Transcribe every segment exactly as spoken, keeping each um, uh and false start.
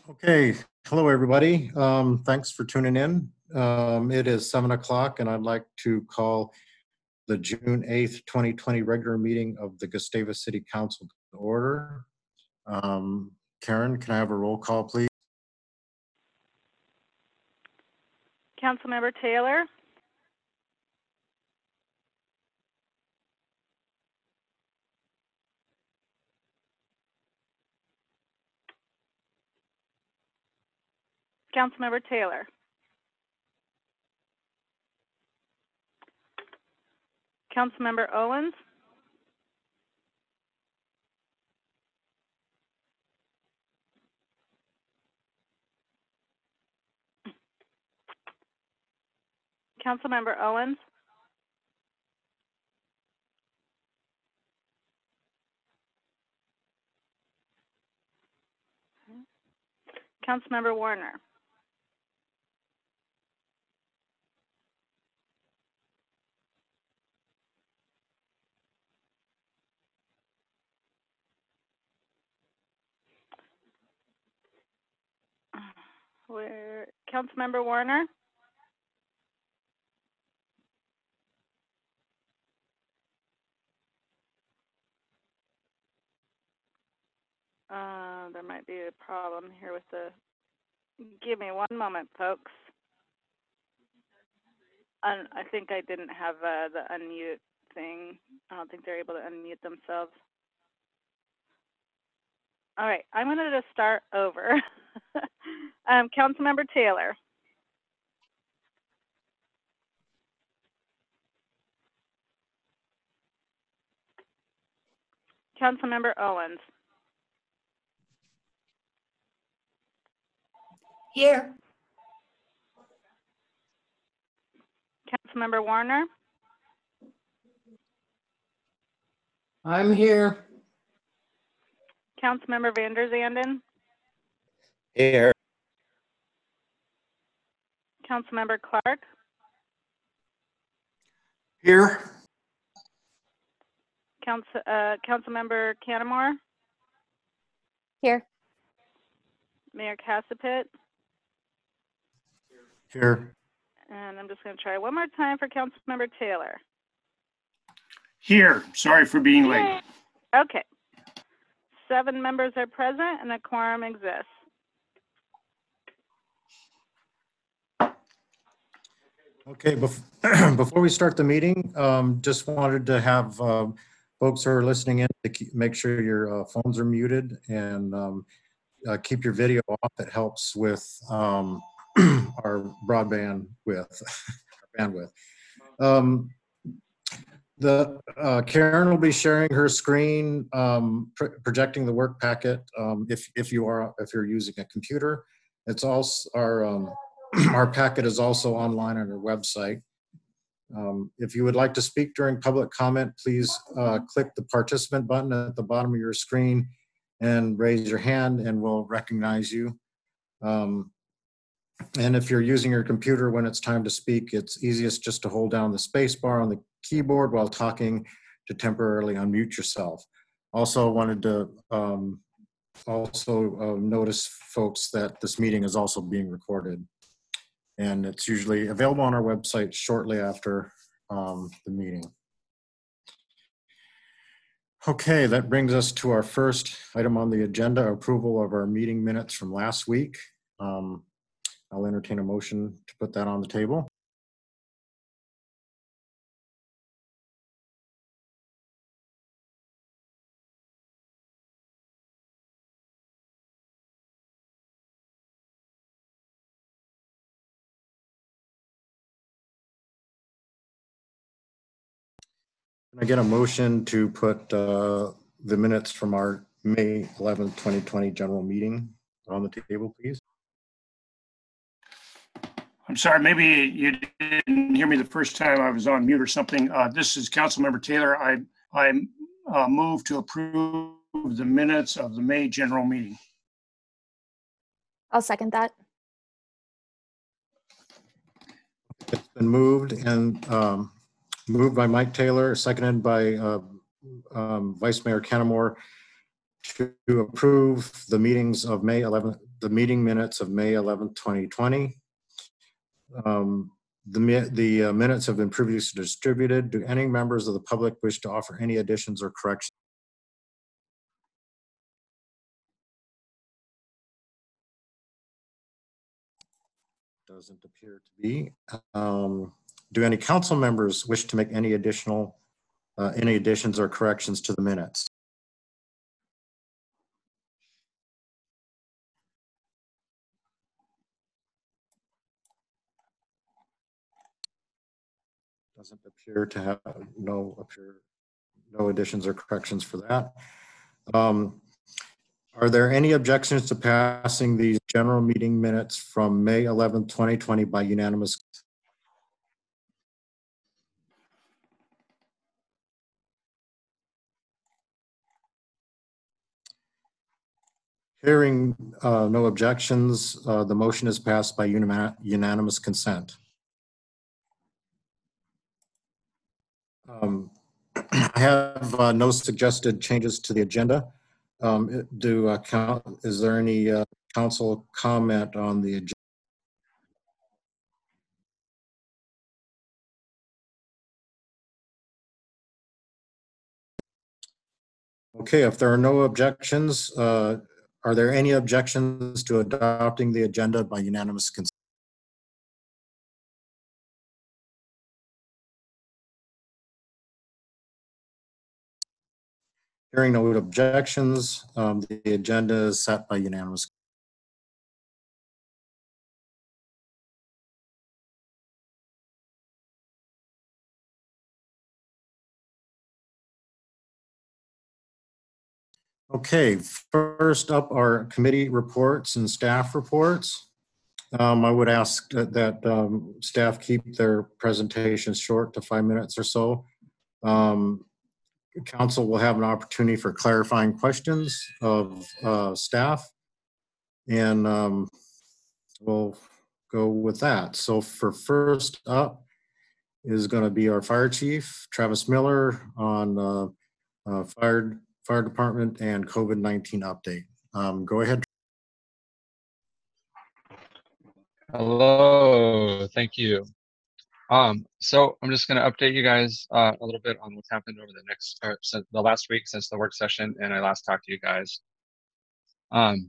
Okay, hello everybody. Um, thanks for tuning in. Um, it is seven o'clock and I'd like to call the June eighth, twenty twenty regular meeting of the Gustavus City Council to order. Um, Karen, can I have a roll call, please? Councilmember Taylor. Councilmember Taylor. Councilmember Owens. Councilmember Owens. Councilmember Warner. Where Councilmember Warner. Uh, there might be a problem here with the. Give me one moment, folks. Un I think I didn't have uh, the unmute thing. I don't think they're able to unmute themselves. All right, I'm going to just start over. um, Councilmember Taylor. Councilmember Owens. Here. Councilmember Warner. I'm here. Councilmember Vander Zanden. Here. Councilmember Clark. Here. Council, uh, Councilmember Canamore. Here. Mayor Casapit. Here. And I'm just going to try one more time for Councilmember Taylor. Here. Sorry for being late. Yay. Okay. Seven members are present and a quorum exists. Okay, bef before we start the meeting, um, just wanted to have uh, folks who are listening in to keep, make sure your uh, phones are muted and um, uh, keep your video off. It helps with um, our broadband with bandwidth. Um, the uh, Karen will be sharing her screen, um, pr projecting the work packet. Um, if if you are if you're using a computer, it's also our um, our packet is also online on our website. Um, if you would like to speak during public comment, please uh, click the participant button at the bottom of your screen and raise your hand, and we'll recognize you. Um, And if you're using your computer when it's time to speak, it's easiest just to hold down the space bar on the keyboard while talking to temporarily unmute yourself. Also wanted to um, also uh, notice folks that this meeting is also being recorded. And it's usually available on our website shortly after um, the meeting. Okay, that brings us to our first item on the agenda, approval of our meeting minutes from last week. Um, I'll entertain a motion to put that on the table. Can I get a motion to put uh, the minutes from our May eleventh, twenty twenty general meeting on the table, please? I'm sorry, maybe you didn't hear me the first time I was on mute or something. Uh, this is Councilmember Taylor. I, I uh, move to approve the minutes of the May general meeting. I'll second that. It's been moved and um, moved by Mike Taylor, seconded by uh, um, Vice Mayor Canamore to approve the meetings of May eleventh, the meeting minutes of May eleventh, twenty twenty. Um, The, mi- the uh, minutes have been previously distributed. Do any members of the public wish to offer any additions or corrections? Doesn't appear to be. Um, Do any council members wish to make any additional, uh, any additions or corrections to the minutes? Doesn't appear to have, no, appear, no additions or corrections for that. Um, Are there any objections to passing these general meeting minutes from May eleventh, twenty twenty by unanimous? Hearing uh, no objections, uh, the motion is passed by unima- unanimous consent. Um, I have uh, no suggested changes to the agenda. Um, Do, uh, count, is there any uh, council comment on the agenda? Okay, if there are no objections, uh, are there any objections to adopting the agenda by unanimous consent? Hearing no objections, um, the agenda is set by unanimous. Okay, first up are committee reports and staff reports. Um, I would ask that, that um, staff keep their presentations short to five minutes or so. Um, council will have an opportunity for clarifying questions of uh, staff, and um, we'll go with that. So for first up is going to be our fire chief, Travis Miller, on uh, uh, fire, fire department and COVID nineteen update. Um, go ahead. Hello, thank you. Um, so I'm just going to update you guys uh, a little bit on what's happened over the next, or since the last week since the work session and I last talked to you guys. Um,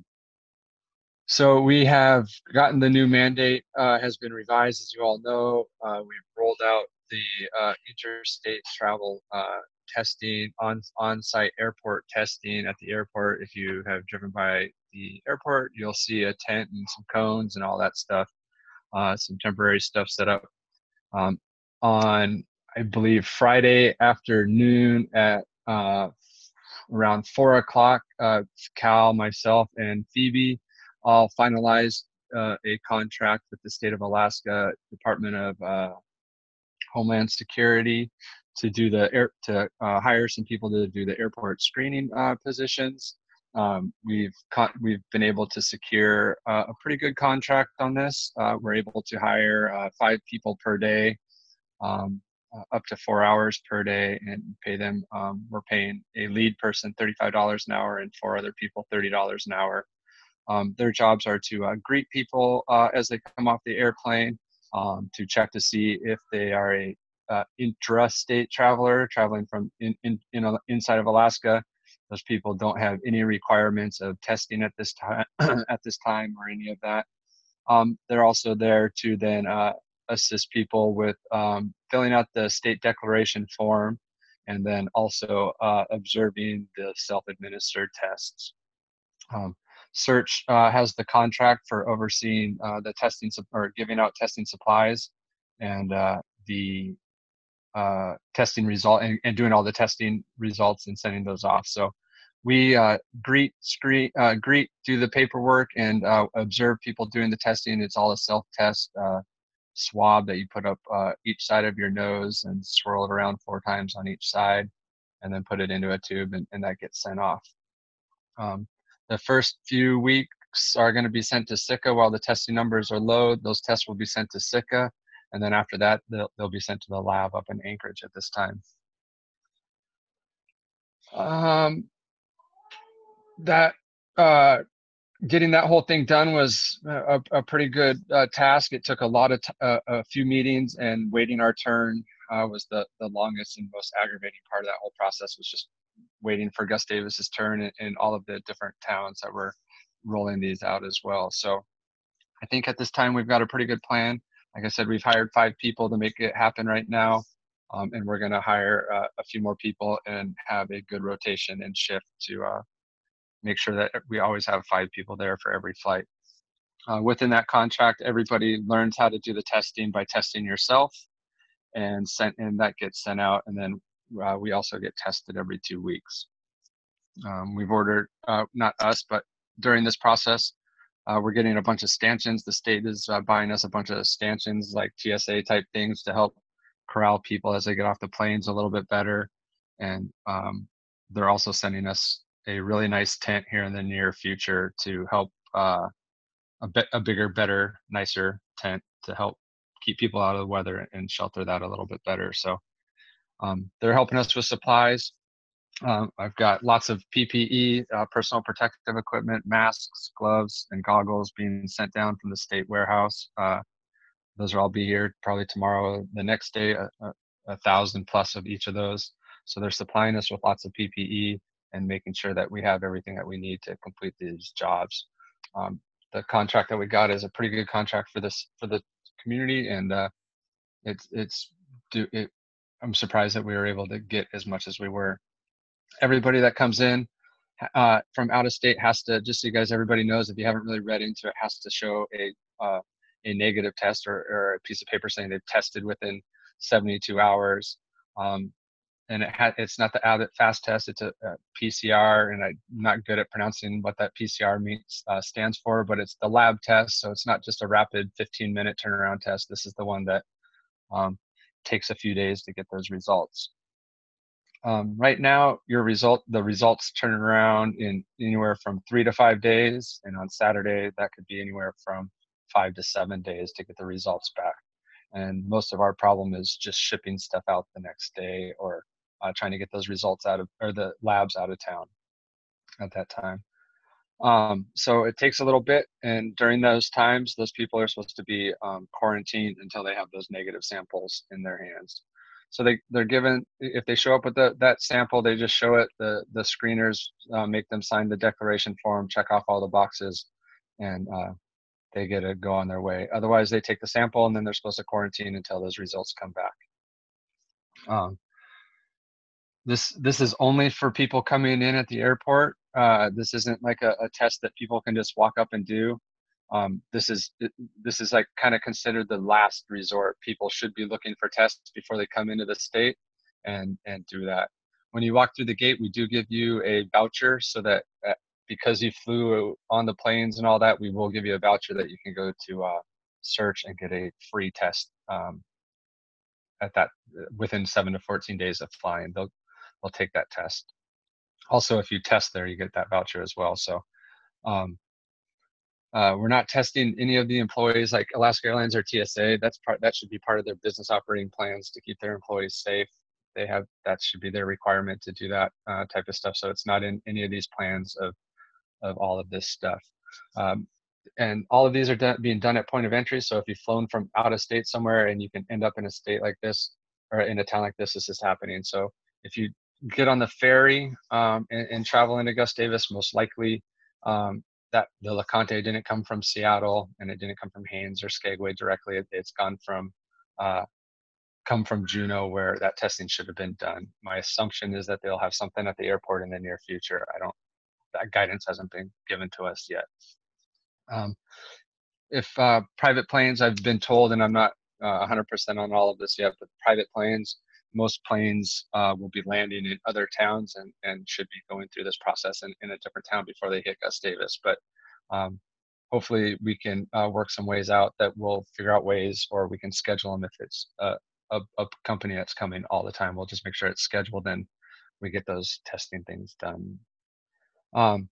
so we have gotten the new mandate, uh, has been revised, as you all know. Uh, we've rolled out the uh, interstate travel uh, testing, on on-site airport testing at the airport. If you have driven by the airport, you'll see a tent and some cones and all that stuff, uh, some temporary stuff set up. Um, on, I believe, Friday afternoon at uh, around four o'clock, uh, Cal, myself, and Phoebe all finalized uh, a contract with the state of Alaska Department of uh, Homeland Security to do the air to uh, hire some people to do the airport screening uh, positions. Um, we've we've been able to secure uh, a pretty good contract on this. Uh, we're able to hire uh, five people per day, um, uh, up to four hours per day, and pay them. Um, we're paying a lead person thirty-five dollars an hour and four other people thirty dollars an hour. Um, their jobs are to uh, greet people uh, as they come off the airplane, um, to check to see if they are a uh, intrastate traveler traveling from in, in, in inside of Alaska. Those people don't have any requirements of testing at this time, at this time, or any of that. Um, they're also there to then uh, assist people with um, filling out the state declaration form, and then also uh, observing the self-administered tests. Um, Search uh, has the contract for overseeing uh, the testing or giving out testing supplies, and uh, the uh, testing result and, and doing all the testing results and sending those off. So we uh, greet, screen, uh, greet, do the paperwork, and uh, observe people doing the testing. It's all a self-test uh, swab that you put up uh, each side of your nose and swirl it around four times on each side, and then put it into a tube, and, and that gets sent off. Um, the first few weeks are going to be sent to SICA while the testing numbers are low. Those tests will be sent to SICA, and then after that, they'll, they'll be sent to the lab up in Anchorage at this time. Um, that uh, getting that whole thing done was a, a pretty good uh, task. It took a lot of t- uh, a few meetings, and waiting our turn uh, was the the longest and most aggravating part of that whole process. Was just waiting for Gus Davis's turn in, in all of the different towns that were rolling these out as well. So I think at this time we've got a pretty good plan. Like I said, we've hired five people to make it happen right now, um, and we're going to hire uh, a few more people and have a good rotation and shift to uh, make sure that we always have five people there for every flight. Uh, within that contract, everybody learns how to do the testing by testing yourself, and sent and that gets sent out, and then uh, we also get tested every two weeks. Um, we've ordered, uh, not us, but during this process, uh, we're getting a bunch of stanchions. The state is uh, buying us a bunch of stanchions, like T S A type things, to help corral people as they get off the planes a little bit better. And um, they're also sending us a really nice tent here in the near future to help uh, a bit a bigger, better, nicer tent to help keep people out of the weather and shelter that a little bit better. So um, they're helping us with supplies. Um, I've got lots of P P E, uh, personal protective equipment, masks, gloves, and goggles being sent down from the state warehouse. Uh, those will all be here probably tomorrow, the next day, a, a, a thousand plus of each of those. So they're supplying us with lots of P P E and making sure that we have everything that we need to complete these jobs. Um, the contract that we got is a pretty good contract for this for the community, and uh, it's it's do it. I'm surprised that we were able to get as much as we were. Everybody that comes in uh, from out of state has to, just so you guys, everybody knows, if you haven't really read into it, has to show a uh, a negative test, or, or a piece of paper saying they've tested within seventy-two hours. Um, and it ha- it's not the Abbott fast test, it's a, a P C R, and I'm not good at pronouncing what that P C R means, uh, stands for, but it's the lab test. So it's not just a rapid fifteen minute turnaround test. This is the one that um, takes a few days to get those results. Um, right now, your result, the results turn around in anywhere from three to five days, and on Saturday that could be anywhere from five to seven days to get the results back. And most of our problem is just shipping stuff out the next day, or uh, trying to get those results out of, or the labs out of town at that time. Um, so it takes a little bit, and during those times, those people are supposed to be um, quarantined until they have those negative samples in their hands. So they, they're given, if they show up with the, that sample, they just show it, the, the screeners uh, make them sign the declaration form, check off all the boxes, and uh, they get to go on their way. Otherwise, they take the sample, and then they're supposed to quarantine until those results come back. Um, this, this is only for people coming in at the airport. Uh, this isn't like a, a test that people can just walk up and do. Um, this is this is like kind of considered the last resort. People should be looking for tests before they come into the state, and and do that. When you walk through the gate, we do give you a voucher, so that uh, because you flew on the planes and all that, we will give you a voucher that you can go to uh, search and get a free test um, at that within seven to fourteen days of flying. They'll they'll take that test. Also, if you test there, you get that voucher as well. So. Um, Uh, we're not testing any of the employees like Alaska Airlines or T S A. That's part, that should be part of their business operating plans to keep their employees safe. They have, that should be their requirement to do that uh, type of stuff. So it's not in any of these plans of, of all of this stuff. Um, and all of these are done, being done at point of entry. So if you've flown from out of state somewhere and you can end up in a state like this, or in a town like this, this is happening. So if you get on the ferry um, and, and travel into Gus Davis, most likely um, that the LeConte didn't come from Seattle, and it didn't come from Haines or Skagway directly. It, it's gone from, uh, come from Juneau, where that testing should have been done. My assumption is that they'll have something at the airport in the near future. I don't, that guidance hasn't been given to us yet. Um, if uh, private planes, I've been told, and I'm not uh, one hundred percent on all of this yet, but private planes, most planes uh, will be landing in other towns, and, and should be going through this process in, in a different town before they hit Gus Davis. But um, hopefully we can uh, work some ways out that we'll figure out ways, or we can schedule them if it's a, a, a company that's coming all the time. We'll just make sure it's scheduled, and we get those testing things done. Um,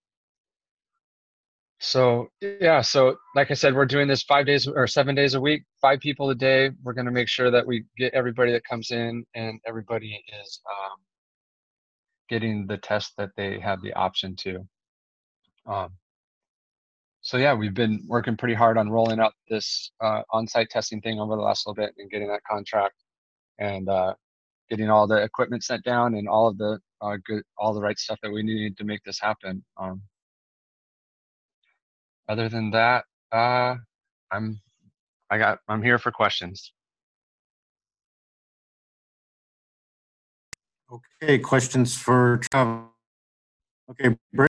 So yeah, so like I said, we're doing this five days or seven days a week, five people a day. We're going to make sure that we get everybody that comes in, and everybody is um, getting the test that they have the option to. Um, so yeah, we've been working pretty hard on rolling out this uh, on-site testing thing over the last little bit and getting that contract and uh, getting all the equipment sent down and all of the uh, good, all the right stuff that we need to make this happen. Um, other than that, uh, I'm, I got, I'm here for questions. Okay, questions for Travis? Okay, Britt?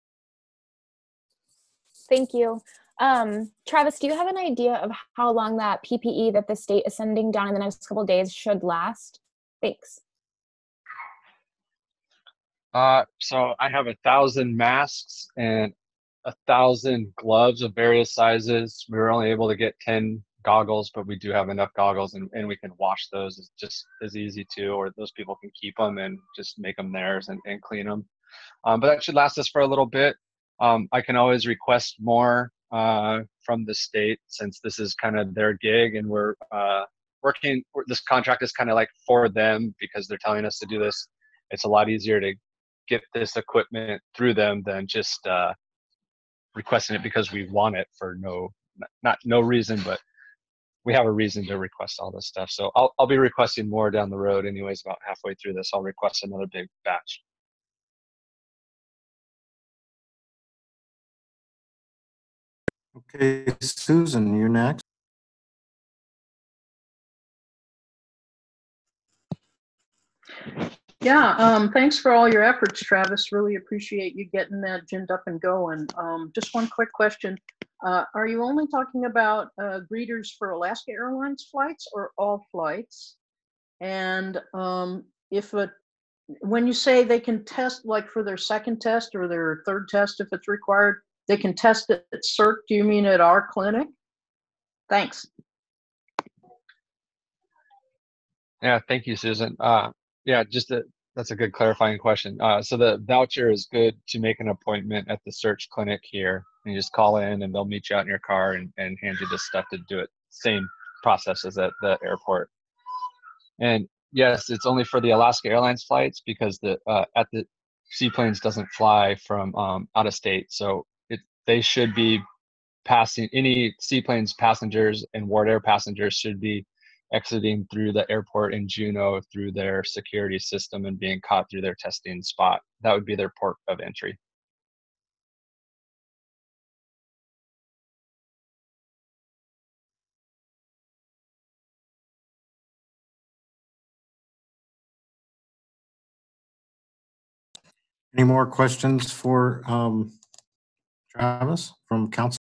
Thank you. Um, Travis, do you have an idea of how long that P P E that the state is sending down in the next couple of days should last? Thanks. Uh, so I have a thousand masks and a thousand gloves of various sizes. We were only able to get ten goggles, but we do have enough goggles, and, and we can wash those. It's just as easy to, or those people can keep them and just make them theirs and, and clean them. Um, but that should last us for a little bit. Um, I can always request more uh, from the state, since this is kind of their gig, and we're uh, working, this contract is kind of like for them because they're telling us to do this. It's a lot easier to get this equipment through them than just uh, requesting it because we want it for no, not no reason, but we have a reason to request all this stuff. So I'll, I'll be requesting more down the road anyways. About halfway through this, I'll request another big batch. Okay, Susan, you're next. Yeah, um, thanks for all your efforts, Travis. Really appreciate you getting that ginned up and going. Um, just one quick question. Uh, are you only talking about uh, greeters for Alaska Airlines flights or all flights? And um, if a, when you say they can test, like for their second test or their third test, if it's required, they can test it at C E R C, do you mean at our clinic? Thanks. Yeah, thank you, Susan. Uh, yeah, just a, that's a good clarifying question. Uh, so the voucher is good to make an appointment at the search clinic here. And you just call in and they'll meet you out in your car and, and hand you this stuff to do it. Same process as at the airport. And yes, it's only for the Alaska Airlines flights because the uh, at the seaplanes doesn't fly from um, out of state. So it, they should be passing, any seaplanes passengers and Ward Air passengers should be exiting through the airport in Juneau through their security system and being caught through their testing spot. That would be their port of entry. Any more questions for um, Travis from council?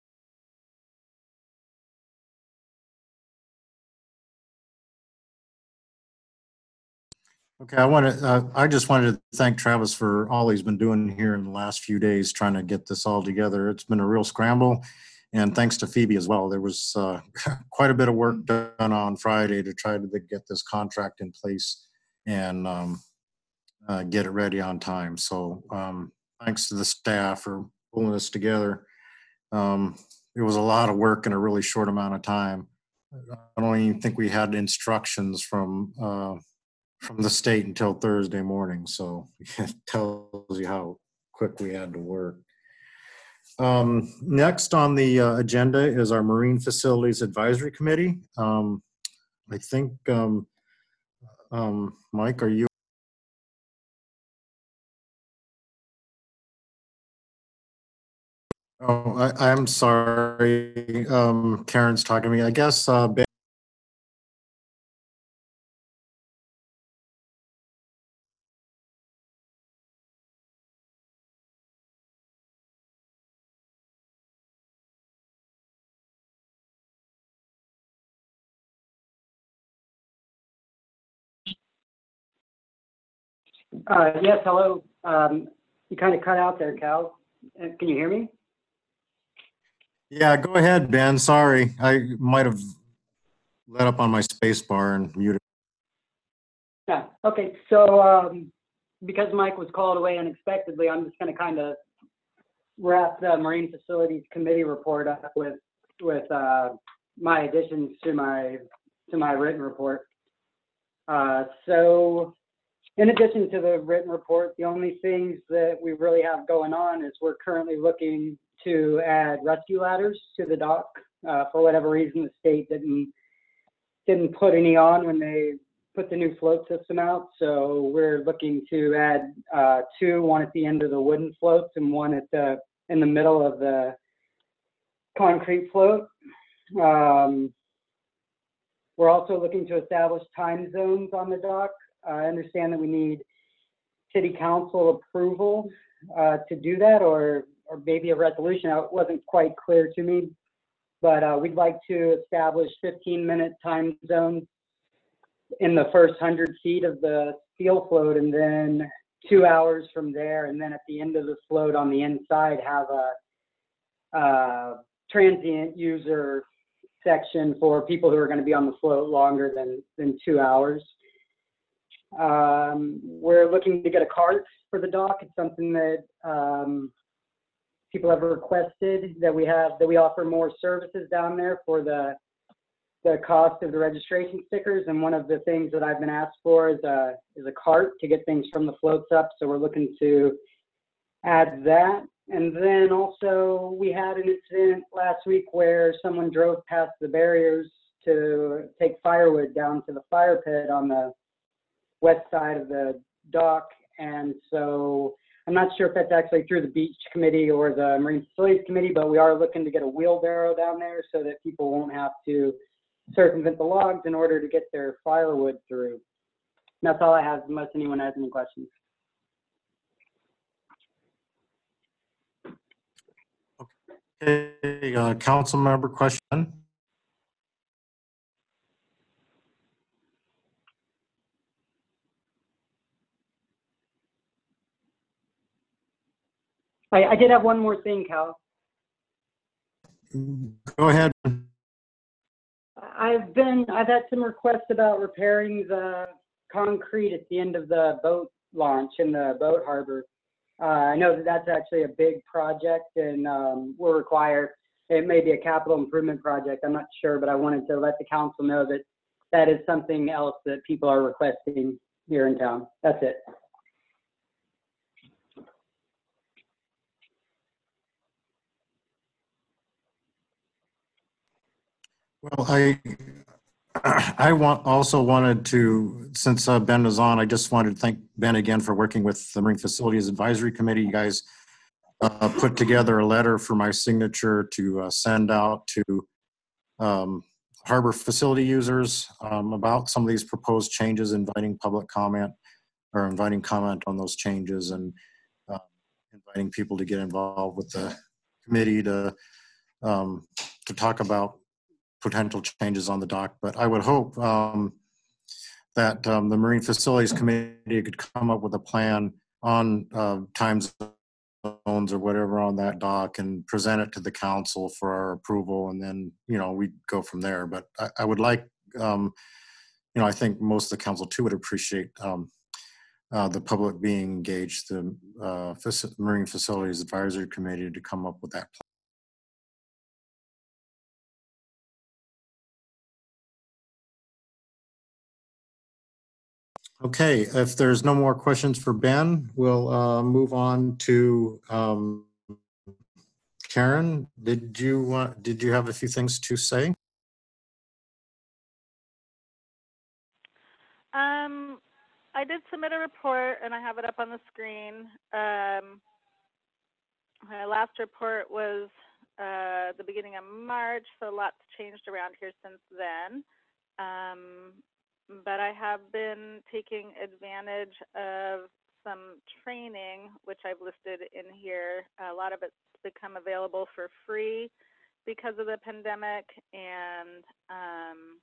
Okay, I want to, uh, I just wanted to thank Travis for all he's been doing here in the last few days, trying to get this all together. It's been a real scramble, and thanks to Phoebe as well. There was uh, quite a bit of work done on Friday to try to get this contract in place and um, uh, get it ready on time. So um, thanks to the staff for pulling this together. Um, it was a lot of work in a really short amount of time. I don't even think we had instructions from uh, from the state until Thursday morning. So it tells you how quick we had to work. Um, next on the uh, agenda is our Marine Facilities Advisory Committee. Um, I think, um, um, Mike, are you? Oh, I, I'm sorry. Um, Karen's talking to me. I guess uh, Ben. Uh, yes, hello. Um, you kind of cut out there, Cal. Uh, Can you hear me? Yeah, go ahead, Ben. Sorry. I might have let up on my space bar and muted. Yeah, okay. So um, because Mike was called away unexpectedly, I'm just going to kind of wrap the Marine Facilities Committee report up with with uh, my additions to my to my written report. Uh, so in addition to the written report, the only things that we really have going on is we're currently looking to add rescue ladders to the dock. Uh, for whatever reason, the state didn't didn't put any on when they put the new float system out. So we're looking to add uh, two, one at the end of the wooden floats and one at the in the middle of the concrete float. Um, we're also looking to establish time zones on the dock. I understand that we need city council approval uh, to do that, or or maybe a resolution. It wasn't quite clear to me, but uh, we'd like to establish fifteen minute time zones in the first one hundred feet of the steel float, and then two hours from there, and then at the end of the float on the inside have a uh, transient user section for people who are going to be on the float longer than than two hours. Um, we're looking to get a cart for the dock. It's something that um, people have requested, that we have, that we offer more services down there for the the cost of the registration stickers. And one of the things that I've been asked for is a is a cart to get things from the floats up. So we're looking to add that. And then also we had an incident last week where someone drove past the barriers to take firewood down to the fire pit on the west side of the dock. And so I'm not sure if that's actually through the beach committee or the marine facilities committee, but we are looking to get a wheelbarrow down there so that people won't have to circumvent the logs in order to get their firewood through. And that's all I have, unless anyone has any questions. Okay, uh, council member question. I, I did have one more thing, Cal. Go ahead. I've been, I've had some requests about repairing the concrete at the end of the boat launch in the boat harbor. Uh, I know that that's actually a big project and um, will require, it may be a capital improvement project, I'm not sure, but I wanted to let the council know that that is something else that people are requesting here in town. That's it. Well, I I want also wanted to, since uh, Ben is on, I just wanted to thank Ben again for working with the Marine Facilities Advisory Committee. You guys uh, put together a letter for my signature to uh, send out to um, harbor facility users um, about some of these proposed changes, inviting public comment or inviting comment on those changes, and uh, inviting people to get involved with the committee to um, to talk about potential changes on the dock. But I would hope um, that um, the Marine Facilities Committee could come up with a plan on uh, time zones or whatever on that dock and present it to the council for our approval, and then, you know, we go from there. But I, I would like, um, you know, I think most of the council too would appreciate um, uh, the public being engaged, the uh, Marine Facilities Advisory Committee, to come up with that plan. Okay, if there's no more questions for Ben, we'll uh, move on to um, Karen. Did you want? Did you have a few things to say? Um, I did submit a report, and I have it up on the screen. Um, my last report was uh, the beginning of March, so lots changed around here since then. Um, but I have been taking advantage of some training, which I've listed in here. A lot of it's become available for free because of the pandemic, and um,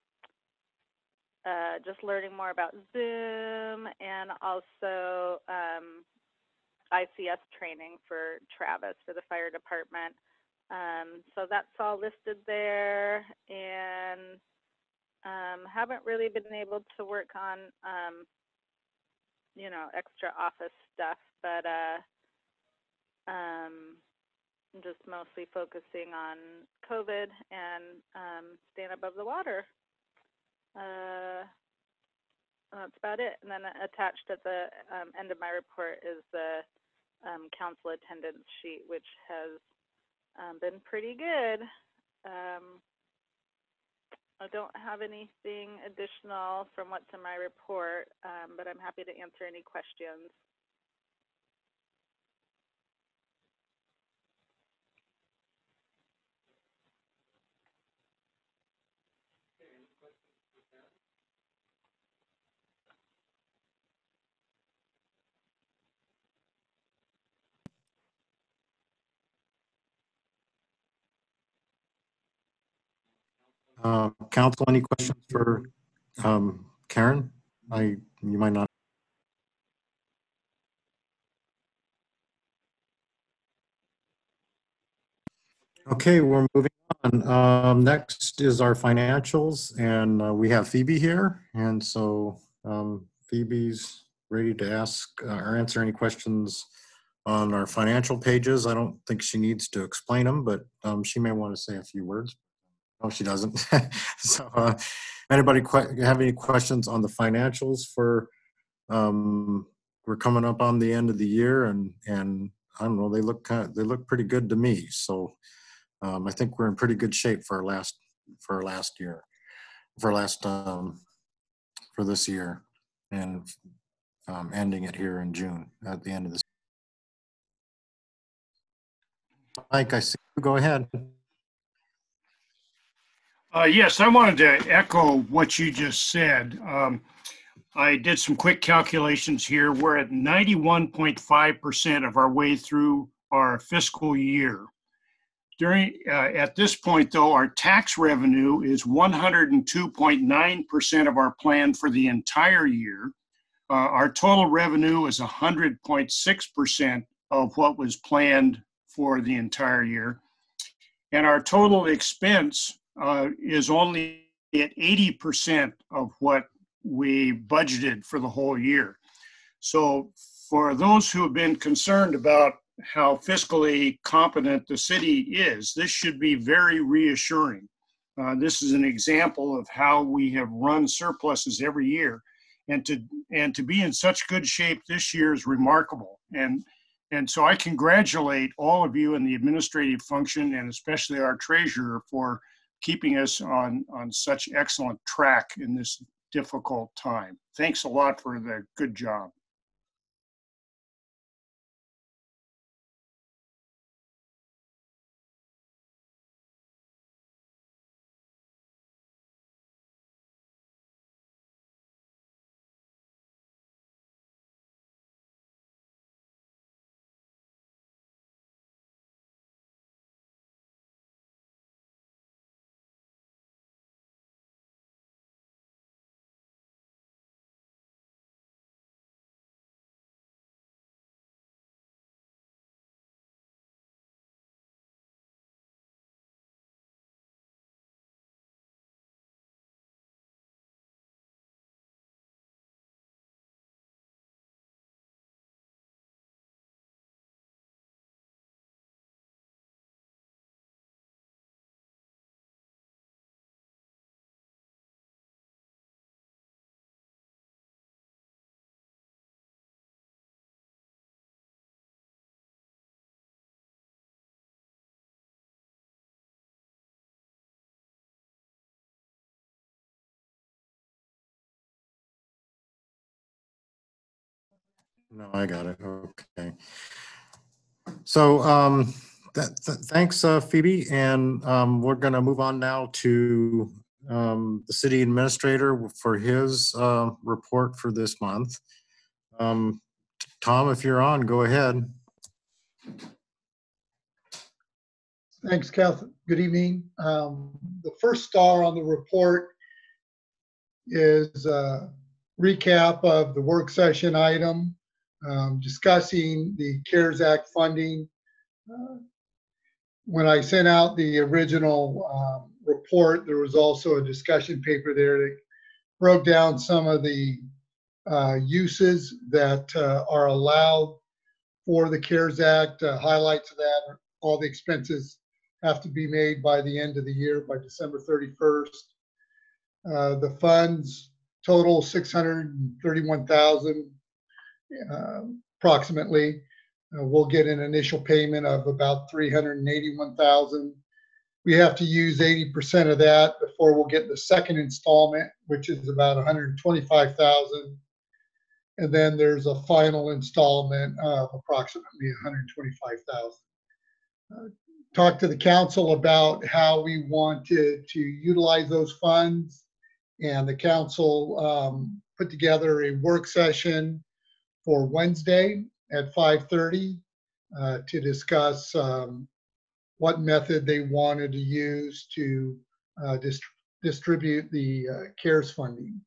uh, just learning more about Zoom, and also um, I C S training for Travis, for the fire department. Um, so that's all listed there, and Um, haven't really been able to work on, um, you know, extra office stuff, but uh, um, just mostly focusing on COVID and um, staying above the water. Uh, that's about it. And then attached at the um, end of my report is the um, council attendance sheet, which has um, been pretty good. Um, I don't have anything additional from what's in my report, um, but I'm happy to answer any questions. Uh, Council, any questions for um, Karen? I, you might not. Okay, we're moving on. Um, next is our financials, and uh, we have Phoebe here. And so um, Phoebe's ready to ask uh, or answer any questions on our financial pages. I don't think she needs to explain them, but um, she may want to say a few words. No, she doesn't. So uh, anybody que- have any questions on the financials for, um, we're coming up on the end of the year, and, and I don't know, they look kind of, they look pretty good to me. So um, I think we're in pretty good shape for our last, for our last year, for last, um, for this year, and um, ending it here in June at the end of this. Mike, I see you. Go ahead. Uh, yes, I wanted to echo what you just said. Um, I did some quick calculations here. We're at ninety-one point five percent of our way through our fiscal year. During uh, at this point, though, our tax revenue is one hundred two point nine percent of our plan for the entire year. Uh, our total revenue is one hundred point six percent of what was planned for the entire year. And our total expense uh, is only at eighty percent of what we budgeted for the whole year. So for those who have been concerned about how fiscally competent the city is, this should be very reassuring. Uh, this is an example of how we have run surpluses every year. And to and to be in such good shape this year is remarkable. And And so I congratulate all of you in the administrative function, and especially our treasurer, for keeping us on, on such excellent track in this difficult time. Thanks a lot for the good job. No, I got it. Okay. So um, th th thanks, uh, Phoebe. And um, we're going to move on now to um, the city administrator for his uh, report for this month. Um, Tom, if you're on, go ahead. Thanks, Kath. Good evening. Um, the first star on the report is a recap of the work session item um, discussing the CARES Act funding. Uh, when I sent out the original um, report, there was also a discussion paper there that broke down some of the uh, uses that uh, are allowed for the CARES Act. Uh, highlights of that, all the expenses have to be made by the end of the year, by December thirty-first. Uh, the funds total six hundred thirty-one thousand uh, approximately. Uh, we'll get an initial payment of about three hundred eighty-one thousand dollars. We have to use eighty percent of that before we'll get the second installment, which is about one hundred twenty-five thousand dollars. And then there's a final installment of approximately one hundred twenty-five thousand dollars. Uh, talk to the council about how we want to, to utilize those funds. And the council um, put together a work session for Wednesday at five thirty uh, to discuss um, what method they wanted to use to uh, dist distribute the uh, CARES funding.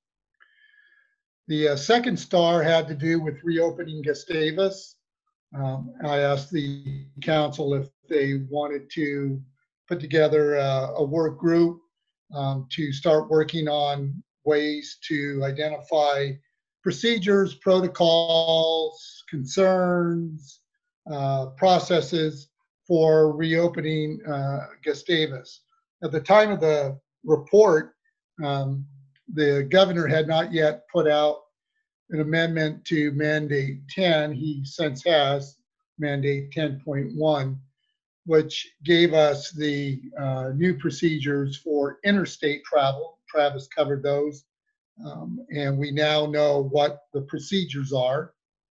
The uh, second star had to do with reopening Gustavus. Um, I asked the council if they wanted to put together a, a work group um, to start working on ways to identify procedures, protocols, concerns, uh, processes for reopening uh, Gustavus. At the time of the report, um, the governor had not yet put out an amendment to mandate ten. He since has mandate ten point one, which gave us the uh, new procedures for interstate travel. Travis covered those. Um, and we now know what the procedures are.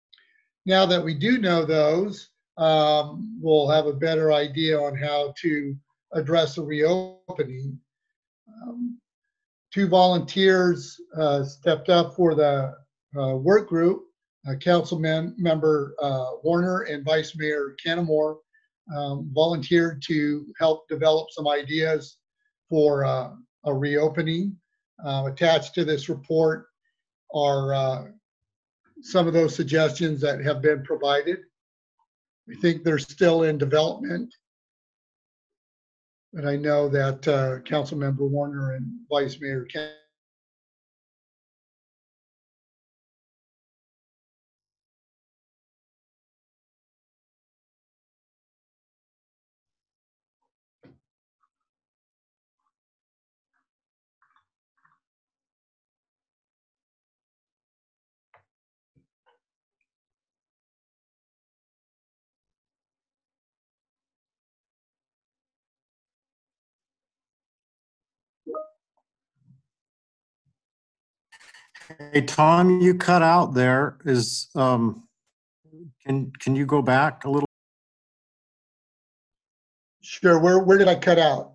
Now that we do know those, um, we'll have a better idea on how to address the reopening. Um, two volunteers uh, stepped up for the uh, work group, uh, Council mem member uh, Warner and Vice Mayor Canamore um, volunteered to help develop some ideas for uh, a reopening. Uh, attached to this report are uh, some of those suggestions that have been provided. I think they're still in development, but I know that uh, Council Member Warner and Vice Mayor Ken. Hey, Tom, you cut out there. Is, um, can, can you go back a little? Sure, where, where did I cut out?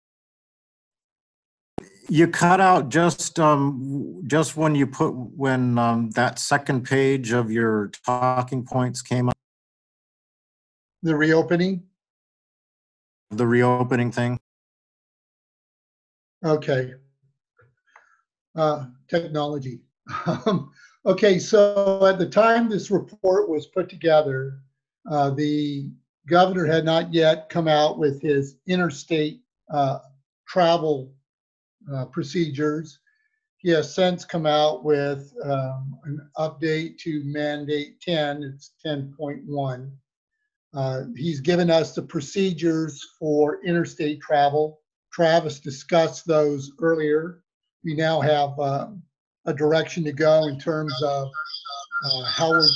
You cut out just, um, just when you put, when, um, that second page of your talking points came up, The reopening? the reopening thing. Okay. Uh, technology. Um, okay, so at the time this report was put together, uh, the governor had not yet come out with his interstate uh, travel uh, procedures. He has since come out with um, an update to mandate ten, it's ten point one. Uh, he's given us the procedures for interstate travel. Travis discussed those earlier. We now have uh, a direction to go in terms of uh, how we're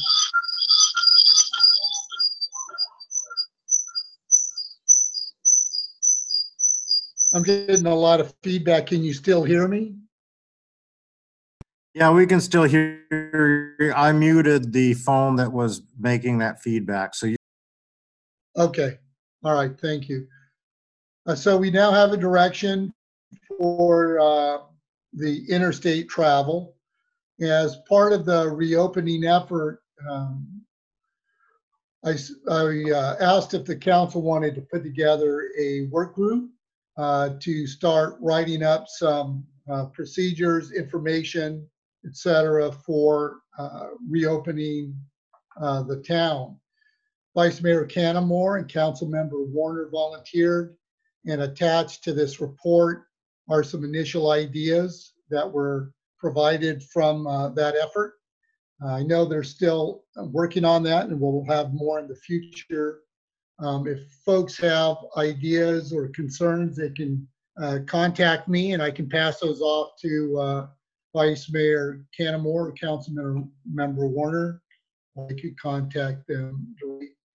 I'm getting a lot of feedback. Can you still hear me? Yeah, we can still hear you. I muted the phone that was making that feedback. So you, Okay. All right. Thank you. Uh, so we now have a direction for uh, the interstate travel. As part of the reopening effort, um, I, I uh, asked if the council wanted to put together a work group uh, to start writing up some uh, procedures, information, et cetera, for uh, reopening uh, the town. Vice Mayor Canamore and Council Member Warner volunteered, and attached to this report are some initial ideas that were provided from uh, that effort. I know they're still working on that, and we'll have more in the future. Um, if folks have ideas or concerns, they can uh, contact me, and I can pass those off to uh, Vice Mayor Canamore or Council Member Warner. I could contact them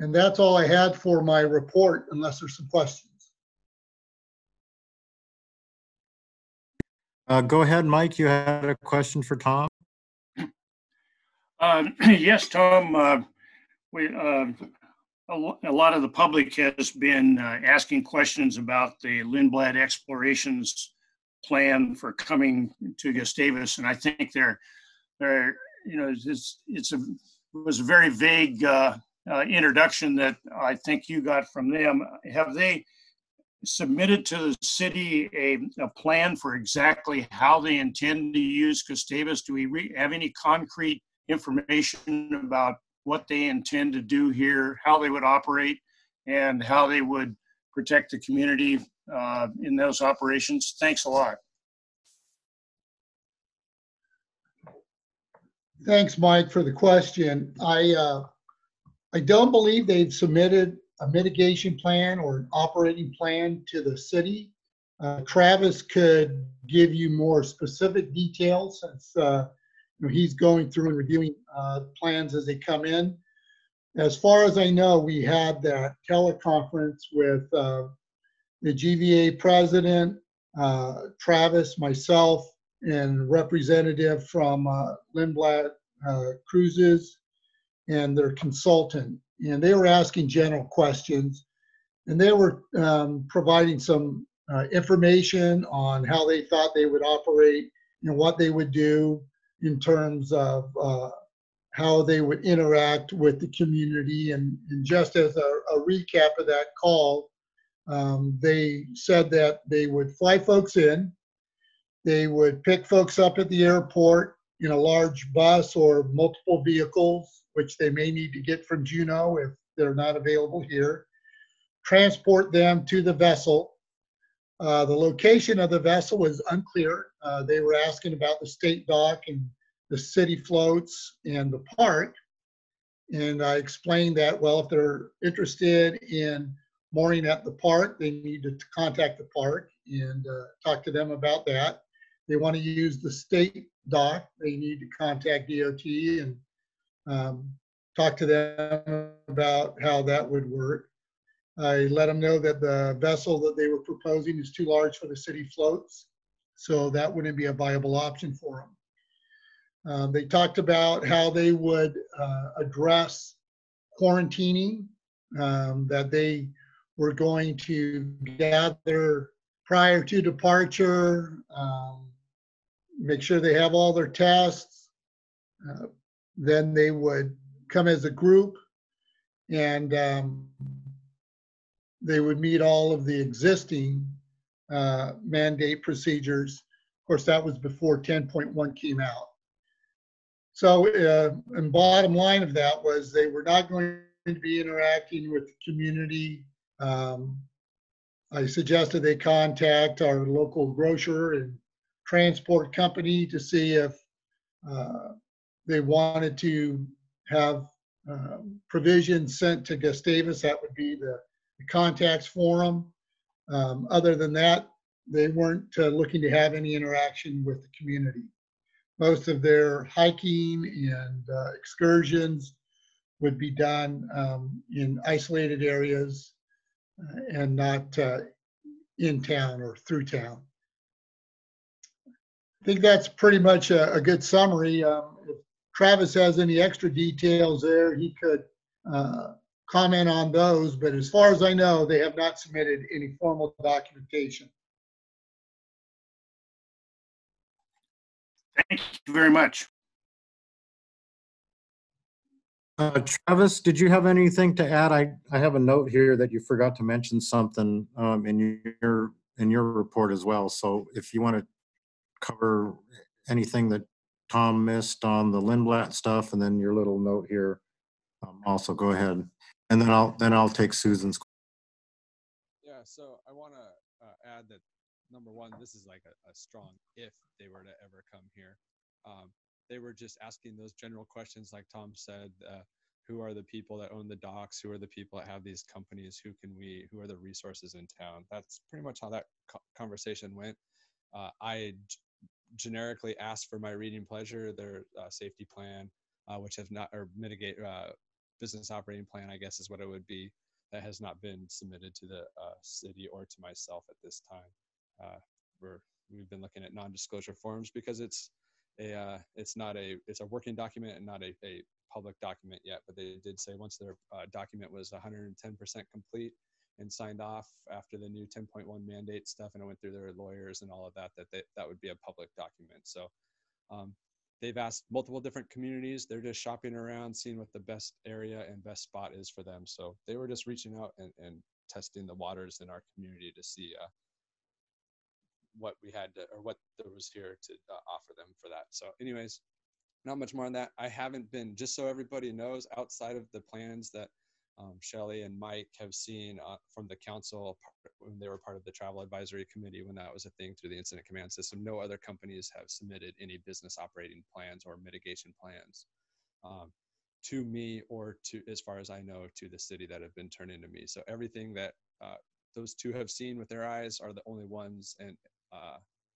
And that's all I had for my report, unless there's some questions. Uh, Go ahead, Mike. You had a question for Tom? Uh, Yes, Tom, uh, we, uh, a lo- a lot of the public has been uh, asking questions about the Lindblad Explorations plan for coming to Gustavus, and I think they're, they're, you know, it's, it's a, it was a very vague uh, uh, introduction that I think you got from them. Have they submitted to the city a, a plan for exactly how they intend to use Gustavus? Do we re- have any concrete information about what they intend to do here, how they would operate, and how they would protect the community uh, in those operations? Thanks a lot. Thanks, Mike, for the question. I, uh, I don't believe they've submitted a mitigation plan or an operating plan to the city. Uh, Travis could give you more specific details since uh, you know, he's going through and reviewing uh, plans as they come in. As far as I know, we had that teleconference with uh, the G V A president, uh, Travis, myself, and representative from uh, Lindblad uh, Cruises and their consultant. And they were asking general questions, and they were um, providing some uh, information on how they thought they would operate and what they would do in terms of uh, how they would interact with the community. And, and just as a, a recap of that call, um, they said that they would fly folks in, they would pick folks up at the airport in a large bus or multiple vehicles, which they may need to get from Juneau if they're not available here, transport them to the vessel. Uh, the location of the vessel was unclear. Uh, they were asking about the state dock and the city floats and the park. And I explained that, well, if they're interested in mooring at the park, they need to contact the park and uh, talk to them about that. They want to use the state dock, they need to contact D O T and um, talk to them about how that would work. I let them know that the vessel that they were proposing is too large for the city floats, so that wouldn't be a viable option for them. Um, they talked about how they would uh, address quarantining, um, that they were going to gather prior to departure, um, make sure they have all their tests. Uh, then they would come as a group and um, they would meet all of the existing uh, mandate procedures. Of course, that was before ten point one came out. So, uh, and bottom line of that was they were not going to be interacting with the community. Um, I suggested they contact our local grocer and transport company to see if uh, they wanted to have uh, provisions sent to Gustavus. That would be the, the contacts for them. Um, other than that, they weren't uh, looking to have any interaction with the community. Most of their hiking and uh, excursions would be done um, in isolated areas uh, and not uh, in town or through town. I think that's pretty much a, a good summary. Um, if Travis has any extra details there, he could uh, comment on those, but as far as I know, they have not submitted any formal documentation. Thank you very much. Uh, Travis, did you have anything to add? I, I have a note here that you forgot to mention something um, in your in your report as well. So if you want to cover anything that Tom missed on the Lindblad stuff, and then your little note here, um, also go ahead, and then I'll then I'll take Susan's. Yeah, so I want to uh, add that number one, this is like a, a strong if they were to ever come here. Um, they were just asking those general questions, like Tom said. Uh, who are the people that own the docks? Who are the people that have these companies? Who can we? Who are the resources in town? That's pretty much how that co conversation went. Uh, I generically asked for my reading pleasure, their uh, safety plan, uh, which have not, or mitigate, uh, business operating plan, I guess is what it would be, that has not been submitted to the uh, city or to myself at this time. Uh, we're, we've been looking at non-disclosure forms because it's a, uh, it's not a, it's a working document and not a, a public document yet, but they did say once their uh, document was one hundred ten percent complete and signed off after the new ten point one mandate stuff, and it went through their lawyers and all of that, that they, that would be a public document. So um, they've asked multiple different communities. They're just shopping around, seeing what the best area and best spot is for them. So they were just reaching out and, and testing the waters in our community to see uh, what we had to, or what there was here to uh, offer them for that. So anyways, not much more on that. I haven't been, just so everybody knows, outside of the plans that um, Shelley and Mike have seen uh, from the council when they were part of the travel advisory committee, when that was a thing through the incident command system, no other companies have submitted any business operating plans or mitigation plans um, to me or to, as far as I know, to the city that have been turned into me. So everything that uh, those two have seen with their eyes are the only ones and uh,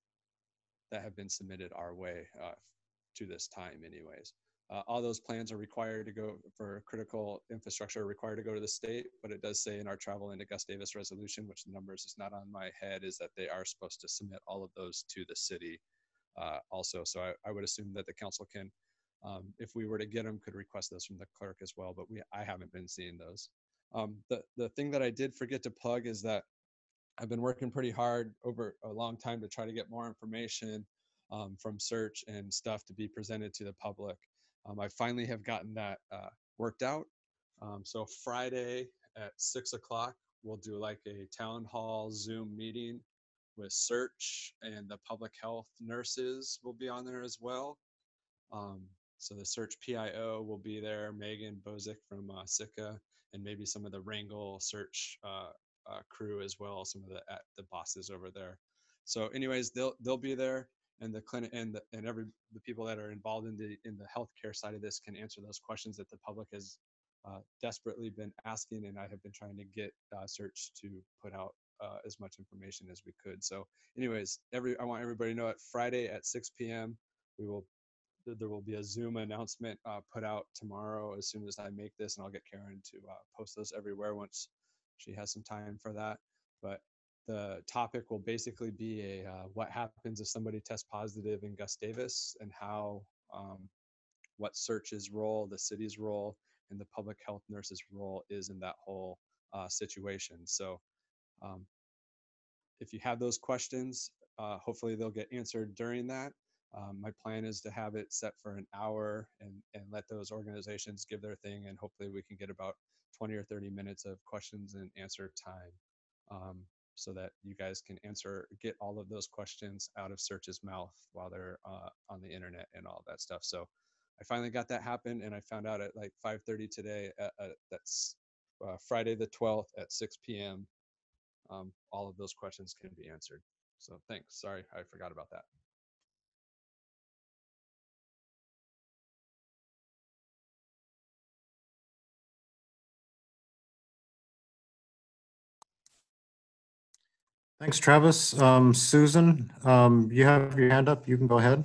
that have been submitted our way uh, to this time anyways. Uh, all those plans are required to go for critical infrastructure, are required to go to the state, but it does say in our travel into Gustavus resolution, which the numbers is not on my head, is that they are supposed to submit all of those to the city uh, also. So I, I would assume that the council can, um, if we were to get them, could request those from the clerk as well, but we I haven't been seeing those. Um, the, the thing that I did forget to plug is that I've been working pretty hard over a long time to try to get more information um, from search and stuff to be presented to the public. Um, I finally have gotten that uh, worked out. Um, so Friday at six o'clock, we'll do like a town hall Zoom meeting with search, and the public health nurses will be on there as well. Um, so the search P I O will be there, Megan Bozick from uh, S I C A, and maybe some of the Wrangle search uh, uh, crew as well, some of the at the bosses over there. So anyways, they'll they'll be there, and the clinic and the, and every the people that are involved in the in the healthcare side of this can answer those questions that the public has uh, desperately been asking, and I have been trying to get uh, search to put out uh, as much information as we could. So anyways, every I want everybody to know at Friday at six P M we will there will be a Zoom announcement uh, put out tomorrow as soon as I make this, and I'll get Karen to uh, post those everywhere once she has some time for that. But the topic will basically be a uh, what happens if somebody tests positive in Gustavus, and how um, what search's role, the city's role, and the public health nurse's role is in that whole uh, situation. So um, if you have those questions, uh, hopefully they'll get answered during that. Um, my plan is to have it set for an hour and, and let those organizations give their thing, and hopefully we can get about twenty or thirty minutes of questions and answer time um, so that you guys can answer, get all of those questions out of search's mouth while they're uh, on the internet and all that stuff. So I finally got that happen, and I found out at like five thirty today, uh, uh, that's uh, Friday the twelfth at six P M Um, all of those questions can be answered. So thanks, sorry, I forgot about that. Thanks, Travis. Um, Susan, um, you have your hand up. You can go ahead.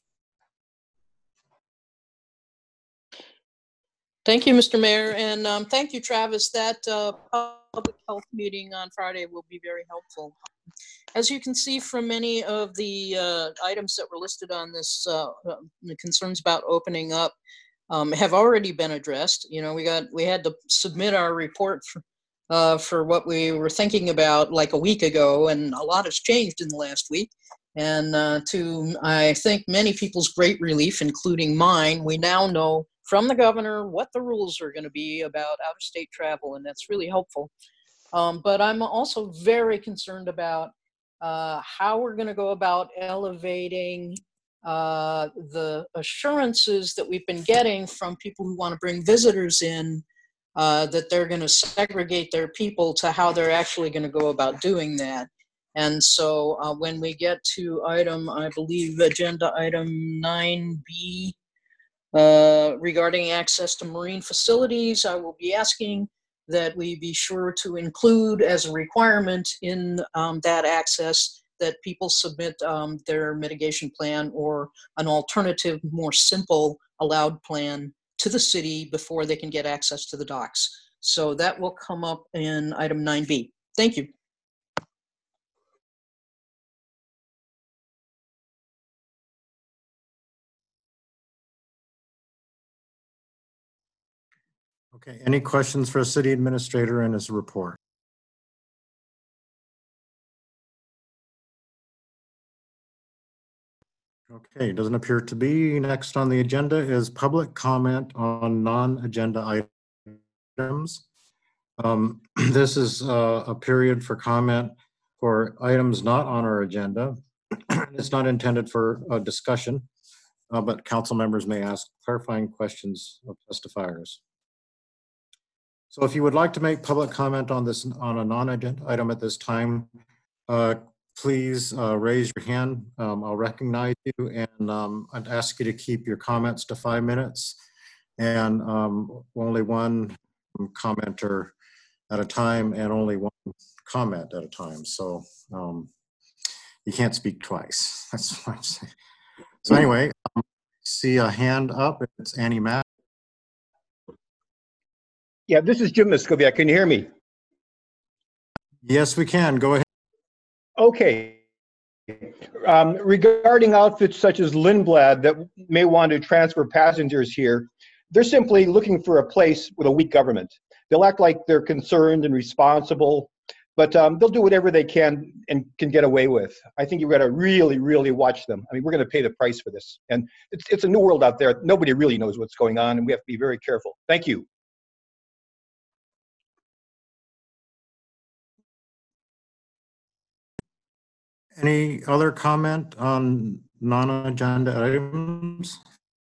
Thank you, Mister Mayor, and um, thank you, Travis. That uh, public health meeting on Friday will be very helpful. As you can see from many of the uh, items that were listed on this, uh, the concerns about opening up um, have already been addressed. You know, we got we had to submit our report for, uh, for what we were thinking about like a week ago, and a lot has changed in the last week. And uh, to, I think, many people's great relief, including mine, we now know from the governor what the rules are going to be about out-of-state travel, and that's really helpful. Um, but I'm also very concerned about uh, how we're going to go about elevating uh, the assurances that we've been getting from people who want to bring visitors in, uh, that they're going to segregate their people, to how they're actually going to go about doing that. And so uh, when we get to item, I believe, agenda item nine B, uh, regarding access to marine facilities, I will be asking that we be sure to include as a requirement in um, that access that people submit um, their mitigation plan or an alternative, more simple allowed plan to the city before they can get access to the docks. So that will come up in item nine B. Thank you. Okay, any questions for the city administrator and his report? Okay, doesn't appear to be. Next on the agenda is public comment on non-agenda items. Um, this is uh, a period for comment for items not on our agenda. It's not intended for a discussion, uh, but council members may ask clarifying questions of testifiers. So if you would like to make public comment on this, on a non-agenda item at this time, uh, please uh, raise your hand. Um, I'll recognize you, and um, I'd ask you to keep your comments to five minutes and um, only one commenter at a time and only one comment at a time. So um, you can't speak twice. That's what I'm saying. So anyway, um, see a hand up. It's Annie Matt. Yeah, this is Jim Muscovia. Can you hear me? Yes, we can. Go ahead. Okay. Um, regarding outfits such as Lindblad that may want to transfer passengers here, they're simply looking for a place with a weak government. They'll act like they're concerned and responsible, but um, they'll do whatever they can and can get away with. I think you've got to really, really watch them. I mean, we're going to pay the price for this. And it's, it's a new world out there. Nobody really knows what's going on, and we have to be very careful. Thank you. Any other comment on non-agenda items?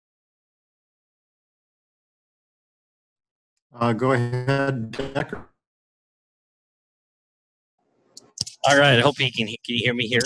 Uh, go ahead, Decker. All right, I hope you can, can you hear me here?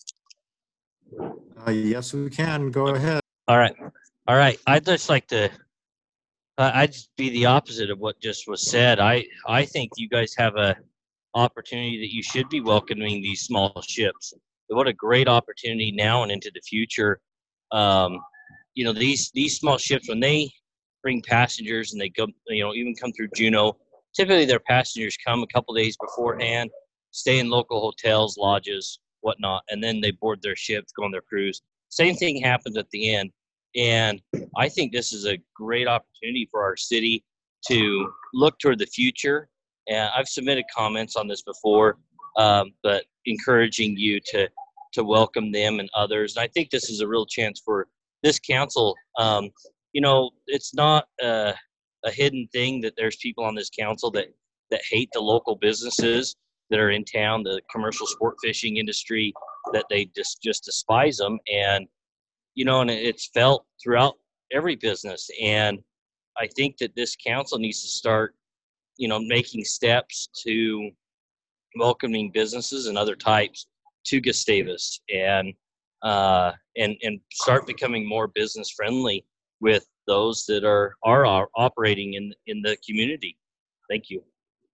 Uh, yes, we can. Go ahead. All right. All right. I'd just like to, uh, I'd just be the opposite of what just was said. I, I think you guys have a opportunity that you should be welcoming these small ships. What a great opportunity now and into the future. Um, you know, these, these small ships, when they bring passengers and they go, you know, even come through Juneau, typically their passengers come a couple days beforehand, stay in local hotels, lodges, whatnot, and then they board their ships, go on their cruise. Same thing happens at the end. And I think this is a great opportunity for our city to look toward the future. And I've submitted comments on this before, um, but encouraging you to to welcome them and others. And I think this is a real chance for this council. Um, you know, it's not a, a hidden thing that there's people on this council that, that hate the local businesses that are in town, the commercial sport fishing industry, that they just, just despise them. And, you know, and it's felt throughout every business. And I think that this council needs to start, you know, making steps to welcoming businesses and other types to Gustavus, and uh, and and start becoming more business friendly with those that are are, are operating in in the community. Thank you.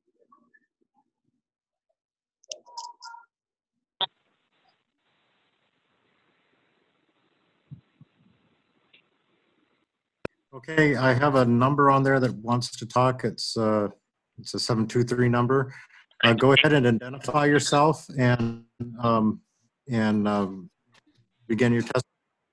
Okay, I have a number on there that wants to talk. It's uh, it's a seven two three number. Uh, go ahead and identify yourself and um, and um, begin your test.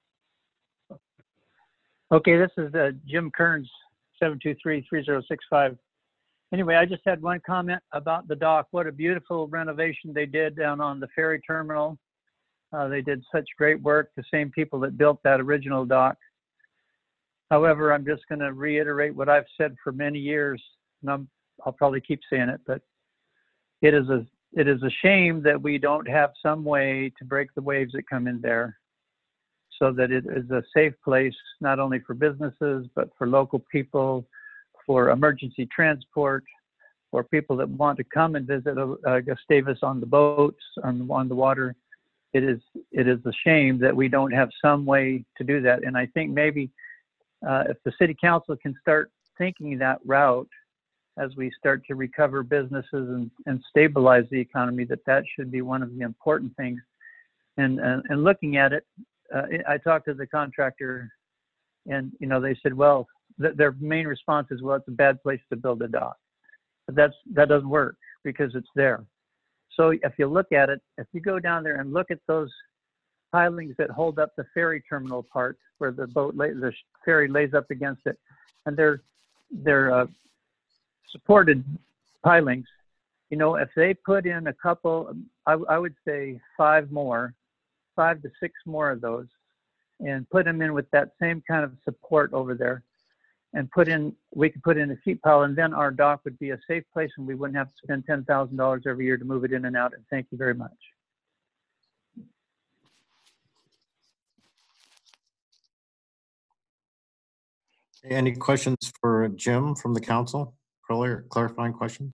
Okay, this is uh, Jim Kearns, seven two three, three zero six five. Anyway, I just had one comment about the dock. What a beautiful renovation they did down on the ferry terminal. Uh, they did such great work, the same people that built that original dock. However, I'm just going to reiterate what I've said for many years, and I'm, I'll probably keep saying it, but it is a it is a shame that we don't have some way to break the waves that come in there, so that it is a safe place, not only for businesses, but for local people, for emergency transport, for people that want to come and visit uh, Gustavus on the boats, on, on the water. It is, it is a shame that we don't have some way to do that. And I think maybe uh, if the city council can start thinking that route as we start to recover businesses and, and stabilize the economy, that that should be one of the important things. And, and, and looking at it, Uh, I talked to the contractor, and you know they said, well, th- their main response is, well, it's a bad place to build a dock. But that's, that doesn't work because it's there. So if you look at it, if you go down there and look at those pilings that hold up the ferry terminal part where the boat, lay, the ferry lays up against it, and they're, they're uh, supported pilings, you know, if they put in a couple, I, I would say five more, five to six more of those, and put them in with that same kind of support over there, and put in, we could put in a sheet pile, and then our dock would be a safe place, and we wouldn't have to spend ten thousand dollars every year to move it in and out. And thank you very much. Any questions for Jim from the council? Clarifying question?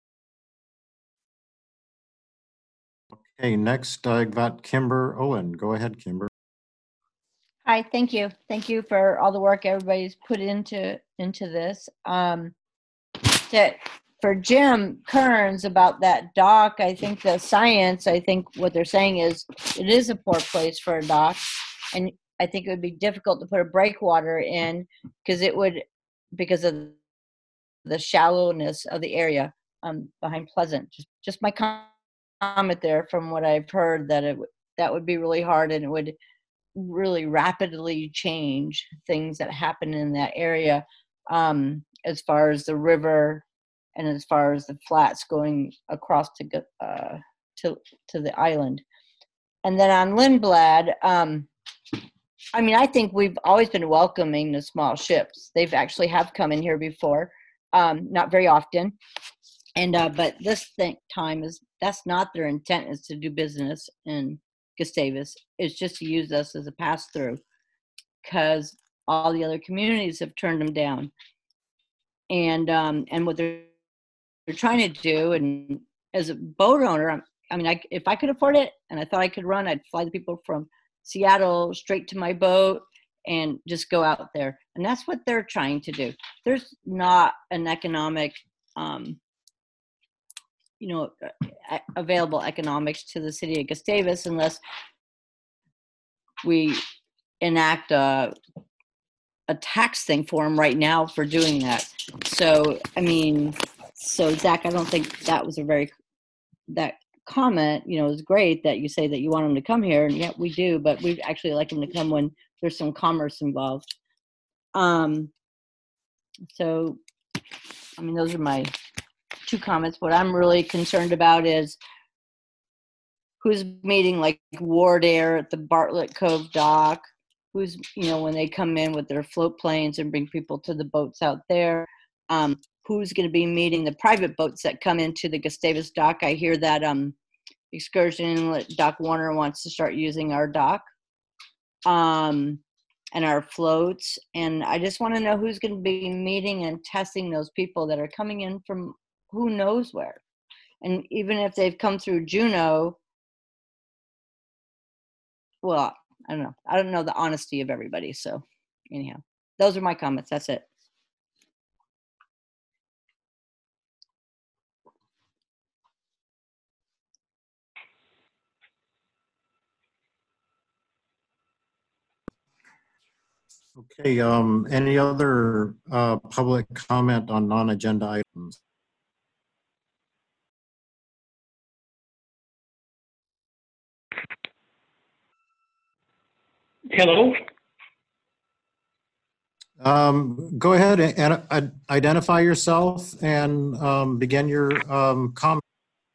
Okay, next I got Kimber Owen. Go ahead, Kimber. Hi, thank you. Thank you for all the work everybody's put into into this. Um, to, for Jim Kearns about that dock, I think the science, I think what they're saying is it is a poor place for a dock. And I think it would be difficult to put a breakwater in because it would, because of the shallowness of the area um, behind Pleasant. Just, just my comment there from what I've heard that it that would be really hard and it would really rapidly change things that happen in that area um, as far as the river and as far as the flats going across to uh, to to the island. And then on Lindblad, um, I mean, I think we've always been welcoming the small ships. They've actually have come in here before, um, not very often. And uh, but this thing, time is that's not their intent is to do business in Gustavus. It's just to use us as a pass through because all the other communities have turned them down. And um, and what they're they're trying to do, and as a boat owner, I'm, I mean, I, if I could afford it and I thought I could run, I'd fly the people from Seattle straight to my boat and just go out there. And that's what they're trying to do. There's not an economic, um, you know, available economics to the city of Gustavus unless we enact a, a tax thing for them right now for doing that. So, I mean, so Zach, I don't think that was a very, that comment, you know, is great that you say that you want them to come here, and yeah, we do, but we'd actually like them to come when there's some commerce involved. Um, so, I mean, those are my two comments. What I'm really concerned about is who's meeting like Ward Air at the Bartlett Cove dock, who's, you know, when they come in with their float planes and bring people to the boats out there, um, who's going to be meeting the private boats that come into the Gustavus dock. I hear that um, Excursion Inlet Dock Warner wants to start using our dock um, and our floats. And I just want to know who's going to be meeting and testing those people that are coming in from who knows where. And even if they've come through Juneau, well, I don't know. I don't know the honesty of everybody. So anyhow, those are my comments. That's it. Okay, um, any other uh, public comment on non-agenda items? Hello? Um, go ahead and uh, identify yourself and um, begin your um, comment.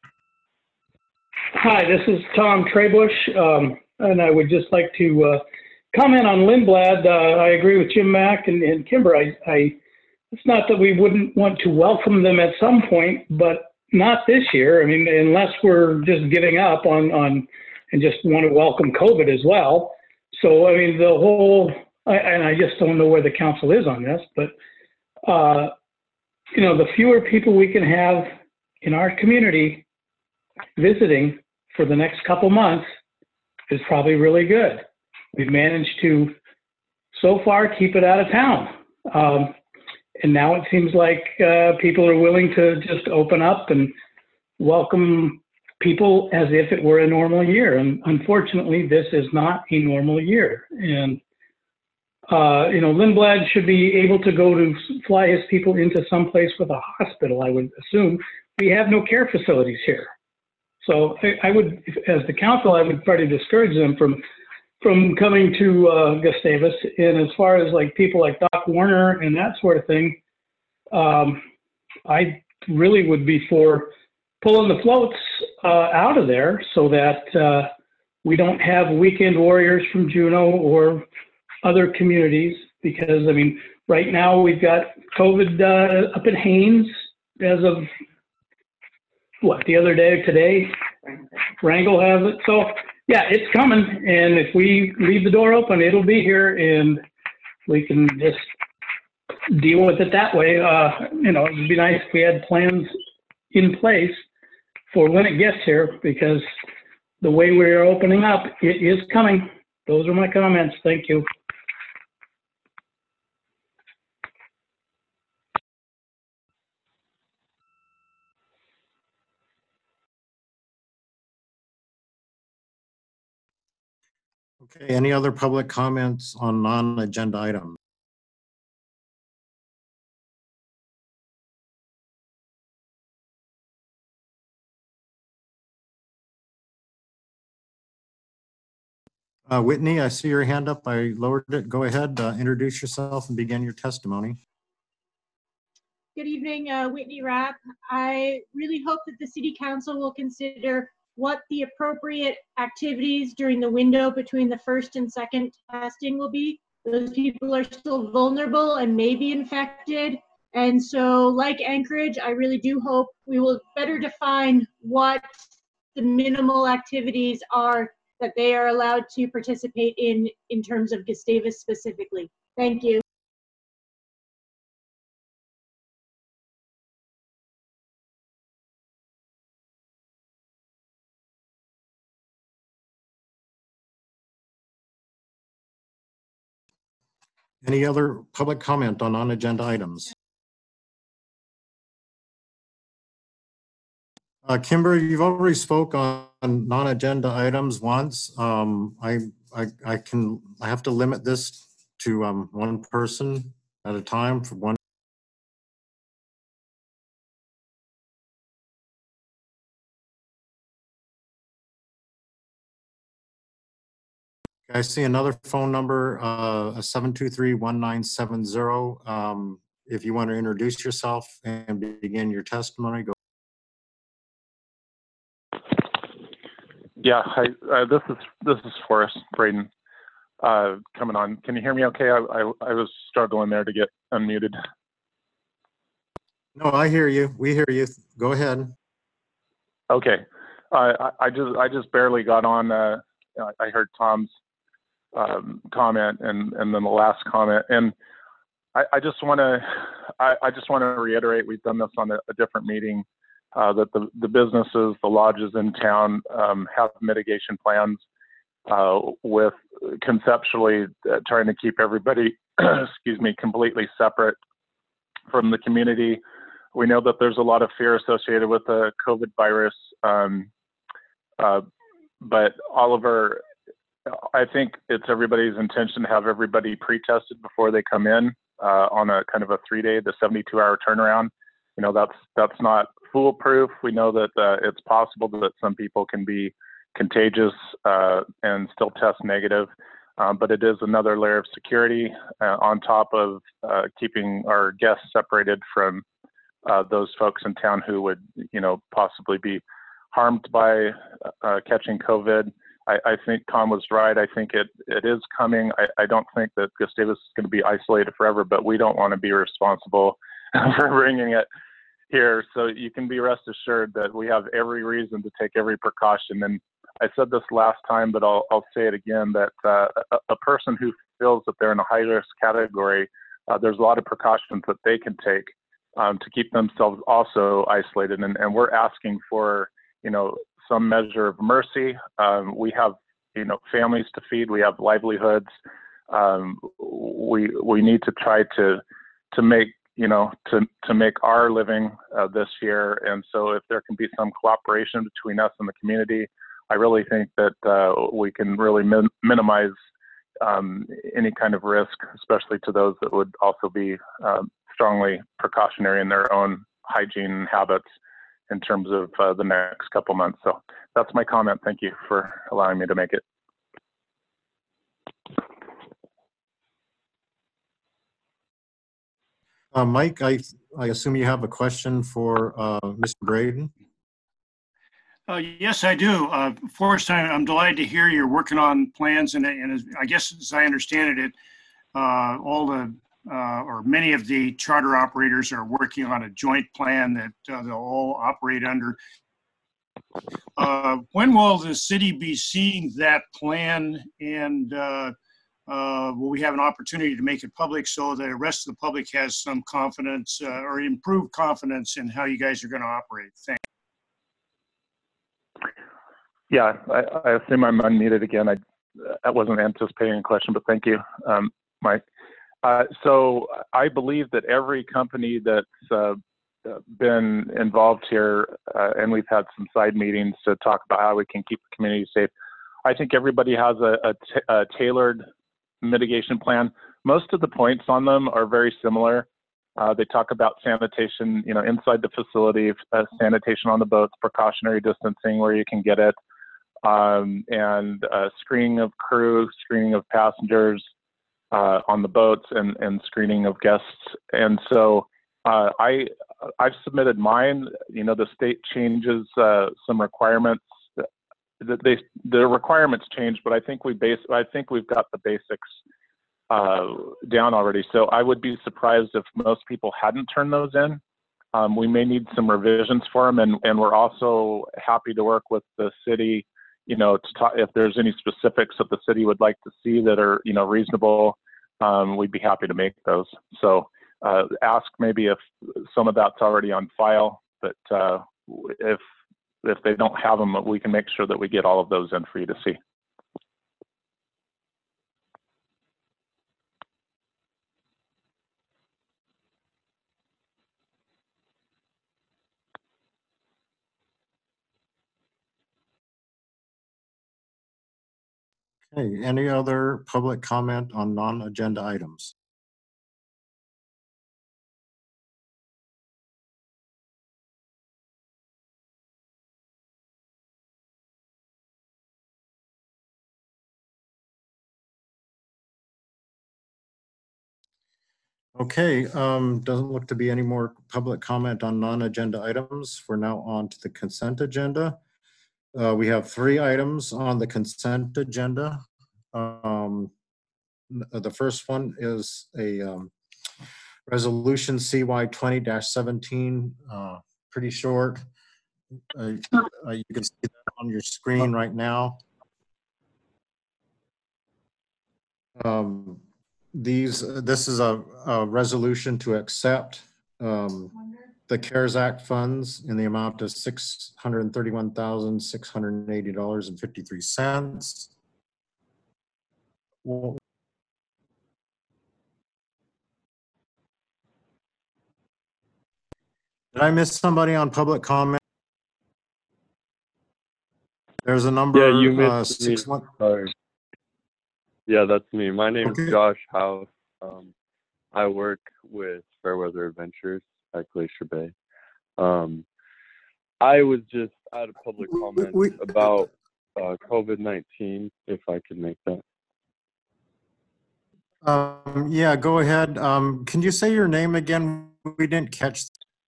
Hi, this is Tom Trebush, um, and I would just like to uh, comment on Lindblad. Uh, I agree with Jim Mack and, and Kimber. I, I, it's not that we wouldn't want to welcome them at some point, but not this year. I mean, unless we're just giving up on, on and just want to welcome COVID as well. So, I mean, the whole, I, and I just don't know where the council is on this, but, uh, you know, the fewer people we can have in our community visiting for the next couple months is probably really good. We've managed to, so far, keep it out of town. Um, and now it seems like uh, people are willing to just open up and welcome people as if it were a normal year. And unfortunately, this is not a normal year. And Uh, you know, Lindblad should be able to go to fly his people into someplace with a hospital, I would assume. We have no care facilities here. So I, I would, as the council, I would try to discourage them from from coming to uh, Gustavus. And as far as like people like Doc Warner and that sort of thing, um, I really would be for pulling the floats uh, out of there so that uh, we don't have weekend warriors from Juneau or other communities. Because, I mean, right now we've got COVID uh, up in Haines as of, what, the other day, today? Wrangell has it. So, yeah, it's coming. And if we leave the door open, it'll be here, and we can just deal with it that way. Uh, you know, it'd be nice if we had plans in place for when it gets here, because the way we're opening up, it is coming. Those are my comments. Thank you. Okay, any other public comments on non-agenda items? Uh, Whitney, I see your hand up. I lowered it. Go ahead, uh, introduce yourself and begin your testimony. Good evening, uh, Whitney Rapp. I really hope that the City Council will consider what the appropriate activities during the window between the first and second testing will be. Those people are still vulnerable and may be infected. And so, like Anchorage, I really do hope we will better define what the minimal activities are that they are allowed to participate in, in terms of Gustavus specifically. Thank you. Any other public comment on non-agenda items? Uh, Kimber, you've already spoke on non-agenda items once. Um, I, I, I can, I have to limit this to um, one person at a time for one. I see another phone number, uh, seven two three, one nine seven zero. Um, if you want to introduce yourself and begin your testimony, go. Yeah, hi, uh, this is this is Forrest Braden uh, coming on. Can you hear me okay? I, I, I was struggling there to get unmuted. No, I hear you. We hear you. Go ahead. Okay. Uh, I, I just I just barely got on. Uh, I heard Tom's um, comment and and then the last comment, and I, I just want to I, I just want to reiterate, we've done this on a, a different meeting, uh, that the the businesses, the lodges in town um, have mitigation plans uh, with conceptually uh, trying to keep everybody excuse me completely separate from the community. We know that there's a lot of fear associated with the COVID virus, um, uh, but Oliver, I think it's everybody's intention to have everybody pre-tested before they come in uh, on a kind of a three-day to seventy-two hour turnaround. You know, that's that's not foolproof. We know that uh, it's possible that some people can be contagious uh, and still test negative, um, but it is another layer of security uh, on top of uh, keeping our guests separated from uh, those folks in town who would, you know, possibly be harmed by uh, catching COVID. I, I think Tom was right. I think it, it is coming. I, I don't think that Gustavus is going to be isolated forever, but we don't want to be responsible for bringing it here. So you can be rest assured that we have every reason to take every precaution. And I said this last time, but I'll, I'll say it again, that uh, a, a person who feels that they're in a high risk category, uh, there's a lot of precautions that they can take um, to keep themselves also isolated. And, and we're asking for, you know, some measure of mercy. Um, we have, you know, families to feed. We have livelihoods. Um, we we need to try to to make, you know, to to make our living uh, this year. And so, if there can be some cooperation between us and the community, I really think that uh, we can really min minimize um, any kind of risk, especially to those that would also be um, strongly precautionary in their own hygiene habits in terms of uh, the next couple months. So that's my comment. Thank you for allowing me to make it. Uh, Mike, I, I assume you have a question for uh, Mister Braden? Uh, yes, I do. Uh, Forrest, I- I'm delighted to hear you're working on plans, and, and as, I guess as I understand it, uh, all the uh, or many of the charter operators are working on a joint plan that uh, they'll all operate under. Uh, when will the city be seeing that plan, and uh, uh, will we have an opportunity to make it public so that the rest of the public has some confidence uh, or improved confidence in how you guys are going to operate? Thanks. Yeah, I, I assume I'm unmuted again. I, I wasn't anticipating a question, but thank you, um, Mike. Uh, so I believe that every company that's uh, been involved here, uh, and we've had some side meetings to talk about how we can keep the community safe. I think everybody has a, a, t a tailored mitigation plan. Most of the points on them are very similar. Uh, they talk about sanitation, you know, inside the facility, uh, sanitation on the boats, precautionary distancing where you can get it, um, and uh, screening of crew, screening of passengers uh, on the boats, and, and screening of guests. And so uh, I, I've submitted mine. You know, the state changes uh, some requirements. They, the requirements change, but I think we base. I think we've got the basics uh, down already. So I would be surprised if most people hadn't turned those in. Um, we may need some revisions for them, and, and we're also happy to work with the city, you know, to talk, if there's any specifics that the city would like to see that are, you know, reasonable, um, we'd be happy to make those. So uh, ask maybe if some of that's already on file, but uh, if if they don't have them, we can make sure that we get all of those in for you to see. Okay, any other public comment on non-agenda items? Okay, um, doesn't look to be any more public comment on non-agenda items. We're now on to the consent agenda. Uh, we have three items on the consent agenda. Um, the first one is a um, resolution C Y twenty dash seventeen, uh, pretty short. Uh, uh, you can see that on your screen right now. Um, these, this is a, a resolution to accept um, the CARES Act funds in the amount of six hundred thirty-one thousand, six hundred eighty dollars and fifty-three cents. Well, did I miss somebody on public comment? There's a number. Yeah, you uh, missed six me. one. Sorry. Yeah, that's me. My name is Okay. Josh House. Um, I work with Fairweather Adventures at Glacier Bay. Um, I was just at a public comment we- about uh, COVID nineteen, if I could make that. Um, yeah, go ahead. Um, can you say your name again? We didn't catch.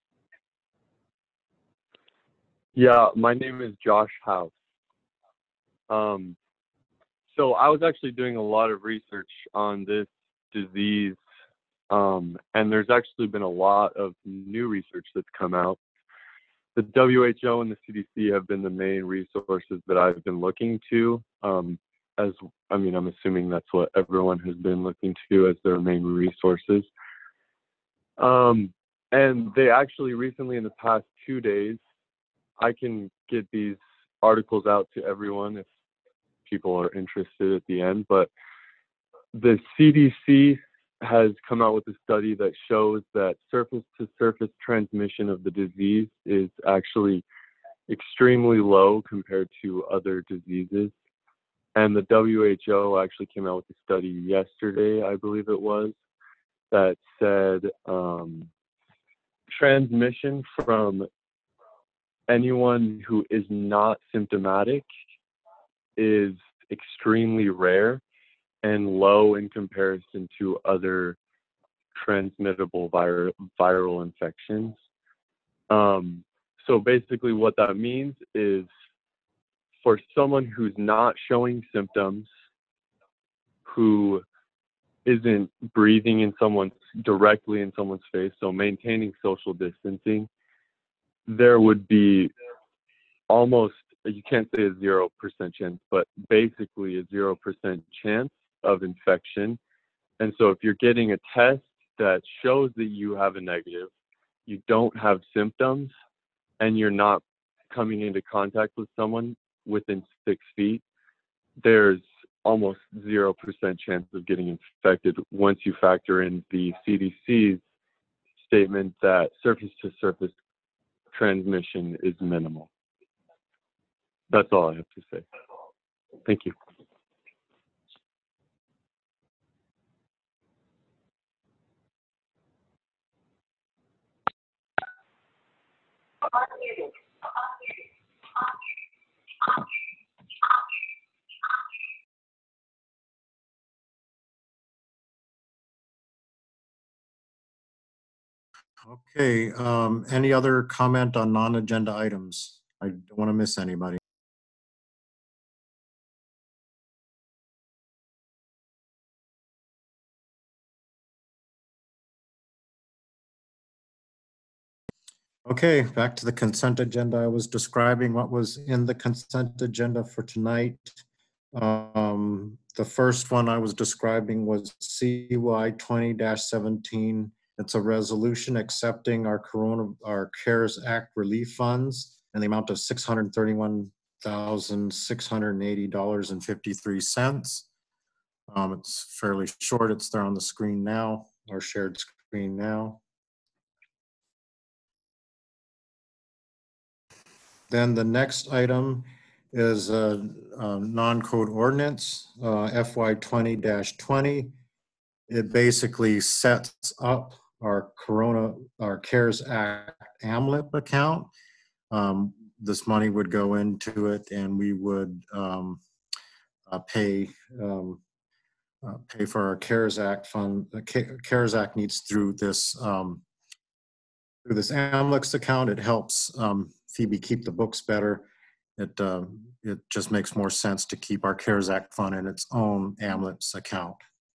Yeah, my name is Josh House. Um, so I was actually doing a lot of research on this disease, um, and there's actually been a lot of new research that's come out. The W H O and the C D C have been the main resources that I've been looking to. Um, as I mean, I'm assuming that's what everyone has been looking to as their main resources. Um, and they actually recently, in the past two days, I can get these articles out to everyone if people are interested at the end, but the C D C has come out with a study that shows that surface to surface transmission of the disease is actually extremely low compared to other diseases. And the W H O actually came out with a study yesterday, I believe it was, that said um, transmission from anyone who is not symptomatic is extremely rare and low in comparison to other transmittable vir- viral infections. Um, so basically what that means is for someone who's not showing symptoms, who isn't breathing in someone's directly in someone's face, so maintaining social distancing, there would be almost, you can't say a zero percent chance, but basically a zero percent chance of infection. And so if you're getting a test that shows that you have a negative, you don't have symptoms, and you're not coming into contact with someone within six feet, there's almost zero percent chance of getting infected once you factor in the C D C's statement that surface-to-surface transmission is minimal. That's all I have to say. Thank you. Okay, um, any other comment on non-agenda items? I don't want to miss anybody. Okay, back to the consent agenda. I was describing what was in the consent agenda for tonight. Um, the first one I was describing was C Y twenty seventeen. It's a resolution accepting our Corona, our CARES Act relief funds in the amount of six hundred thirty-one thousand six hundred eighty dollars and fifty-three cents. Um, it's fairly short. It's there on the screen now, or shared screen now. Then the next item is a, a non-code ordinance, uh, F Y twenty dash twenty. It basically sets up our Corona, our CARES Act AMLIP account. Um, this money would go into it, and we would um, uh, pay um, uh, pay for our CARES Act fund. The CARES Act needs through this um, through this AMLIX account. It helps um, Phoebe keep the books better. It uh, it just makes more sense to keep our CARES Act fund in its own AMLIPS account.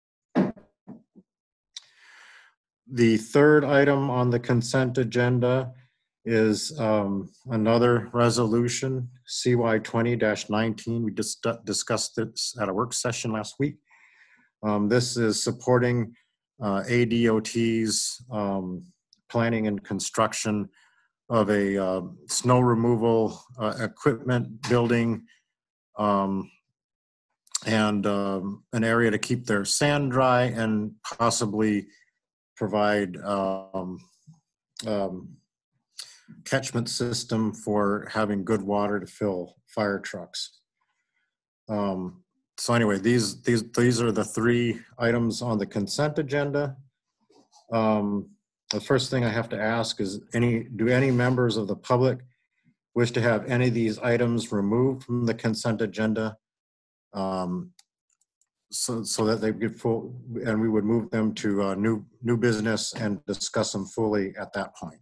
The third item on the consent agenda is um, another resolution, C Y twenty dash nineteen. We just discussed this at a work session last week. Um, this is supporting uh, A D O T's um, planning and construction of a uh, snow removal uh, equipment building um, and um, an area to keep their sand dry, and possibly provide um, um, catchment system for having good water to fill fire trucks. Um, so anyway, these these these are the three items on the consent agenda. Um, the first thing I have to ask is, any do any members of the public wish to have any of these items removed from the consent agenda, um, so so that they get full, and we would move them to uh, new new business and discuss them fully at that point?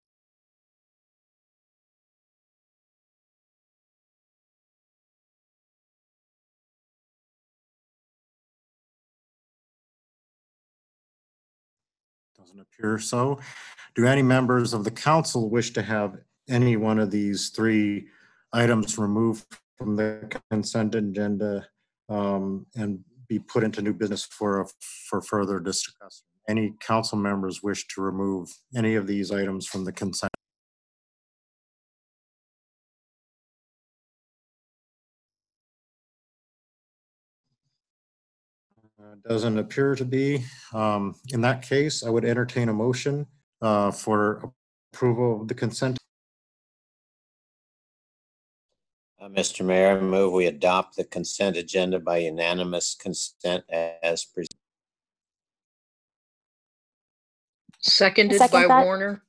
Doesn't appear so. Do any members of the council wish to have any one of these three items removed from the consent agenda um, and be put into new business for a, for further discussion? Any council members wish to remove any of these items from the consent? Uh, doesn't appear to be. Um, in that case, I would entertain a motion uh, for approval of the consent. Uh, Mister Mayor, I move we adopt the consent agenda by unanimous consent as presented. Seconded second by that. Warner.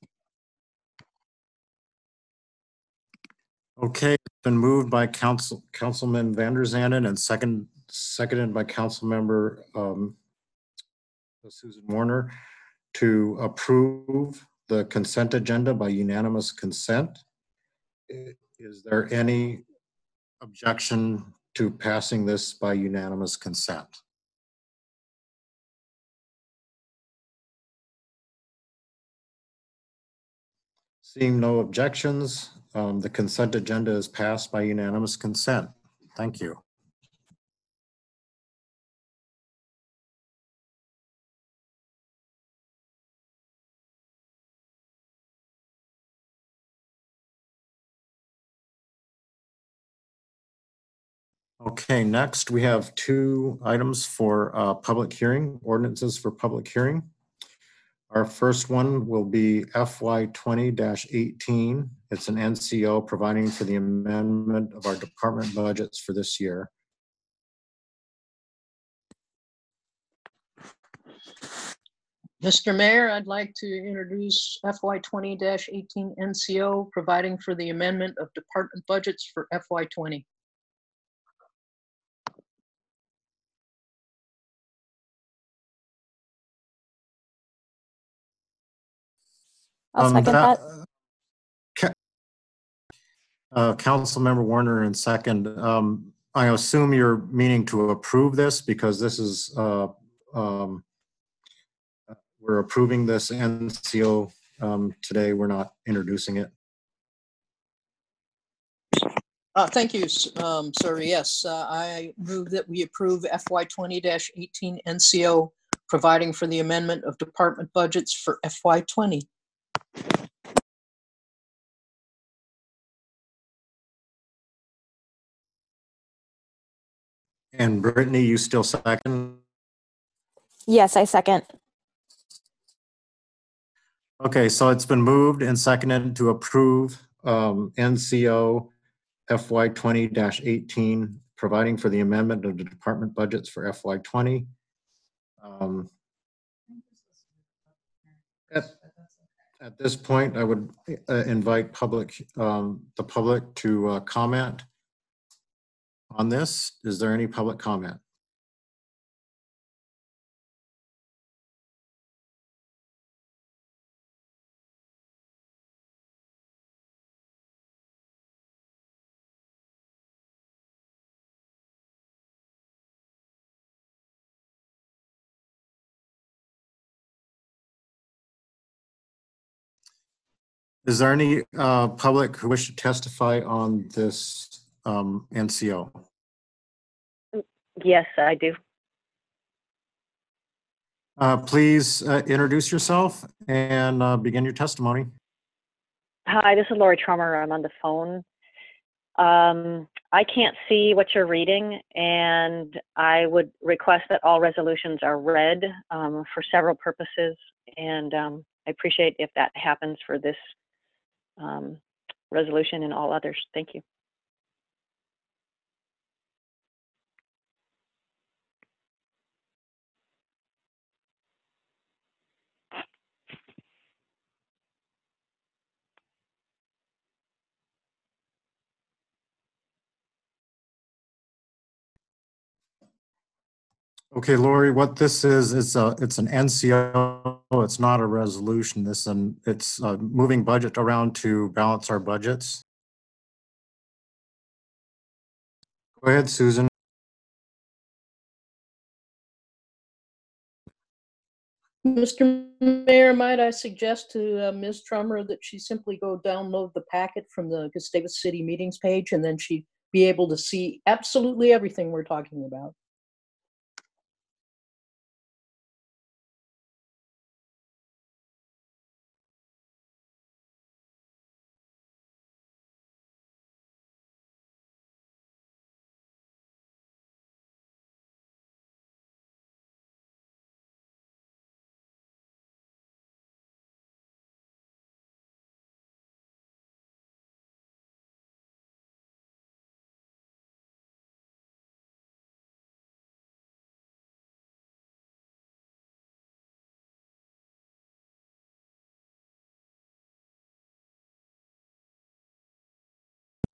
Okay, it's been moved by Council, Councilman Van der Zanden and second, seconded by Councilmember um, Susan Warner to approve the consent agenda by unanimous consent. I- Is there any objection to passing this by unanimous consent? Seeing no objections, um, the consent agenda is passed by unanimous consent. Thank you. Okay, next we have two items for uh, public hearing, ordinances for public hearing. Our first one will be F Y twenty eighteen. It's an N C O providing for the amendment of our department budgets for this year. Mister Mayor, I'd like to introduce F Y twenty eighteen N C O, providing for the amendment of department budgets for F Y twenty. I'll Um, second that. Ca- Uh, Councilmember Warner in second. Um, I assume you're meaning to approve this because this is, uh, um, we're approving this N C O um, today. We're not introducing it. Uh, thank you, s- um, sir. Yes, uh, I move that we approve F Y twenty eighteen N C O, providing for the amendment of department budgets for F Y twenty. And Brittany, you still second? Yes, I second. Okay, so it's been moved and seconded to approve um, N C O F Y twenty eighteen, providing for the amendment of the department budgets for F Y twenty. Um, At at this point, I would uh, invite public, um, the public to uh, comment on this. Is there any public comment? Is there any uh, public who wish to testify on this um, N C O? Yes, I do. Uh, Please uh, introduce yourself and uh, begin your testimony. Hi, this is Lori Trummer. I'm on the phone. Um, I can't see what you're reading, and I would request that all resolutions are read um, for several purposes, and um, I appreciate if that happens for this um, resolution and all others. Thank you. Okay, Lori, what this is, it's a, it's an N C O. It's not a resolution. This, and it's uh, moving budget around to balance our budgets. Go ahead, Susan. Mister Mayor, might I suggest to uh, Miz Trummer that she simply go download the packet from the Gustavus City meetings page, and then she'd be able to see absolutely everything we're talking about.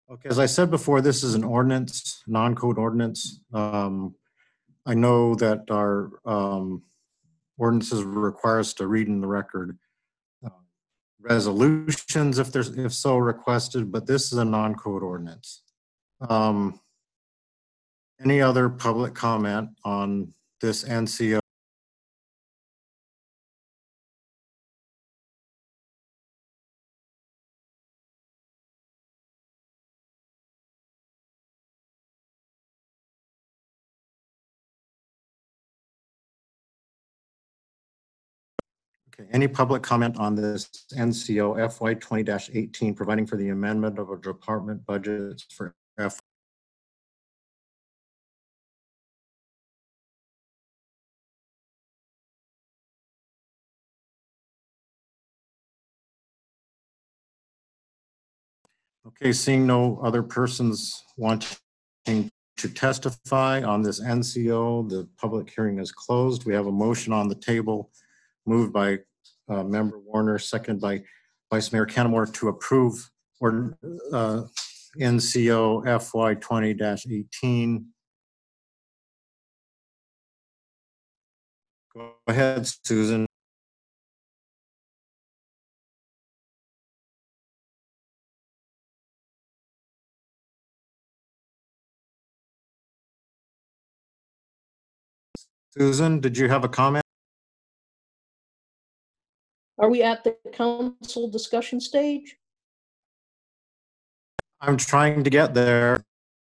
Okay, as I said before, this is an ordinance, non-code ordinance. Um, I know that our um, ordinances require us to read in the record uh, resolutions if there's, if so requested, but this is a non-code ordinance. Um, Any other public comment on this N C O? Okay, any public comment on this N C O F Y twenty eighteen, providing for the amendment of a department budgets for F? Okay, seeing no other persons wanting to testify on this N C O, the public hearing is closed. We have a motion on the table moved by uh, Member Warner, seconded by Vice Mayor Canamore to approve or uh, N C O F Y twenty eighteen. Go ahead, Susan. Susan, did you have a comment? Are we at the council discussion stage? I'm trying to get there.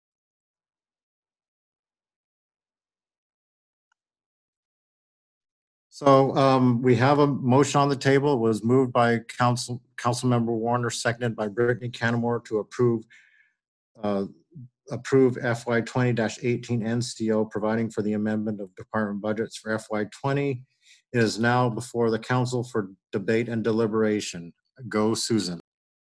So um, we have a motion on the table. It was moved by Council Councilmember Warner, seconded by Brittany Canamore to approve uh, approve F Y twenty eighteen N C O, providing for the amendment of department budgets for F Y twenty. It is now before the council for debate and deliberation. Go, Susan.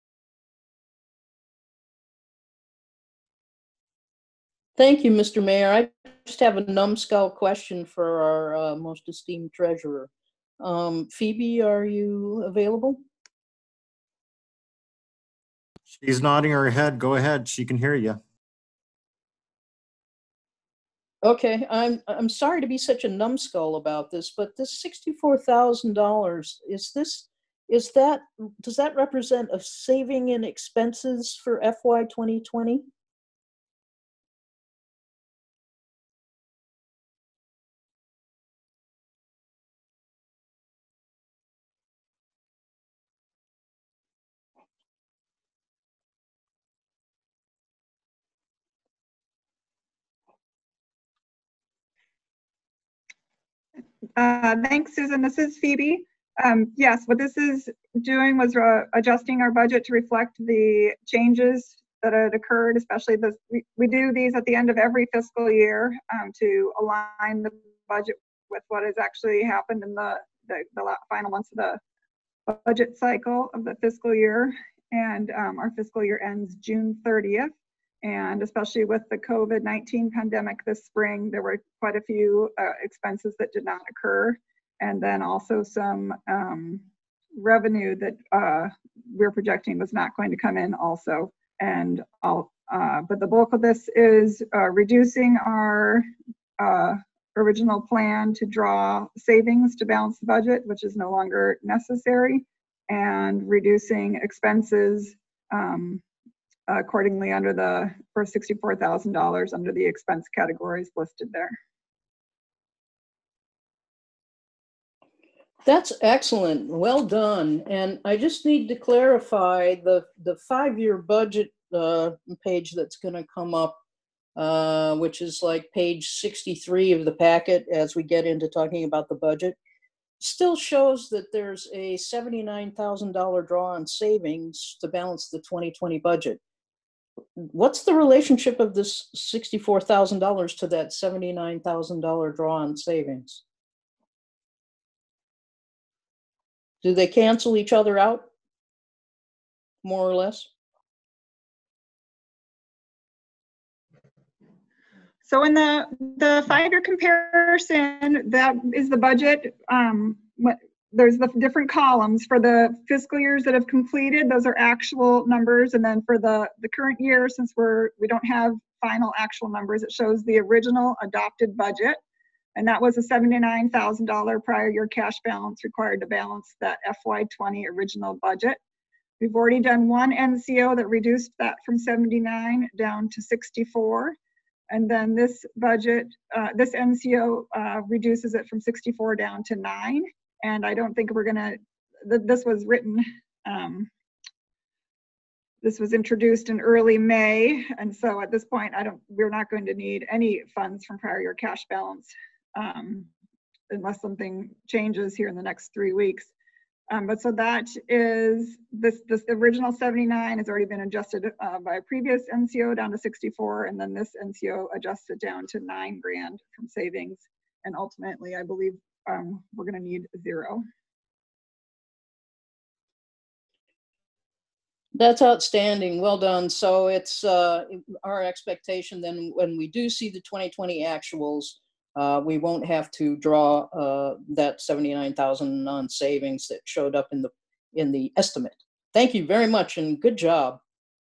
Thank you, Mister Mayor. I just have a numbskull question for our uh, most esteemed treasurer. Um, Phoebe, are you available? She's nodding her head. Go ahead. She can hear you. Okay, I'm I'm sorry to be such a numbskull about this, but this sixty-four thousand dollars, is this is that does that represent a saving in expenses for F Y twenty twenty? Uh, thanks, Susan. This is Phoebe. Um, yes, what this is doing was uh, adjusting our budget to reflect the changes that had occurred, especially the, we, we do these at the end of every fiscal year um, to align the budget with what has actually happened in the, the, the final months of the budget cycle of the fiscal year. And um, our fiscal year ends June thirtieth. And especially with the COVID nineteen pandemic this spring, there were quite a few uh, expenses that did not occur. And then also some um, revenue that uh, we're projecting was not going to come in also. And I'll, uh, but the bulk of this is uh, reducing our uh, original plan to draw savings to balance the budget, which is no longer necessary, and reducing expenses um, accordingly under the, for sixty-four thousand dollars under the expense categories listed there. That's excellent. Well done. And I just need to clarify the, the five-year budget uh, page that's going to come up, uh, which is like page sixty-three of the packet as we get into talking about the budget, still shows that there's a seventy-nine thousand dollar draw on savings to balance the twenty twenty budget. What's the relationship of this sixty-four thousand dollars to that seventy-nine thousand dollar draw on savings? Do they cancel each other out, more or less? So in the, the five-year comparison, that is the budget. Um, what, there's the different columns for the fiscal years that have completed. Those are actual numbers. And then for the, the current year, since we're, we don't have final actual numbers, it shows the original adopted budget. And that was a seventy-nine thousand dollars prior year cash balance required to balance that F Y twenty original budget. We've already done one N C O that reduced that from seventy-nine down to sixty-four. And then this budget, uh, this N C O uh, reduces it from sixty-four down to nine. And I don't think we're gonna, th this was written, um, this was introduced in early May. And so at this point, I don't, we're not going to need any funds from prior year cash balance um, unless something changes here in the next three weeks. Um, but so that is, this, this original seventy-nine has already been adjusted uh, by a previous N C O down to sixty-four, and then this N C O adjusts it down to nine grand from savings. And ultimately, I believe um, we're gonna need zero. That's outstanding. Well done. So it's uh, our expectation then when we do see the twenty twenty actuals, uh, we won't have to draw uh, that seventy-nine thousand non-savings that showed up in the in the estimate. Thank you very much and good job.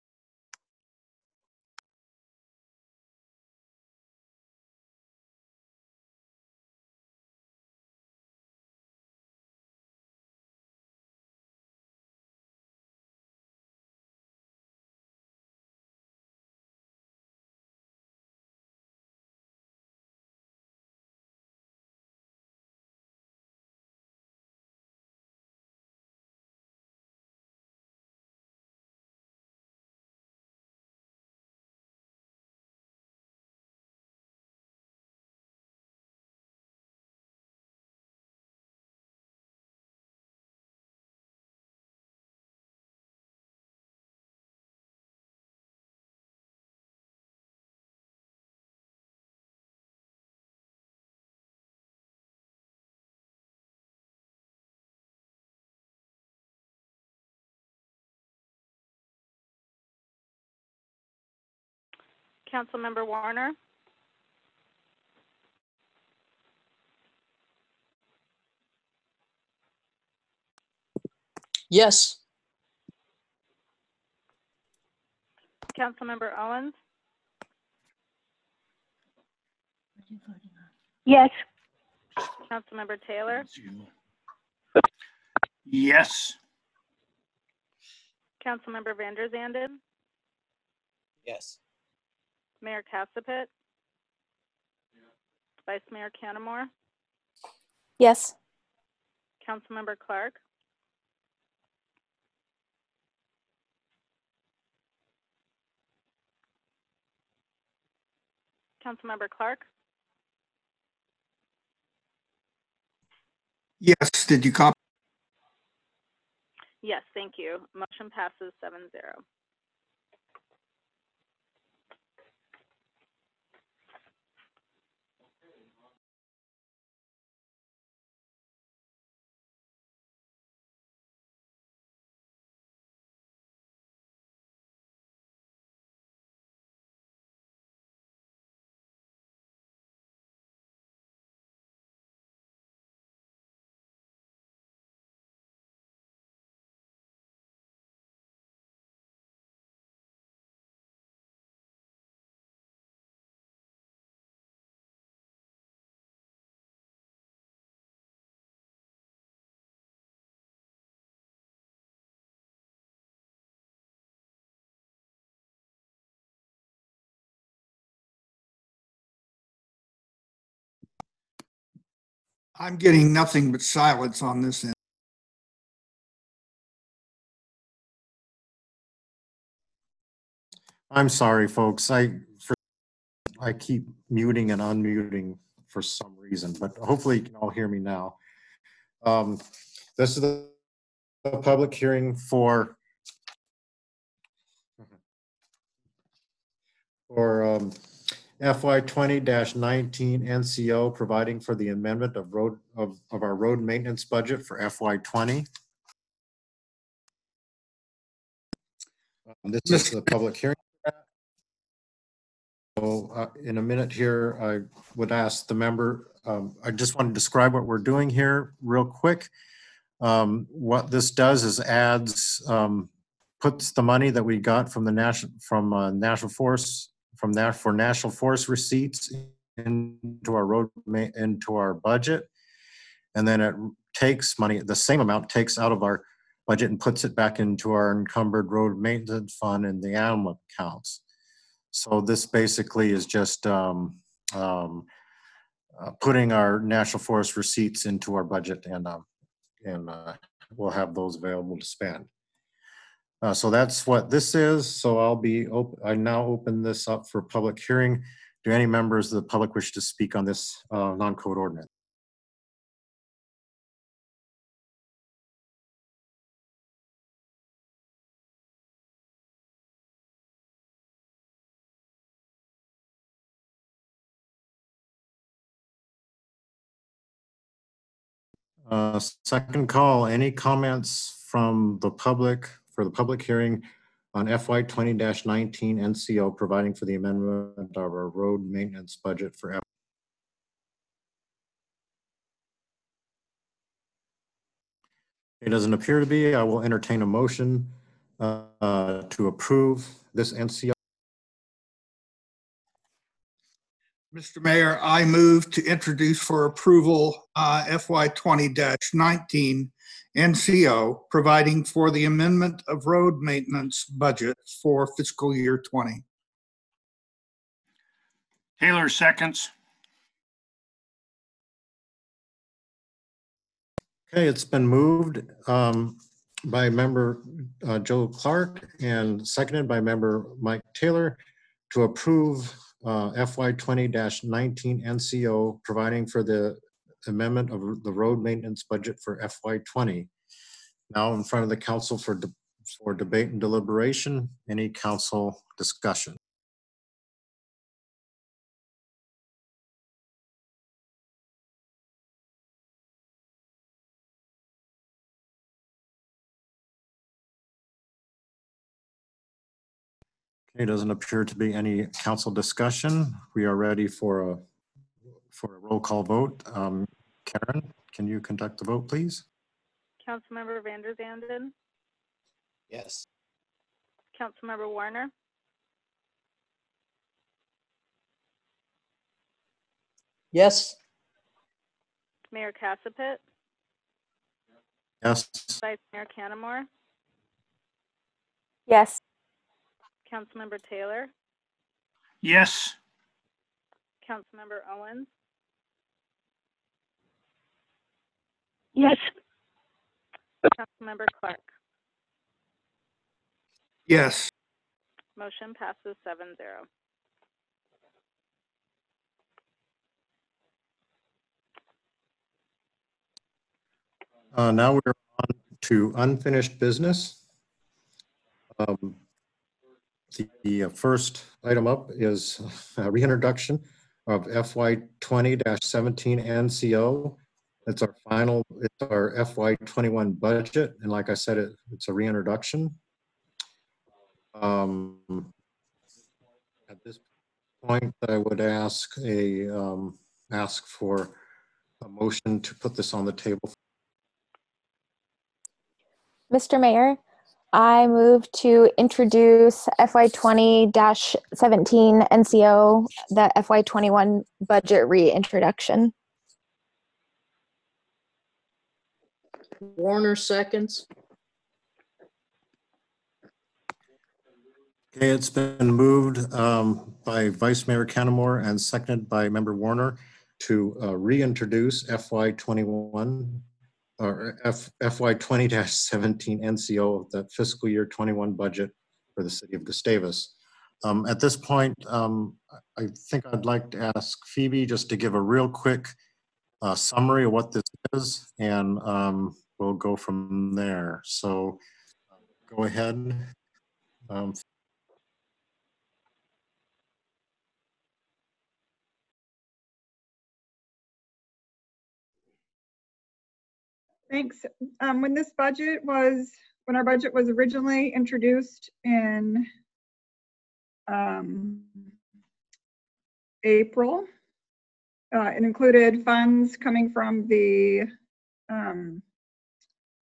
Councilmember Warner? Yes. Councilmember Owens? Yes. Councilmember Taylor? Yes. Councilmember Vander Zanden? Yes. Mayor Kassapit? Vice Mayor Canamore? Yes. Councilmember Clark? Councilmember Clark? Yes, did you copy? Yes, thank you. Motion passes seven zero. I'm getting nothing but silence on this end. I'm sorry, folks. I, for, I keep muting and unmuting for some reason, but hopefully you can all hear me now. Um, this is the, the public hearing for for um, F Y twenty nineteen N C O, providing for the amendment of road of, of our road maintenance budget for F Y twenty. Um, this is the public hearing. So uh, in a minute here, I would ask the member, um, I just want to describe what we're doing here real quick. Um, what this does is adds, um, puts the money that we got from the national, from uh, National Forest, from that for National Forest receipts into our road, ma- into our budget. And then it takes money, the same amount takes out of our budget and puts it back into our encumbered road maintenance fund and the animal accounts. So this basically is just um, um, uh, putting our National Forest receipts into our budget, and um, and uh, we'll have those available to spend. Uh, so that's what this is. So I'll be, op I now open this up for public hearing. Do any members of the public wish to speak on this uh, non-code ordinance? Uh, second call, any comments from the public for the public hearing on F Y twenty nineteen N C O providing for the amendment of our road maintenance budget for F. It doesn't appear to be. I will entertain a motion uh, uh, to approve this N C O. Mister Mayor, I move to introduce for approval uh, F Y twenty nineteen N C O, providing for the amendment of road maintenance budget for fiscal year twenty. Taylor seconds. Okay, it's been moved um, by member uh, Joe Clark and seconded by member Mike Taylor to approve uh, F Y twenty nineteen N C O, providing for the amendment of the road maintenance budget for F Y twenty. Now in front of the council for, de for debate and deliberation. Any council discussion? Okay, doesn't appear to be any council discussion. We are ready for a for a roll call vote. Um, Karen, can you conduct the vote, please? Councilmember Vander Zanden, Yes. Councilmember Warner, Yes. Mayor Casapit, Yes. Vice Mayor Canamore, Yes. Councilmember Taylor, Yes. Councilmember Owens, Yes. Councilmember Clark. Yes. Motion passes seven zero. Uh, now we're on to unfinished business. Um, the, the first item up is a reintroduction of F Y twenty seventeen N C O. It's our final, it's our F Y twenty-one budget. And like I said, it, it's a reintroduction. Um, at this point, I would ask a, um, ask for a motion to put this on the table. Mister Mayor, I move to introduce F Y twenty seventeen N C O, the F Y twenty-one budget reintroduction. Warner seconds. Okay, it's been moved um, by Vice Mayor Canamore and seconded by Member Warner to uh, reintroduce F Y twenty-one or F, FY twenty seventeen N C O, the fiscal year twenty-one budget for the city of Gustavus. Um, at this point, um, I think I'd like to ask Phoebe just to give a real quick uh, summary of what this is, and um, we'll go from there. So go ahead. Um, Thanks. Um, when this budget was, when our budget was originally introduced in um, April, uh, it included funds coming from the um,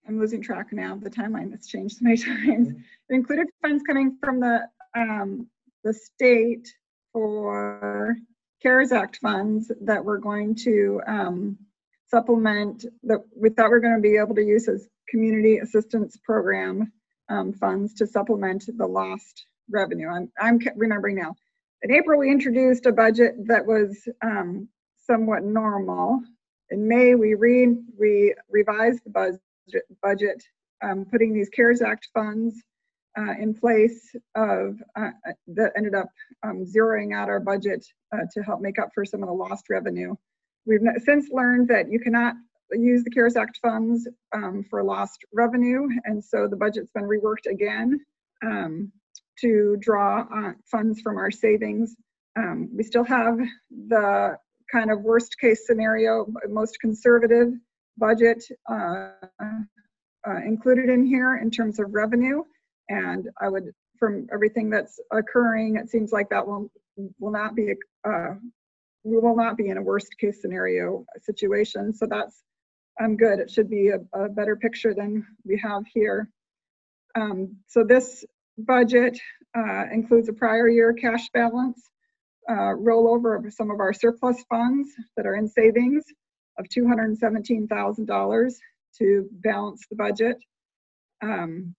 I'm losing track now of the timeline that's changed so many times. It included funds coming from the um, the state for CARES Act funds that we're going to um, supplement, that we thought we were going to be able to use as community assistance program um, funds to supplement the lost revenue. I'm, I'm remembering now. In April, we introduced a budget that was um, somewhat normal. In May, we re, we revised the budget, budget um, putting these CARES Act funds uh, in place of uh, that ended up um, zeroing out our budget uh, to help make up for some of the lost revenue. We've since learned that you cannot use the CARES Act funds um, for lost revenue, and so the budget's been reworked again um, to draw uh, funds from our savings. Um, we still have the kind of worst case scenario, most conservative budget uh, uh, included in here in terms of revenue. And I would, from everything that's occurring, it seems like that will will not be, uh, we will not be in a worst case scenario situation. So that's um, good. It should be a, a better picture than we have here. Um, so this budget uh, includes a prior year cash balance, uh, rollover of some of our surplus funds that are in savings of two hundred seventeen thousand dollars to balance the budget. Um,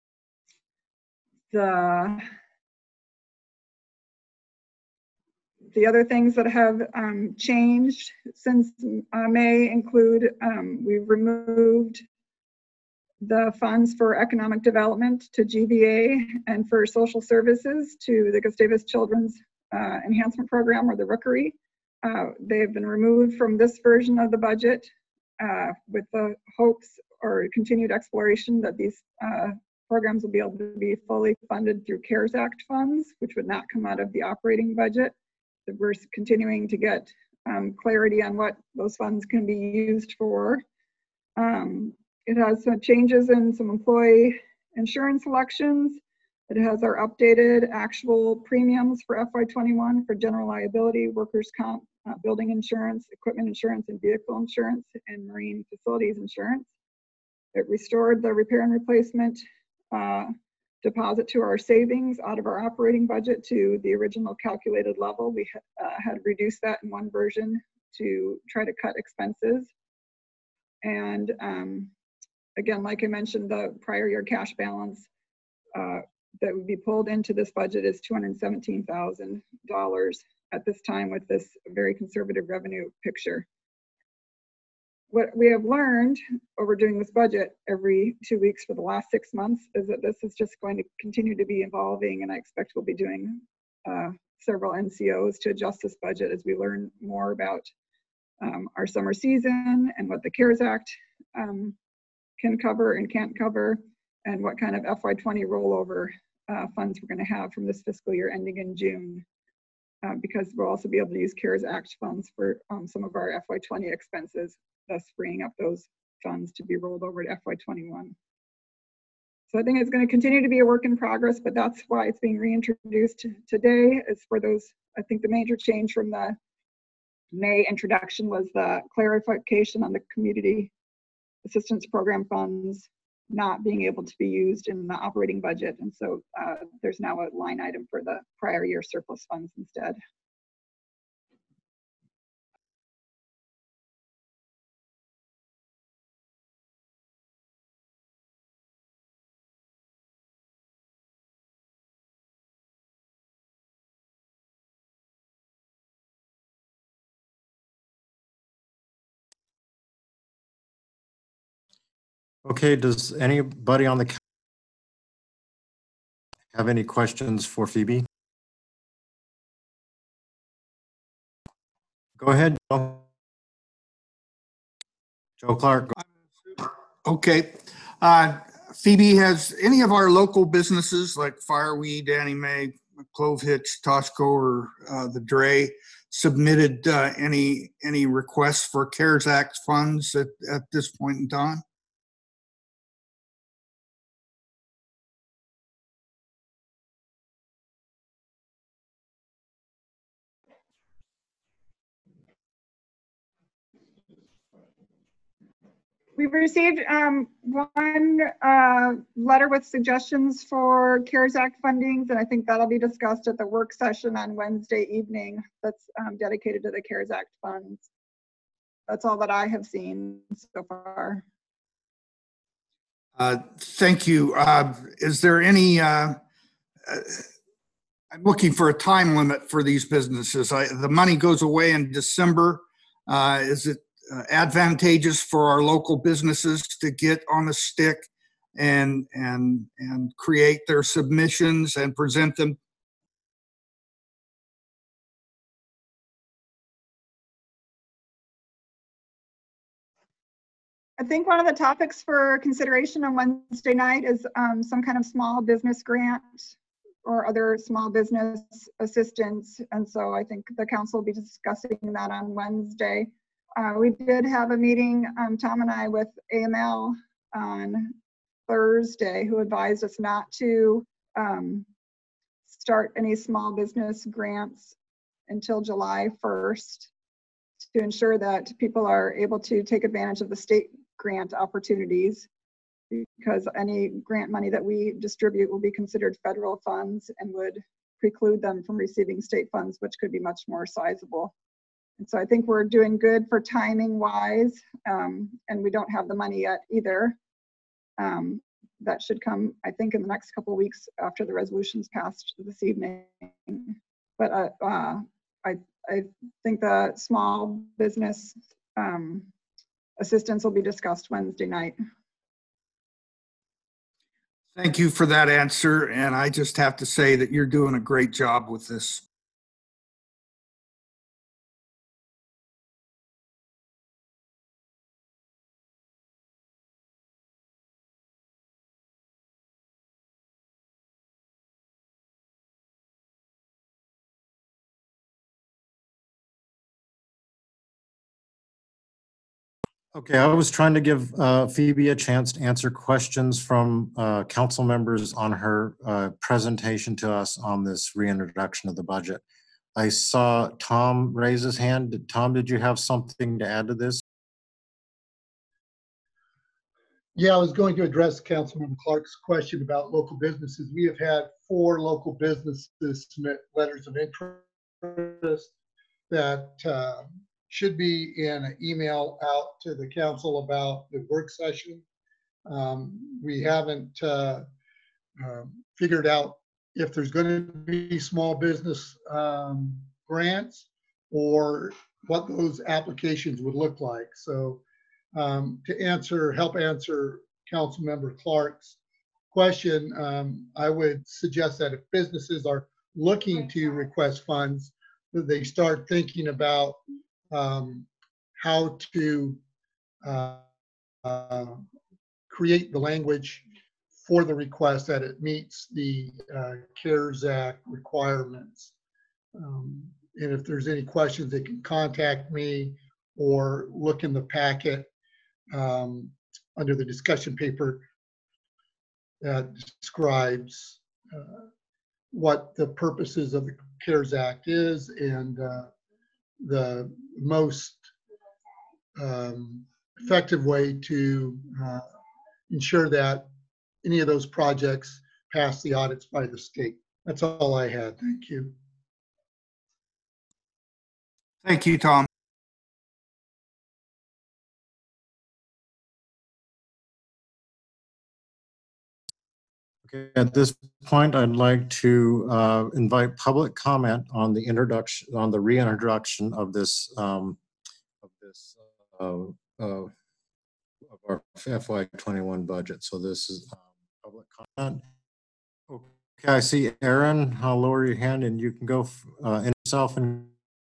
the, the other things that have um, changed since uh, May include um, we've removed the funds for economic development to G V A and for social services to the Gustavus Children's uh, Enhancement Program, or the Rookery. Uh, they've been removed from this version of the budget uh, with the hopes or continued exploration that these uh, programs will be able to be fully funded through CARES Act funds, which would not come out of the operating budget. That we're continuing to get um, clarity on what those funds can be used for. Um, it has some changes in some employee insurance elections. It has our updated actual premiums for F Y twenty-one for general liability, workers' comp, uh, building insurance, equipment insurance, and vehicle insurance, and marine facilities insurance. It restored the repair and replacement uh, deposit to our savings out of our operating budget to the original calculated level. We uh, had reduced that in one version to try to cut expenses. And um, again, like I mentioned, the prior year cash balance uh, that would be pulled into this budget is two hundred seventeen thousand dollars at this time with this very conservative revenue picture. What we have learned over doing this budget every two weeks for the last six months is that this is just going to continue to be evolving, and I expect we'll be doing uh, several N C Os to adjust this budget as we learn more about um, our summer season and what the CARES Act um, can cover and can't cover, and what kind of F Y twenty rollover uh, funds we're going to have from this fiscal year ending in June, uh, because we'll also be able to use CARES Act funds for um, some of our F Y twenty expenses, thus freeing up those funds to be rolled over to F Y twenty-one. So I think it's going to continue to be a work in progress, but that's why it's being reintroduced today. Is for those, I think the major change from the May introduction was the clarification on the community assistance program funds not being able to be used in the operating budget. And so uh, there's now a line item for the prior year surplus funds instead. Okay, does anybody on the council have any questions for Phoebe? Go ahead, Joe. Joe Clark. Okay. Uh, Phoebe, has any of our local businesses like Fireweed, Annie Mae, Clove Hitch, Tosco, or uh, the Dre submitted uh, any any requests for CARES Act funds at, at this point in time? We've received um, one uh, letter with suggestions for CARES Act fundings, and I think that'll be discussed at the work session on Wednesday evening that's um, dedicated to the CARES Act funds. That's all that I have seen so far. Uh, Thank you. Uh, Is there any, uh, uh, I'm looking for a time limit for these businesses. I- The money goes away in December. Uh, Is it uh, advantageous for our local businesses to get on the stick and, and, and create their submissions and present them? I think one of the topics for consideration on Wednesday night is um, some kind of small business grant or other small business assistance. And so I think the council will be discussing that on Wednesday. Uh, we did have a meeting, um, Tom and I, with A M L on Thursday, who advised us not to um, start any small business grants until July first to ensure that people are able to take advantage of the state grant opportunities, because any grant money that we distribute will be considered federal funds and would preclude them from receiving state funds, which could be much more sizable. And so I think we're doing good for timing wise, um, and we don't have the money yet either. Um, that should come, I think, in the next couple of weeks after the resolution's passed this evening. But uh, uh, I, I think the small business um, assistance will be discussed Wednesday night. Thank you for that answer. And I just have to say that you're doing a great job with this. Okay, I was trying to give uh, Phoebe a chance to answer questions from uh, council members on her uh, presentation to us on this reintroduction of the budget. I saw Tom raise his hand. Did- Tom, did you have something to add to this? Yeah, I was going to address Councilmember Clark's question about local businesses. We have had four local businesses submit letters of interest that uh, should be in an email out to the council about the work session. Um, we haven't uh, uh, figured out if there's going to be small business um, grants or what those applications would look like. So um, to answer, help answer Councilmember Clark's question, um, I would suggest that if businesses are looking to request funds, that they start thinking about um, how to uh, uh, create the language for the request that it meets the uh, CARES Act requirements. Um, and if there's any questions, they can contact me or look in the packet um, under the discussion paper that describes uh, what the purposes of the CARES Act is and uh, the most um, effective way to uh, ensure that any of those projects pass the audits by the state. That's all I had. Thank you. Thank you, Tom. Okay, at this point, I'd like to uh, invite public comment on the introduction, on the reintroduction of this, um, of this, uh, uh, of our F Y twenty-one budget. So this is um, public comment. Okay, I see Aaron. I'll lower your hand and you can go uh, in yourself and.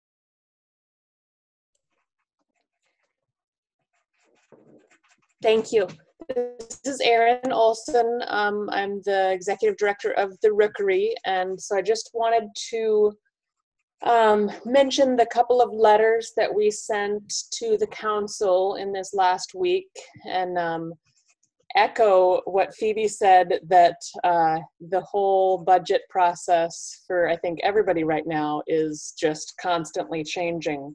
Thank you. This is Erin Olson. Um, I'm the executive director of the Rookery, and so I just wanted to um, mention the couple of letters that we sent to the council in this last week, and um, echo what Phoebe said, that uh, the whole budget process for, I think, everybody right now is just constantly changing.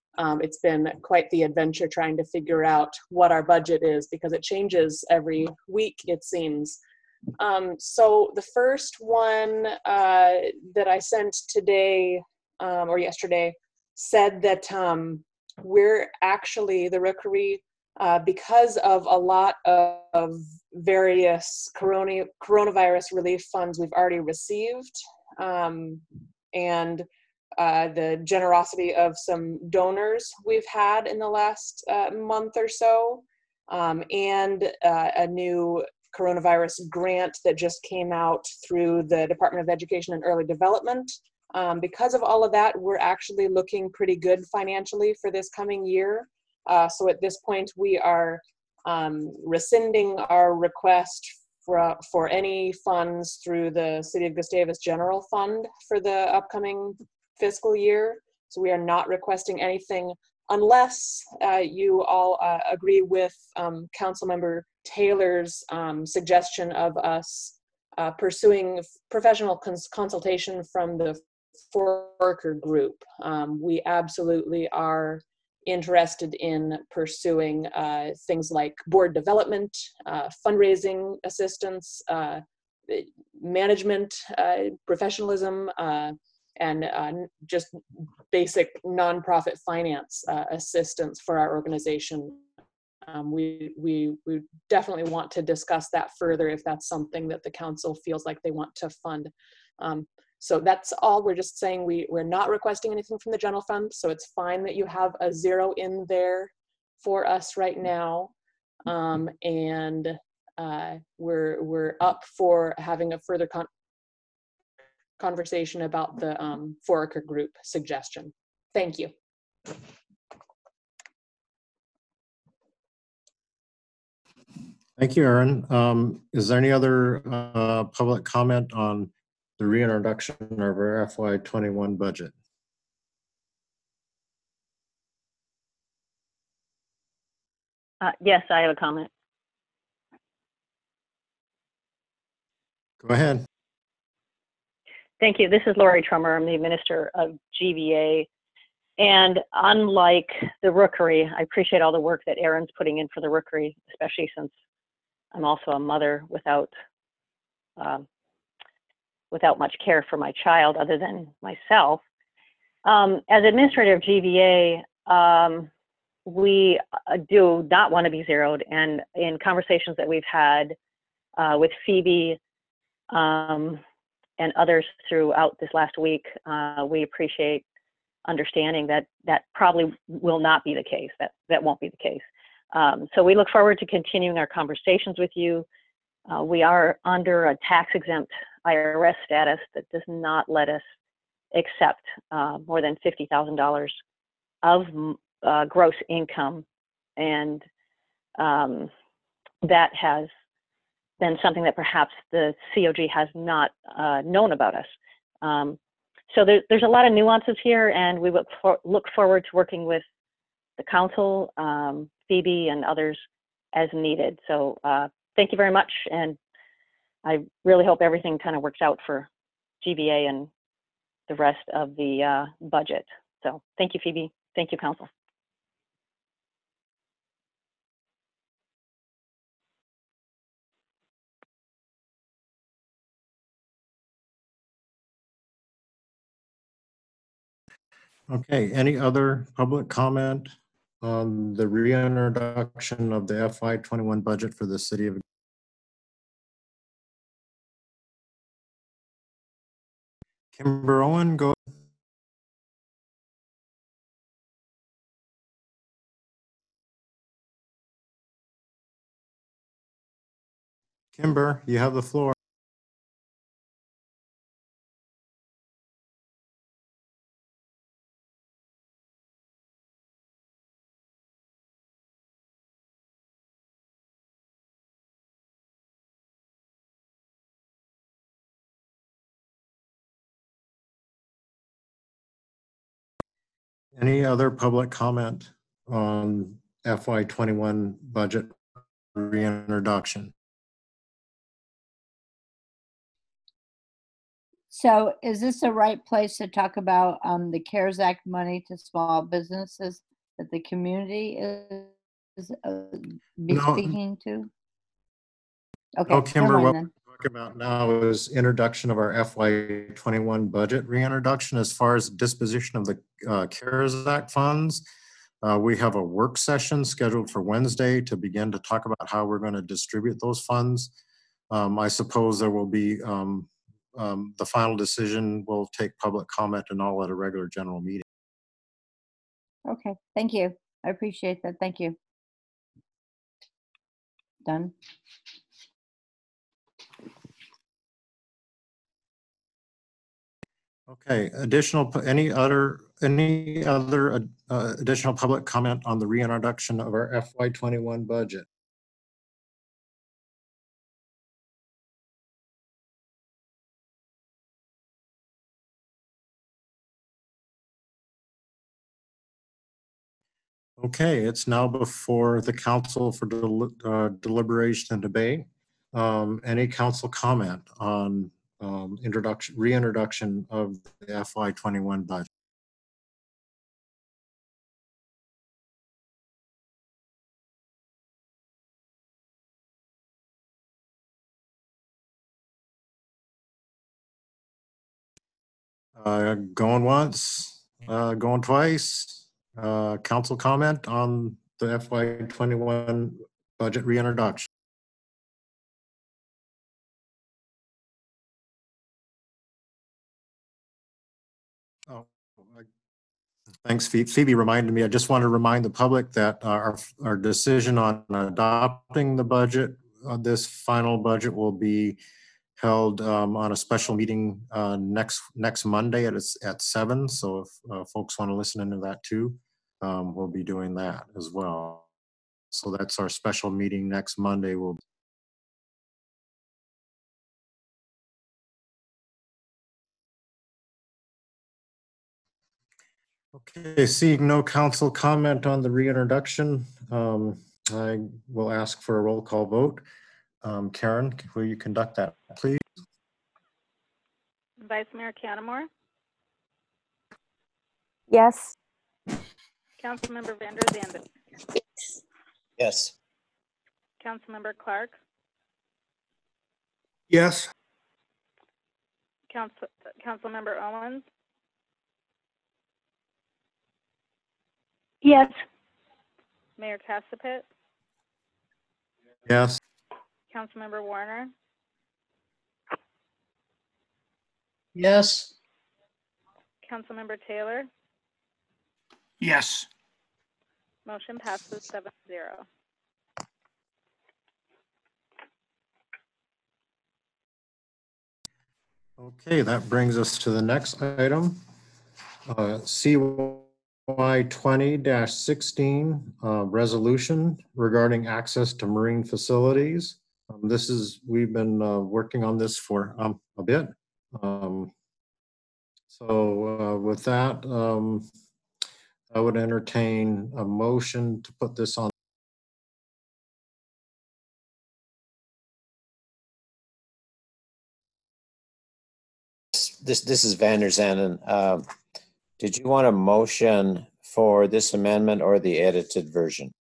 Um, it's been quite the adventure trying to figure out what our budget is because it changes every week, it seems. Um, so the first one uh, that I sent today um, or yesterday said that um, we're actually, the Rookery, uh, because of a lot of, of various corona, coronavirus relief funds we've already received, um, and uh, the generosity of some donors we've had in the last uh, month or so, um, and uh, a new coronavirus grant that just came out through the Department of Education and Early Development. Um, because of all of that, we're actually looking pretty good financially for this coming year. Uh, so at this point, we are um, rescinding our request for, for any funds through the City of Gustavus General Fund for the upcoming fiscal year. So we are not requesting anything unless uh, you all uh, agree with um, Councilmember Taylor's um, suggestion of us uh, pursuing professional cons consultation from the Foraker Group. Um, we absolutely are interested in pursuing uh, things like board development, uh, fundraising assistance, uh, management, uh, professionalism, uh, and uh, just basic nonprofit finance uh, assistance for our organization. Um, we, we, we definitely want to discuss that further if that's something that the council feels like they want to fund. Um, so that's all. We're just saying we, we're not requesting anything from the general fund, so it's fine that you have a zero in there for us right now. Um, and uh, we're, we're up for having a further con conversation about the um, Foraker Group suggestion. Thank you. Thank you, Erin. Um, is there any other uh, public comment on the reintroduction of our F Y twenty-one budget? Uh, yes, I have a comment. Go ahead. Thank you. This is Lori Trummer. I'm the administrator of G V A. And unlike the Rookery, I appreciate all the work that Erin's putting in for the Rookery, especially since I'm also a mother without um, without much care for my child other than myself. Um, as administrator of G V A, um, we do not want to be zeroed. And in conversations that we've had uh, with Phoebe um, and others throughout this last week, uh, we appreciate understanding that that probably will not be the case, that, that won't be the case. Um, so we look forward to continuing our conversations with you. Uh, we are under a tax exempt I R S status that does not let us accept uh, more than fifty thousand dollars of uh, gross income. And um, that has been something that perhaps the C O G has not uh, known about us. Um, so there, there's a lot of nuances here, and we look, for, look forward to working with the council, um, Phoebe, and others as needed. So uh, thank you very much, and I really hope everything kind of works out for G V A and the rest of the uh, budget. So thank you, Phoebe. Thank you, council. Okay, any other public comment on the reintroduction of the F Y twenty-one budget for the city of? Kimber Owen, go. Kimber, you have the floor. Any other public comment on F Y twenty-one budget reintroduction? So is this the right place to talk about um, the CARES Act money to small businesses that the community is uh, be No, speaking to? no, Okay, never Kimber, mind what then. we're talking about now is introduction of our F Y twenty-one budget reintroduction. As far as disposition of the uh, CARES Act funds, uh, we have a work session scheduled for Wednesday to begin to talk about how we're going to distribute those funds. Um, I suppose there will be, um, um, the final decision will take public comment and all at a regular general meeting. Okay, thank you. I appreciate that. Thank you. Done. Okay, additional, pu- any other, any other uh, uh, additional public comment on the reintroduction of our F Y twenty-one budget? Okay, it's now before the council for del- uh, deliberation and debate. Um, Any council comment on um, introduction, reintroduction of the F Y twenty-one budget? Uh, Going once, uh, going twice. Uh, Council comment on the F Y twenty-one budget reintroduction? Oh, I- Thanks, Phoe- Phoebe reminded me. I just want to remind the public that our, our decision on adopting the budget, uh, this final budget will be held um, on a special meeting uh, next next Monday at at seven. So if uh, folks want to listen into that too, um, we'll be doing that as well. So that's our special meeting next Monday. We'll Okay, seeing no council comment on the reintroduction, um, I will ask for a roll call vote. Um, Karen, will you conduct that, please? Vice Mayor Canamore, Yes. Councilmember Vander Zanden, Yes. Councilmember Clark, Yes. Council, Councilmember Owens, Yes. Mayor Casapit, Yes. Councilmember Warner, Yes. Councilmember Taylor. Yes. Motion passes seven zero. Okay, that brings us to the next item. Uh, C Y twenty sixteen, uh, resolution regarding access to marine facilities. Um, This is, we've been uh, working on this for um, a bit. Um, So uh, with that, um, I would entertain a motion to put this on. This, this is Vander Zanden. Uh, Did you want a motion for this amendment or the edited version?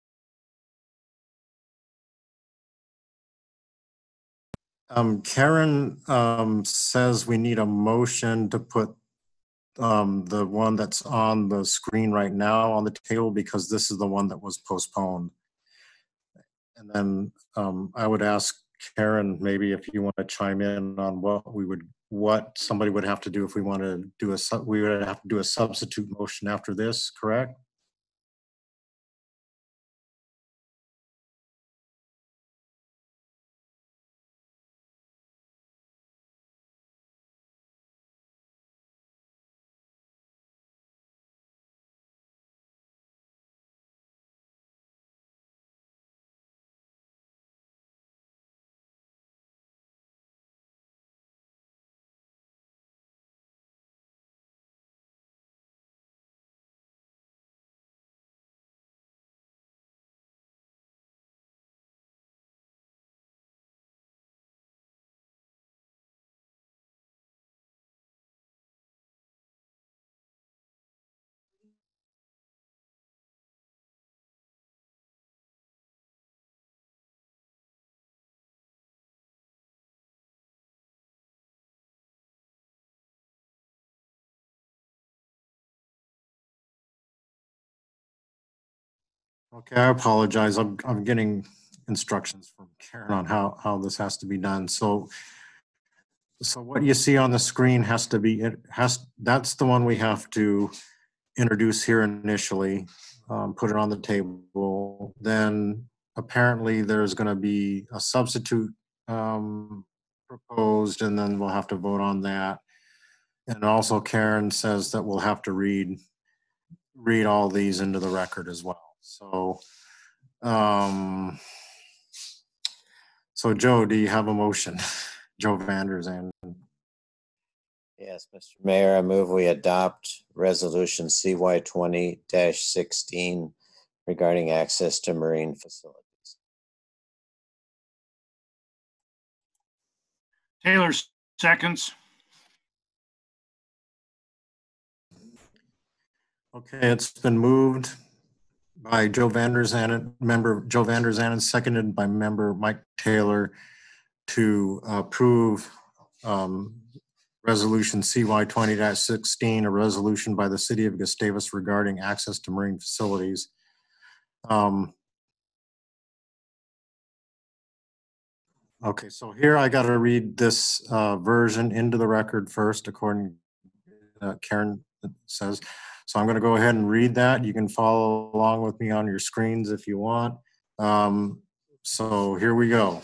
Um, Karen um, says we need a motion to put um, the one that's on the screen right now on the table because this is the one that was postponed. And then um, I would ask Karen, maybe if you want to chime in on what we would, what somebody would have to do if we want to do a, sub- we would have to do a substitute motion after this, correct? Okay, I apologize. I'm, I'm getting instructions from Karen on how, how this has to be done. So, so what you see on the screen has to be, it has, that's the one we have to introduce here initially, um, put it on the table. Then apparently there's going to be a substitute um, proposed, and then we'll have to vote on that. And also Karen says that we'll have to read read all these into the record as well. So, um, so Joe, do you have a motion? Joe Vanderzan. Yes, Mister Mayor, I move we adopt resolution C Y twenty sixteen regarding access to marine facilities. Taylor seconds. Okay, it's been moved by Joe Vanderzan, member Joe Vanderzan, and seconded by member Mike Taylor to approve um, resolution C Y twenty sixteen, a resolution by the city of Gustavus regarding access to marine facilities. Um, okay, so here I got to read this uh, version into the record first, according to uh, Karen says. So I'm going to go ahead and read that. You can follow along with me on your screens if you want. Um, so here we go.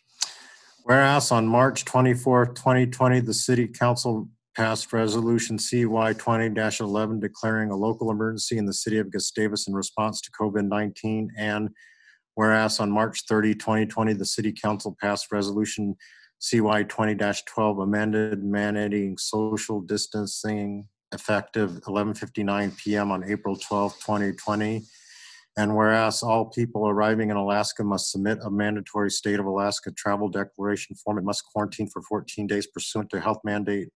Whereas on March twenty-fourth, twenty twenty, the City Council passed Resolution C Y twenty dash eleven declaring a local emergency in the city of Gustavus in response to COVID nineteen. And whereas on March thirtieth, twenty twenty, the City Council passed Resolution C Y twenty dash twelve amended mandating social distancing effective eleven fifty-nine p m on April twelfth, twenty twenty. And whereas all people arriving in Alaska must submit a mandatory state of Alaska travel declaration form, it must quarantine for fourteen days pursuant to health mandate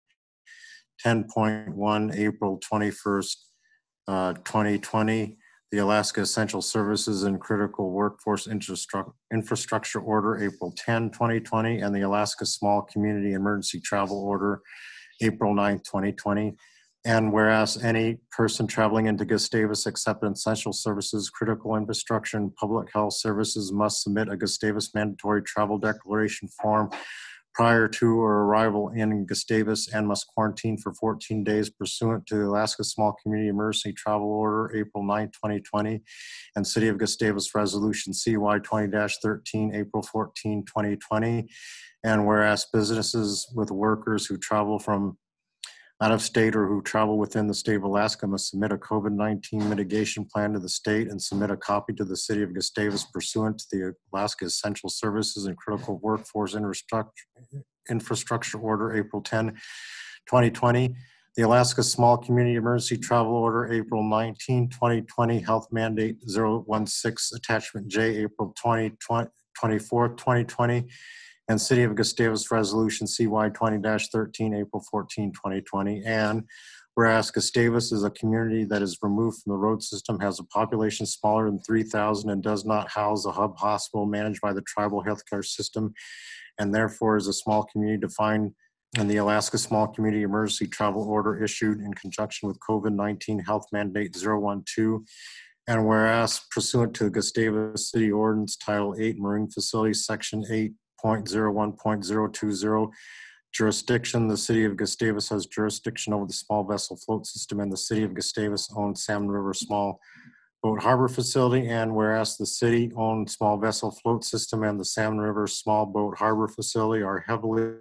ten point one, April twenty-first, uh, twenty twenty. The Alaska Essential Services and Critical Workforce Infrastru- Infrastructure Order, April tenth, twenty twenty, and the Alaska Small Community Emergency Travel Order, April ninth, twenty twenty. And whereas any person traveling into Gustavus except essential services, critical infrastructure, and public health services must submit a Gustavus mandatory travel declaration form prior to or arrival in Gustavus and must quarantine for fourteen days pursuant to the Alaska Small Community Emergency Travel Order, April ninth, twenty twenty, and City of Gustavus Resolution C Y twenty dash thirteen, April fourteenth, twenty twenty. And whereas businesses with workers who travel from out of state or who travel within the state of Alaska must submit a COVID nineteen mitigation plan to the state and submit a copy to the city of Gustavus pursuant to the Alaska Essential Services and Critical Workforce Infrastructure, Infrastructure Order, April tenth, twenty twenty. The Alaska Small Community Emergency Travel Order, April nineteenth, twenty twenty. Health Mandate zero one six, Attachment J, April twenty-fourth, twenty twenty. And City of Gustavus Resolution C Y twenty dash thirteen, April fourteenth, twenty twenty. And whereas Gustavus is a community that is removed from the road system, has a population smaller than three thousand, and does not house a hub hospital managed by the tribal healthcare system, and therefore is a small community defined in the Alaska Small Community Emergency Travel Order issued in conjunction with COVID nineteen Health Mandate zero one two. And whereas pursuant to the Gustavus City Ordinance Title eight, Marine Facilities, Section eight point zero one point zero two zero, jurisdiction, the City of Gustavus has jurisdiction over the small vessel float system, and the City of Gustavus owns Salmon River Small Boat Harbor Facility. And whereas the city owned small vessel float system and the Salmon River Small Boat Harbor Facility are heavily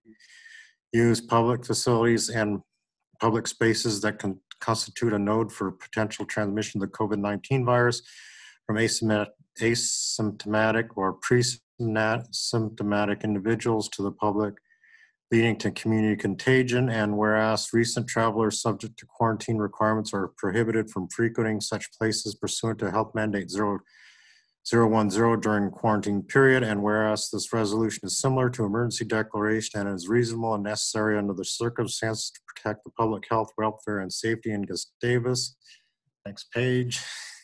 used public facilities and public spaces that can constitute a node for potential transmission of the COVID nineteen virus from asymptomatic, asymptomatic or pre-symptomatic individuals to the public, leading to community contagion. And whereas recent travelers subject to quarantine requirements are prohibited from frequenting such places pursuant to Health Mandate zero one zero during quarantine period. And whereas this resolution is similar to emergency declaration and is reasonable and necessary under the circumstances to protect the public health, welfare, and safety in Gustavus. Next page.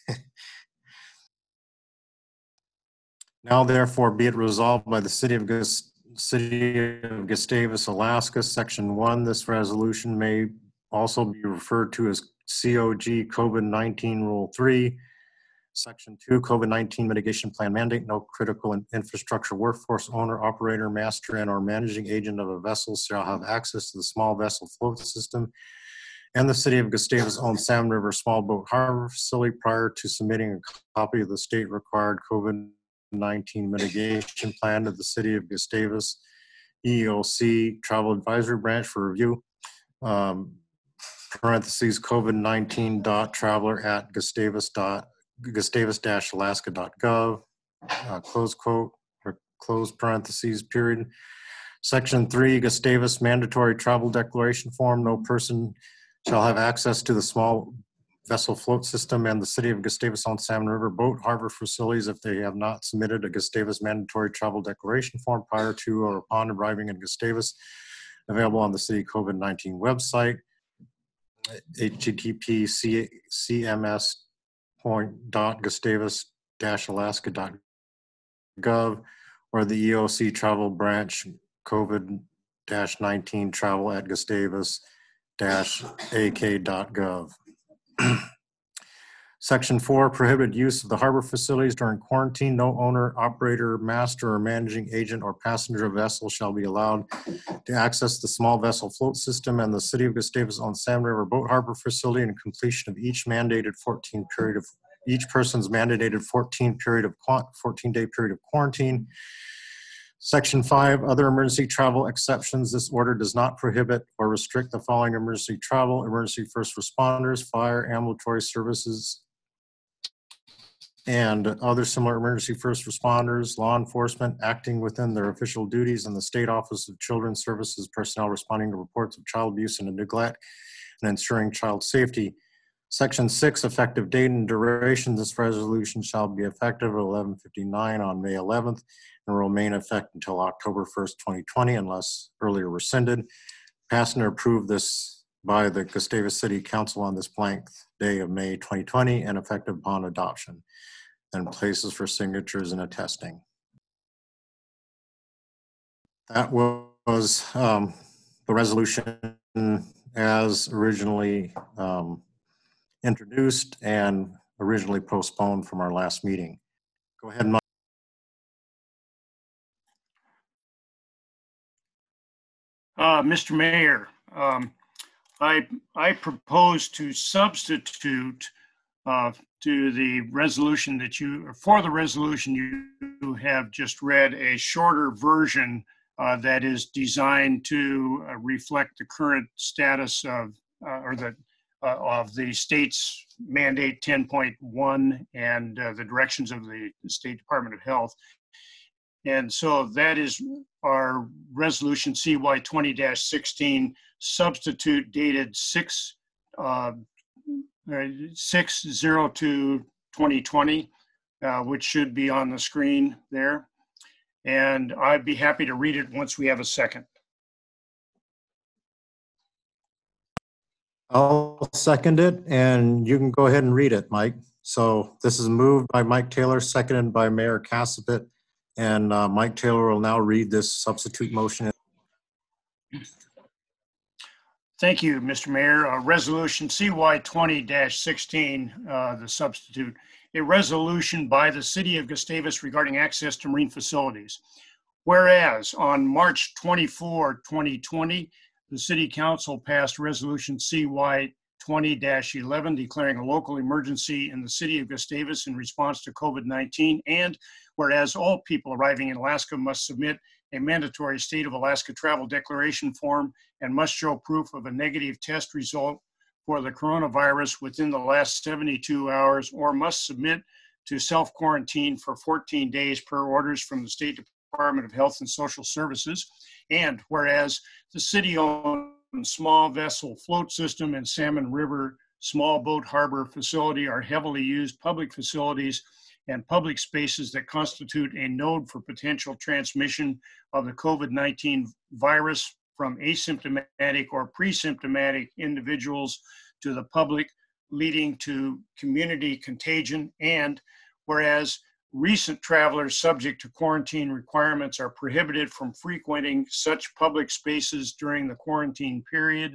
Now therefore be it resolved by the City of Gus City of Gustavus, Alaska, Section one, this resolution may also be referred to as C O G COVID nineteen Rule three, Section two, COVID nineteen mitigation plan mandate, no critical in- infrastructure workforce owner, operator, master, and or managing agent of a vessel shall have access to the small vessel float system and the city of Gustavus owned Salmon River Small Boat Harbor facility prior to submitting a copy of the state required COVID nineteen mitigation plan to the city of Gustavus E E O C Travel Advisory Branch for review. Um, parentheses COVID nineteen dot traveler at Gustavus dot Gustavus dash Alaska dot gov, uh, close quote, or close parentheses, period. Section three, Gustavus mandatory travel declaration form. No person shall have access to the small vessel float system and the city of Gustavus on Salmon River boat harbor facilities if they have not submitted a Gustavus mandatory travel declaration form prior to or upon arriving in Gustavus, available on the city COVID nineteen website, H T T P C M S point dot gustavus dash alaska dot gov, or the E O C travel branch COVID nineteen travel at Gustavus dash A K dot gov. Section four, prohibited use of the harbor facilities during quarantine. No owner, operator, master, or managing agent or passenger vessel shall be allowed to access the small vessel float system and the city of Gustavus on Salmon River Boat Harbor facility and completion of each mandated fourteen period of each person's mandated fourteen period of fourteen day period of quarantine. Section five, other emergency travel exceptions. This order does not prohibit or restrict the following emergency travel: emergency first responders, fire, ambulatory services, and other similar emergency first responders, law enforcement acting within their official duties, and the State Office of Children's Services personnel responding to reports of child abuse and neglect and ensuring child safety. Section six, effective date and duration. This resolution shall be effective at eleven fifty-nine on May eleventh and will remain in effect until October first, twenty twenty, unless earlier rescinded. Passed and approved this by the Gustavus City Council on this blank day of May twenty twenty and effective upon adoption, and places for signatures and attesting. That was um, the resolution as originally um, introduced and originally postponed from our last meeting. Go ahead, Mike. Uh, Mister Mayor, um, I, I propose to substitute uh, to the resolution that you, for the resolution you have just read, a shorter version uh, that is designed to uh, reflect the current status of, uh, or the, uh, of the state's mandate ten point one and uh, the directions of the State Department of Health. And so that is our resolution C Y twenty dash sixteen, substitute dated six zero two twenty twenty, uh, which should be on the screen there. And I'd be happy to read it once we have a second. I'll second it, and you can go ahead and read it, Mike. So this is moved by Mike Taylor, seconded by Mayor Casapit, and uh, Mike Taylor will now read this substitute motion. Thank you, Mister Mayor. Uh, resolution C Y twenty dash sixteen, uh, the substitute, a resolution by the City of Gustavus regarding access to marine facilities. Whereas on March twenty-fourth, twenty twenty, the City Council passed Resolution C Y twenty dash eleven declaring a local emergency in the City of Gustavus in response to COVID nineteen, and whereas all people arriving in Alaska must submit a mandatory State of Alaska travel declaration form and must show proof of a negative test result for the coronavirus within the last seventy-two hours, or must submit to self-quarantine for fourteen days per orders from the State Department of Health and Social Services. And whereas the city-owned small vessel float system and Salmon River small boat harbor facility are heavily used public facilities and public spaces that constitute a node for potential transmission of the COVID nineteen virus from asymptomatic or pre-symptomatic individuals to the public, leading to community contagion. And whereas recent travelers subject to quarantine requirements are prohibited from frequenting such public spaces during the quarantine period.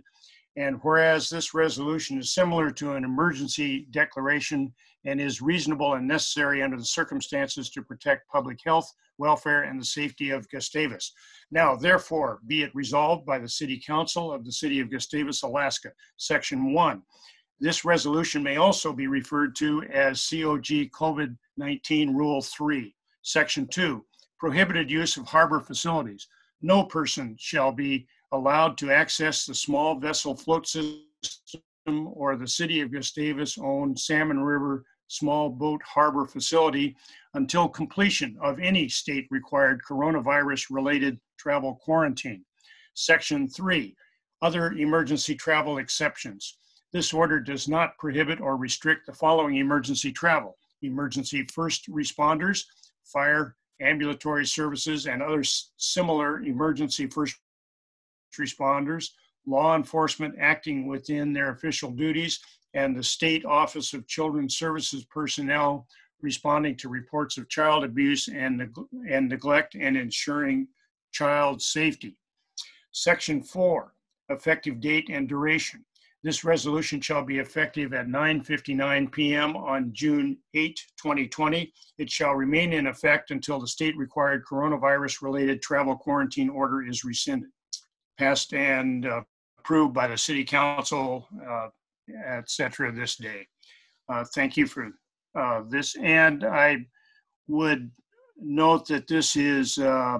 And whereas this resolution is similar to an emergency declaration and is reasonable and necessary under the circumstances to protect public health, welfare, and the safety of Gustavus. Now, therefore, be it resolved by the City Council of the City of Gustavus, Alaska, Section one. This resolution may also be referred to as C O G COVID nineteen Rule three. Section two, prohibited use of harbor facilities. No person shall be allowed to access the small vessel float system or the City of Gustavus-owned Salmon River Small Boat Harbor Facility until completion of any state-required coronavirus-related travel quarantine. Section three, other emergency travel exceptions. This order does not prohibit or restrict the following emergency travel: emergency first responders, fire, ambulatory services, and other similar emergency first responders, law enforcement acting within their official duties, and the State Office of Children's Services personnel responding to reports of child abuse and, neg and neglect and ensuring child safety. Section four, effective date and duration. This resolution shall be effective at nine fifty-nine p m on June eighth, twenty twenty. It shall remain in effect until the state-required coronavirus-related travel quarantine order is rescinded, passed and uh, approved by the City Council, uh, et cetera, this day. Uh, thank you for uh, this. And I would note that this is, uh,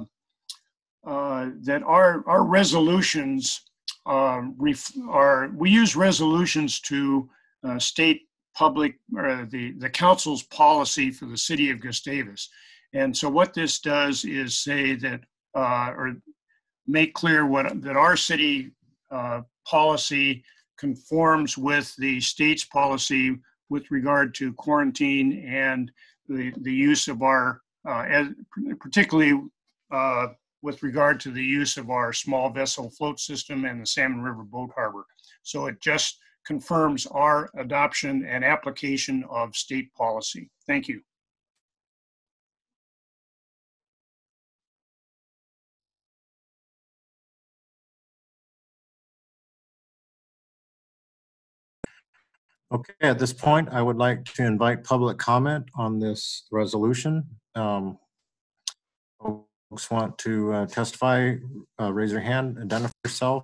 uh, that our, our resolutions uh, ref are, we use resolutions to uh, state public, or the, the council's policy for the City of Gustavus. And so what this does is say that, uh, or make clear what that our city uh, policy conforms with the state's policy with regard to quarantine and the, the use of our, uh, as, particularly uh, with regard to the use of our small vessel float system and the Salmon River Boat Harbor. So it just confirms our adoption and application of state policy. Thank you. Okay, at this point, I would like to invite public comment on this resolution. Um, folks want to uh, testify, uh, raise your hand, identify yourself.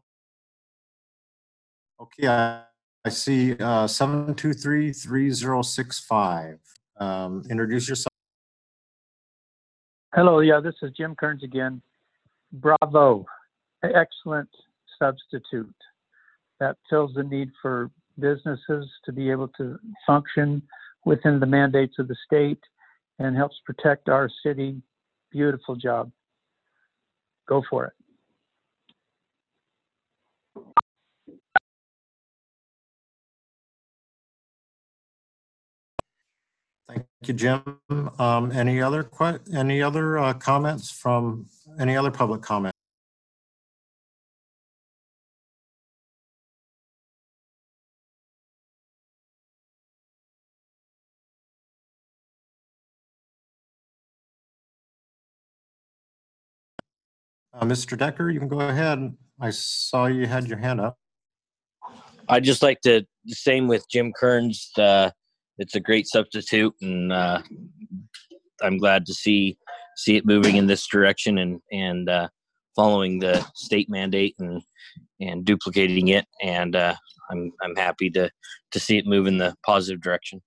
Okay, I, I see uh, seven two three, three zero six five. Um, introduce yourself. Hello, yeah, this is Jim Kearns again. Bravo, excellent substitute. That fills the need for businesses to be able to function within the mandates of the state and helps protect our city. Beautiful job. Go for it. Thank you, Jim. Um, any other que any other uh, comments from any other public comment? Uh, Mister Decker, you can go ahead. I saw you had your hand up. I'd just like to, the same with Jim Kearns. Uh, it's a great substitute, and uh, I'm glad to see see it moving in this direction and and uh, following the state mandate and and duplicating it. And uh, I'm I'm happy to to see it move in the positive direction.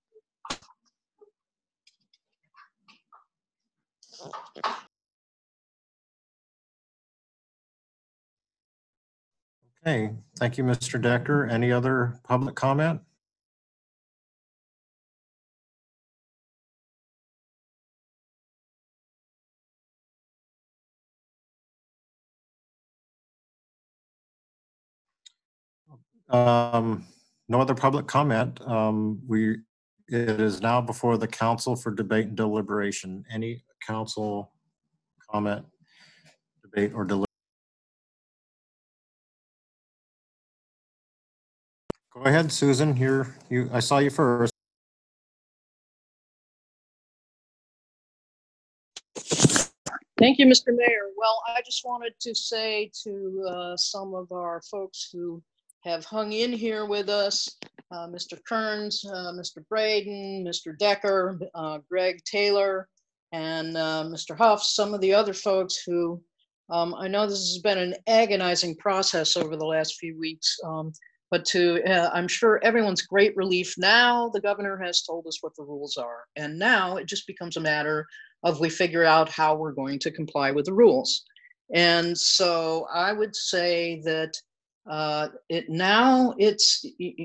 Okay, thank you, Mister Decker. Any other public comment? Um, no other public comment. Um, we, it is now before the council for debate and deliberation. Any council comment, debate, or deliberation? Go ahead, Susan. Here, you. I saw you first. Thank you, Mister Mayor. Well, I just wanted to say to uh, some of our folks who have hung in here with us. Uh, Mister Kearns, uh, Mister Braden, Mister Decker, uh, Greg Taylor, and uh, Mister Huff, some of the other folks who, um, I know this has been an agonizing process over the last few weeks, um, but to, uh, I'm sure everyone's great relief. Now the governor has told us what the rules are, and now it just becomes a matter of we figure out how we're going to comply with the rules. And so I would say that uh, it now it's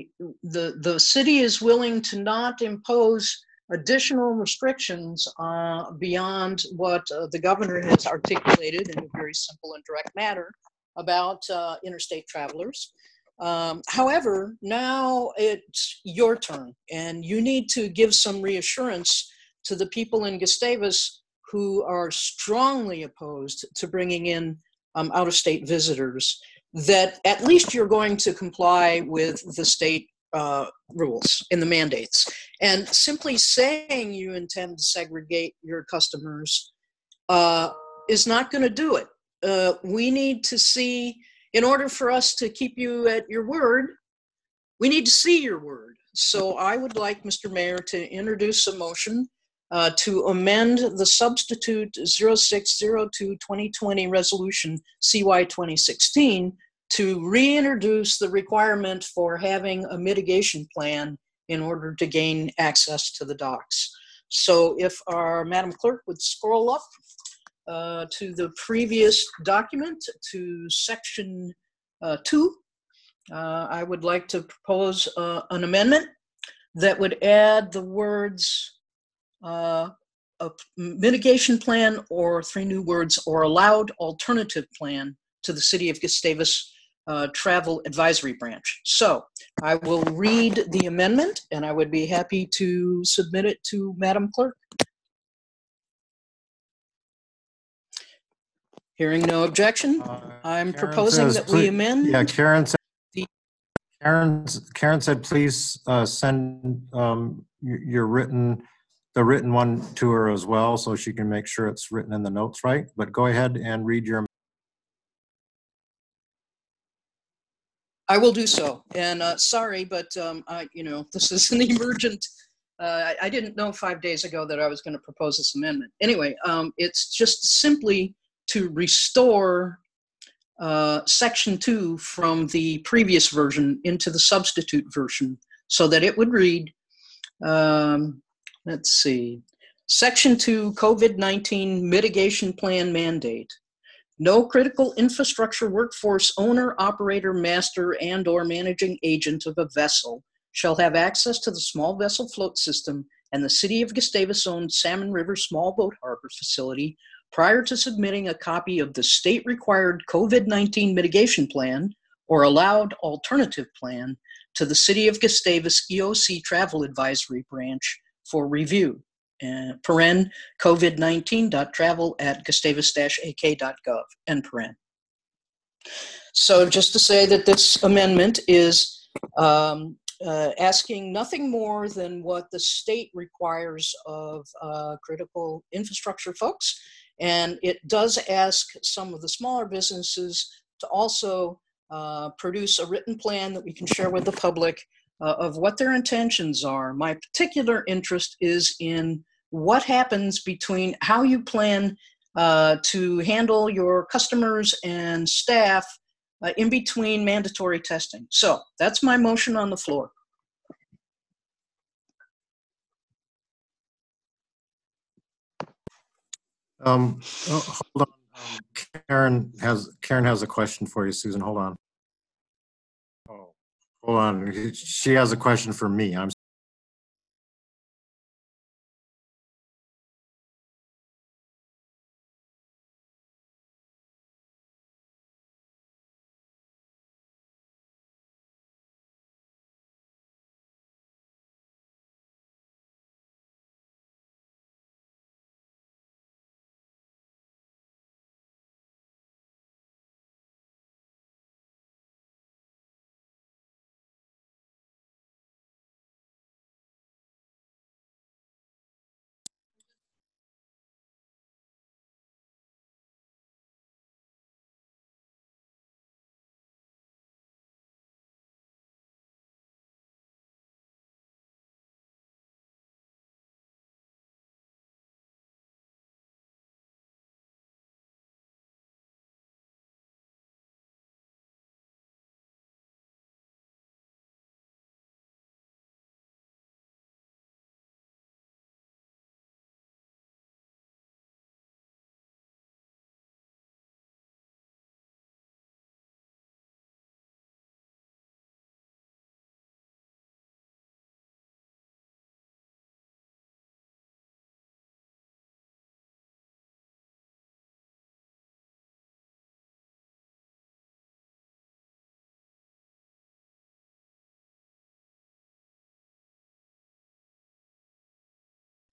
the the city is willing to not impose additional restrictions uh, beyond what uh, the governor has articulated in a very simple and direct manner about uh, interstate travelers. Um, however, now it's your turn, and you need to give some reassurance to the people in Gustavus who are strongly opposed to bringing in um, out-of-state visitors, that at least you're going to comply with the state uh, rules and the mandates. And simply saying you intend to segregate your customers uh, is not going to do it. Uh, we need to see, in order for us to keep you at your word, we need to see your word. So I would like, Mister Mayor, to introduce a motion uh, to amend the substitute zero six zero two twenty twenty resolution C Y twenty sixteen to reintroduce the requirement for having a mitigation plan in order to gain access to the docks. So if our Madam Clerk would scroll up uh, to the previous document to section uh, two, uh, I would like to propose uh, an amendment that would add the words uh, a mitigation plan, or three new words, or allowed alternative plan to the City of Gustavus uh, Travel Advisory Branch. So I will read the amendment, and I would be happy to submit it to Madam Clerk. Hearing no objection, I'm Karen proposing says, that we please- amend. Yeah, Karen said, the- Karen, Karen said, please uh, send um, your your written, the written one to her as well, so she can make sure it's written in the notes right. But go ahead and read your. I will do so. And uh, sorry, but um, I, you know, this is an emergent. Uh, I, I didn't know five days ago that I was going to propose this amendment. Anyway, um, it's just simply to restore uh, section two from the previous version into the substitute version, so that it would read, um, let's see, section two, COVID nineteen mitigation plan mandate. No critical infrastructure workforce owner, operator, master, and or managing agent of a vessel shall have access to the small vessel float system and the City of Gustavus-owned Salmon River Small Boat Harbor Facility prior to submitting a copy of the state-required COVID nineteen mitigation plan or allowed alternative plan to the City of Gustavus E O C Travel Advisory Branch for review. Uh, paren COVID nineteen dot travel at gustavus dash a k dot gov, end paren. So just to say that this amendment is um, uh, asking nothing more than what the state requires of uh, critical infrastructure folks. And it does ask some of the smaller businesses to also uh, produce a written plan that we can share with the public uh, of what their intentions are. My particular interest is in what happens between how you plan uh, to handle your customers and staff uh, in between mandatory testing. So that's my motion on the floor. Um, oh, hold on. Um, Karen has Karen has a question for you, Susan. Hold on. Oh, hold on. She has a question for me. I'm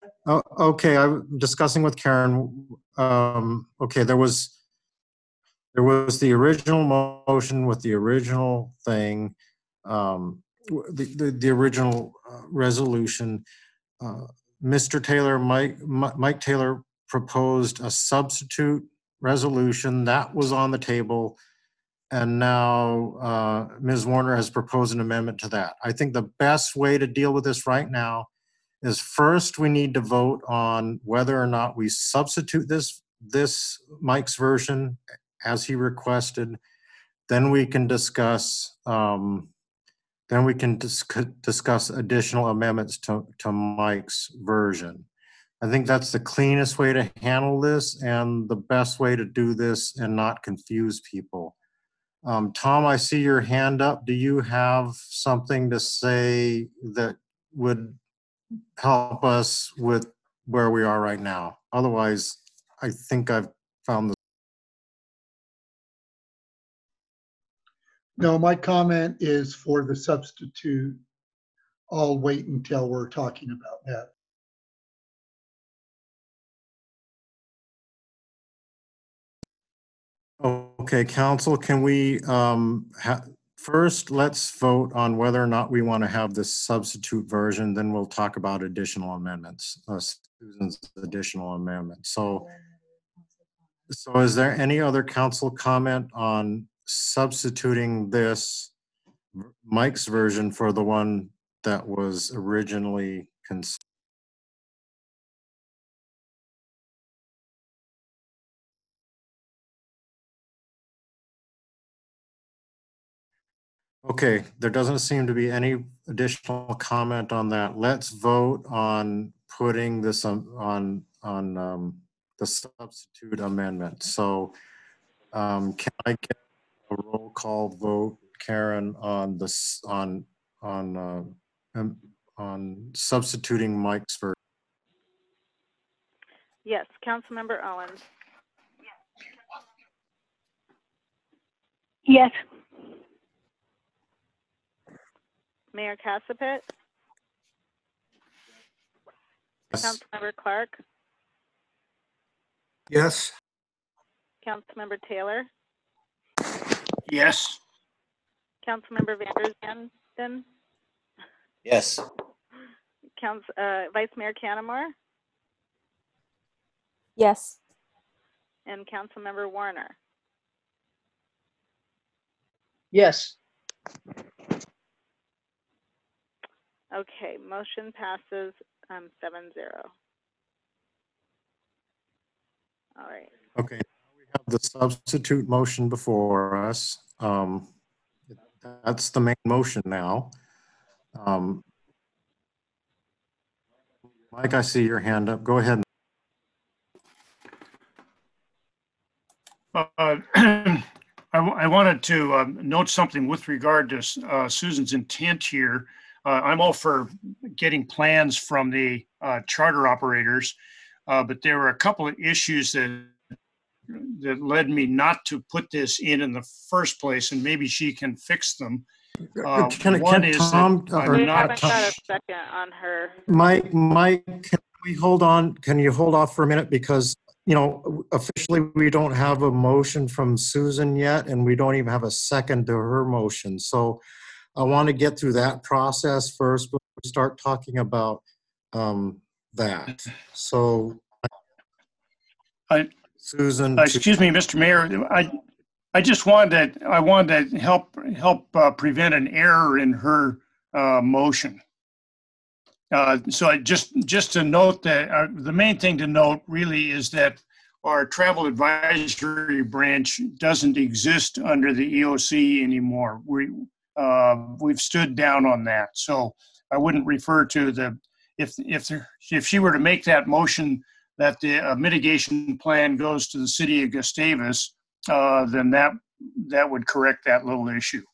Oh, okay, I'm discussing with Karen. Um, okay, there was, there was the original motion with the original thing, um, the, the, the original uh, resolution. Uh, Mister Taylor, Mike, Mi- Mike Taylor proposed a substitute resolution that was on the table. And now uh, Miz Warner has proposed an amendment to that. I think the best way to deal with this right now is first we need to vote on whether or not we substitute this, this Mike's version as he requested. Then we can discuss, um, then we can dis discuss additional amendments to, to Mike's version. I think that's the cleanest way to handle this and the best way to do this and not confuse people. Um, Tom, I see your hand up. Do you have something to say that would help us with where we are right now? Otherwise, I think I've found the. No, my comment is for the substitute. I'll wait until we're talking about that. Okay, council, can we, um, ha first, let's vote on whether or not we want to have this substitute version, then we'll talk about additional amendments, uh, Susan's additional amendment. So, so is there any other council comment on substituting this Mike's version for the one that was originally considered? Okay, there doesn't seem to be any additional comment on that. Let's vote on putting this on, on, on um, the substitute amendment. So um, can I get a roll call vote, Karen, on this, on, on, uh, um, on substituting Mike's version? Yes, Councilmember Owens. Yes. Mayor Casapit. Yes. Councilmember Clark. Yes. Councilmember Taylor. Yes. Councilmember Van der Zanden. Yes. Council, uh, Vice Mayor Canamore. Yes. And Councilmember Warner. Yes. Okay, motion passes um, seven zero. All right. Okay, now we have the substitute motion before us. Um, that's the main motion now. Um, Mike, I see your hand up. Go ahead. Uh, I, I wanted to um, note something with regard to uh, Susan's intent here. Uh, I'm all for getting plans from the uh, charter operators, uh, but there were a couple of issues that that led me not to put this in in the first place, and maybe she can fix them. Uh, Can, one can is Tom, that or We I'm not haven't Tom, got a second on her. Mike, Mike, can we hold on? Can you hold off for a minute? Because, you know, officially we don't have a motion from Susan yet, and we don't even have a second to her motion. So I want to get through that process first before we start talking about um, that. So, I, Susan. uh, excuse me, Mister Mayor, I, I just wanted to, I wanted to help, help uh, prevent an error in her uh, motion. Uh, so I just, just to note that uh, the main thing to note really is that our travel advisory branch doesn't exist under the E O C anymore. We, uh, we've stood down on that. So I wouldn't refer to the, if, if, there, if she were to make that motion that the uh, mitigation plan goes to the city of Gustavus, uh, then that, that would correct that little issue.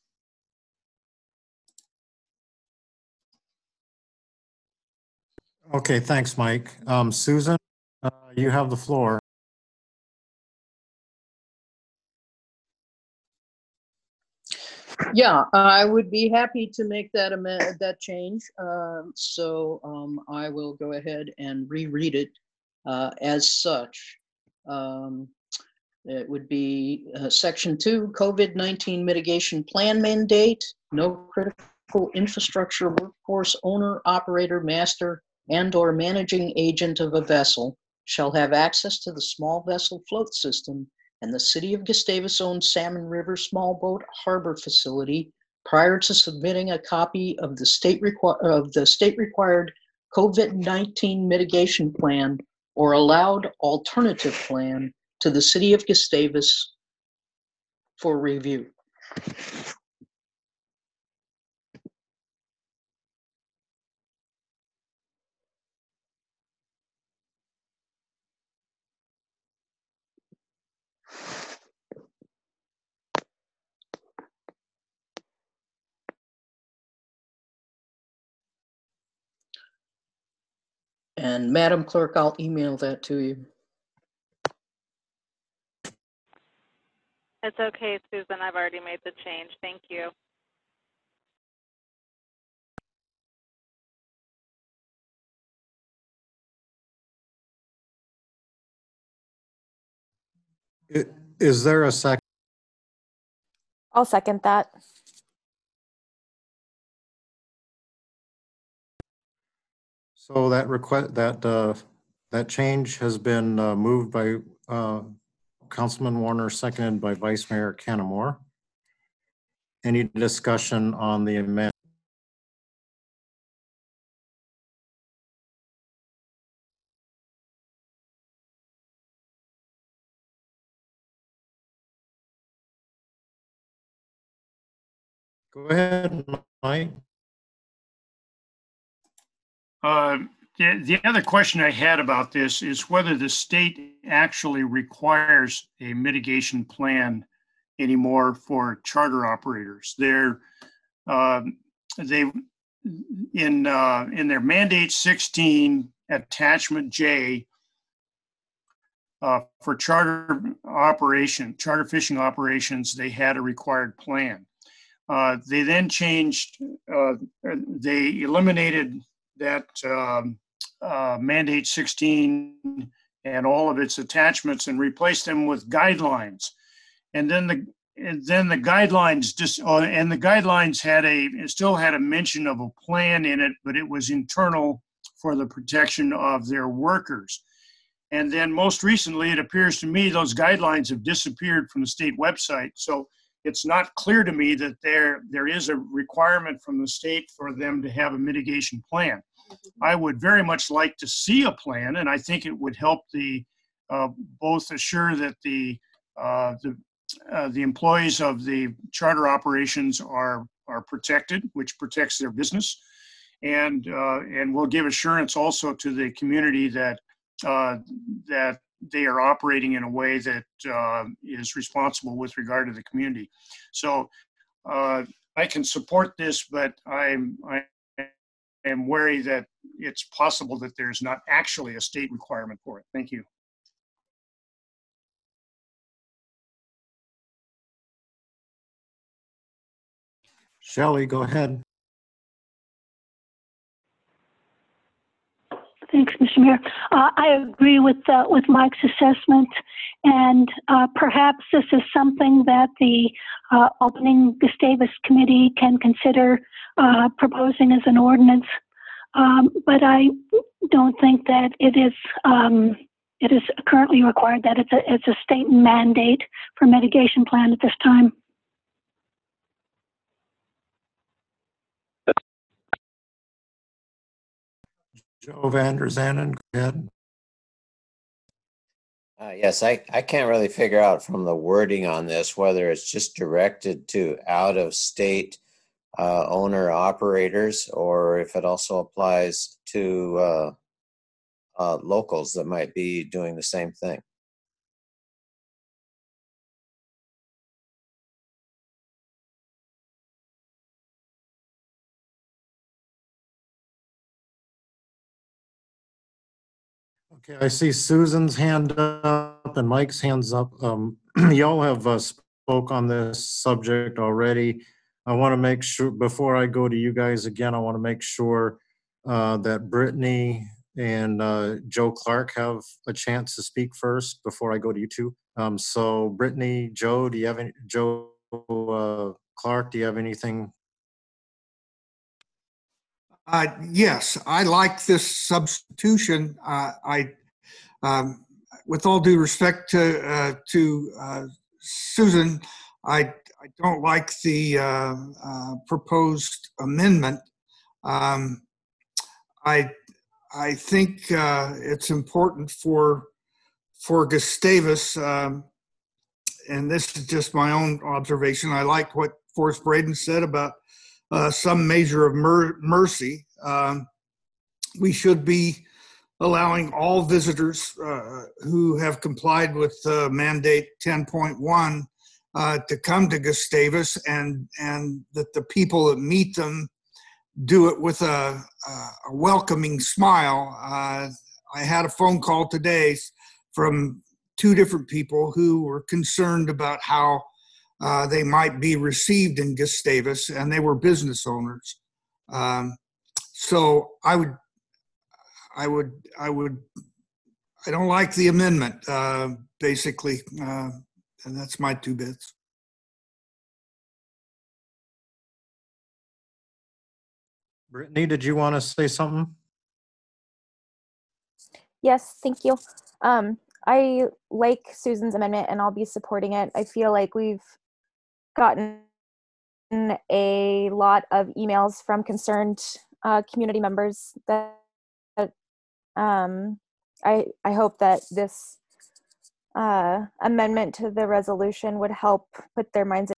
Okay, thanks, Mike. Um, Susan, uh, you have the floor. Yeah, I would be happy to make that amend, that change. Um, So um, I will go ahead and reread it uh, as such. Um, It would be uh, section two, COVID nineteen mitigation plan mandate. No critical infrastructure workforce owner, operator, master, and or managing agent of a vessel shall have access to the small vessel float system and the City of Gustavus owned Salmon River Small Boat Harbor Facility prior to submitting a copy of the state requi- of the state required COVID nineteen mitigation plan or allowed alternative plan to the City of Gustavus for review. And Madam Clerk, I'll email that to you. It's okay, Susan. I've already made the change. Thank you. I- Is there a second? I'll second that. So that request, that, uh, that change has been uh, moved by uh, Councilman Warner, seconded by Vice Mayor Canamore. Any discussion on the amendment? Go ahead, Mike. Uh, The, the other question I had about this is whether the state actually requires a mitigation plan anymore for charter operators. They're, um, they, in, uh, in their mandate sixteen attachment J, uh, for charter operation, charter fishing operations, they had a required plan. Uh, they then changed, uh, they eliminated that um, uh, mandate sixteen and all of its attachments and replaced them with guidelines. And then the and then the guidelines just uh, and the guidelines had a it still had a mention of a plan in it, but it was internal for the protection of their workers. And then most recently, it appears to me those guidelines have disappeared from the state website. So it's not clear to me that there there is a requirement from the state for them to have a mitigation plan. I would very much like to see a plan, and I think it would help the uh, both assure that the uh, the uh, the employees of the charter operations are are protected, which protects their business, and uh, and will give assurance also to the community that uh, that they are operating in a way that uh, is responsible with regard to the community. So uh, I can support this, but I'm I am wary that it's possible that there's not actually a state requirement for it. Thank you. Shelley, go ahead. Thanks, Mister Mayor. Uh, I agree with uh, with Mike's assessment, and uh, perhaps this is something that the uh, Opening Gustavus Committee can consider uh, proposing as an ordinance. Um, but I don't think that it is um, it is currently required that it's a it's a state mandate for mitigation plan at this time. Joe Vander Zanen, go ahead. Uh, yes, I, I can't really figure out from the wording on this whether it's just directed to out-of-state uh, owner operators or if it also applies to uh, uh, locals that might be doing the same thing. Okay, I see Susan's hand up and Mike's hands up. Um, y'all have uh, spoke on this subject already. I want to make sure, before I go to you guys again, I want to make sure uh, that Brittany and uh, Joe Clark have a chance to speak first before I go to you two. Um, so Brittany, Joe, do you have any, Joe uh, Clark, do you have anything? Uh, yes, I like this substitution. Uh, I, um, with all due respect to uh, to uh, Susan, I I don't like the uh, uh, proposed amendment. Um, I I think uh, it's important for for Gustavus, um, and this is just my own observation. I like what Forrest Braden said about uh, some measure of mer- mercy. Um, we should be allowing all visitors uh, who have complied with uh, mandate ten point one uh, to come to Gustavus, and and that the people that meet them do it with a, a welcoming smile. Uh, I had a phone call today from two different people who were concerned about how uh, they might be received in Gustavus, and they were business owners. Um, so I would, I would, I would, I don't like the amendment, uh, basically, uh, and that's my two bits. Brittany, did you want to say something? Yes, thank you. Um, I like Susan's amendment and I'll be supporting it. I feel like we've gotten a lot of emails from concerned uh, community members that um, I, I hope that this uh, amendment to the resolution would help put their minds.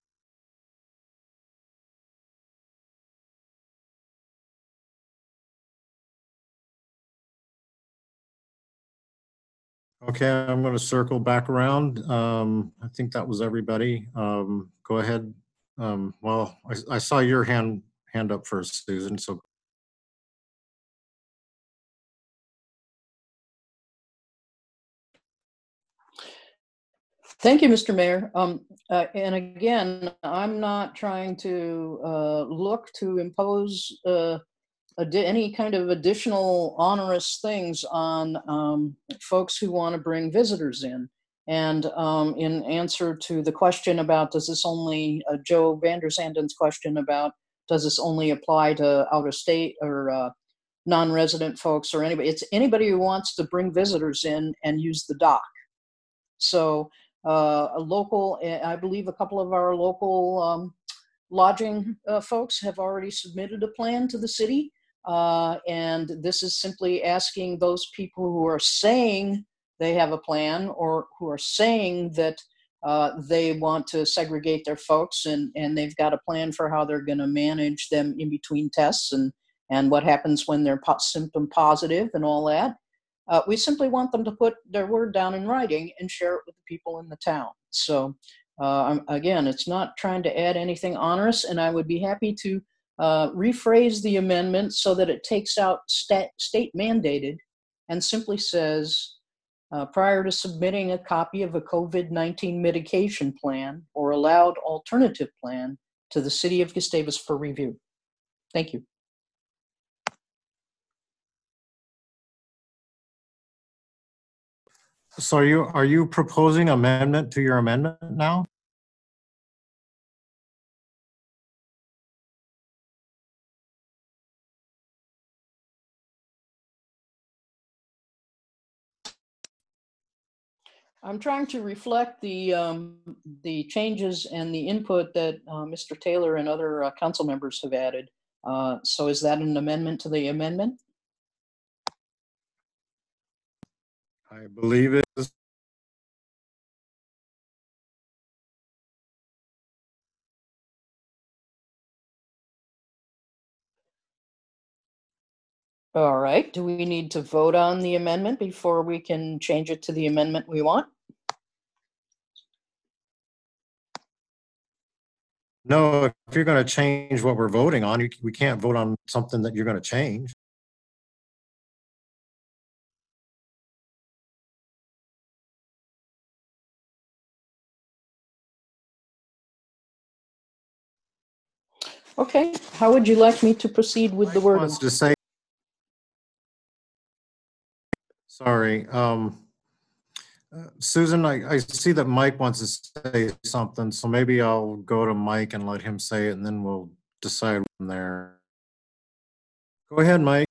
Okay, I'm going to circle back around. Um, I think that was everybody. Um, go ahead. Um, well, I, I saw your hand hand up first, Susan. So Thank you, Mister Mayor. Um, uh, and again, I'm not trying to uh, look to impose uh, addi- any kind of additional onerous things on um, folks who want to bring visitors in. And um, in answer to the question about, does this only, uh, Joe Vandersandon's question about, does this only apply to out of state or uh, non-resident folks or anybody? It's anybody who wants to bring visitors in and use the dock. So uh, a local, I believe a couple of our local um, lodging uh, folks have already submitted a plan to the city. Uh, and this is simply asking those people who are saying they have a plan or who are saying that uh, they want to segregate their folks and, and they've got a plan for how they're going to manage them in between tests and, and what happens when they're po- symptom positive and all that. Uh, we simply want them to put their word down in writing and share it with the people in the town. So uh, again, it's not trying to add anything onerous, and I would be happy to uh, rephrase the amendment so that it takes out stat- state mandated and simply says, uh, prior to submitting a copy of a COVID nineteen mitigation plan or allowed alternative plan to the city of Gustavus for review. Thank you. So are you, are you proposing amendment to your amendment now? I'm trying to reflect the um, the changes and the input that uh, Mister Taylor and other uh, council members have added. Uh, so is that an amendment to the amendment? I believe it is. All right. Do we need to vote on the amendment before we can change it to the amendment we want? No, if you're going to change what we're voting on, you, we can't vote on something that you're going to change. Okay, how would you like me to proceed with the wording? Wants to say, sorry, um, uh, Susan, I, I see that Mike wants to say something, so maybe I'll go to Mike and let him say it, and then we'll decide from there. Go ahead, Mike.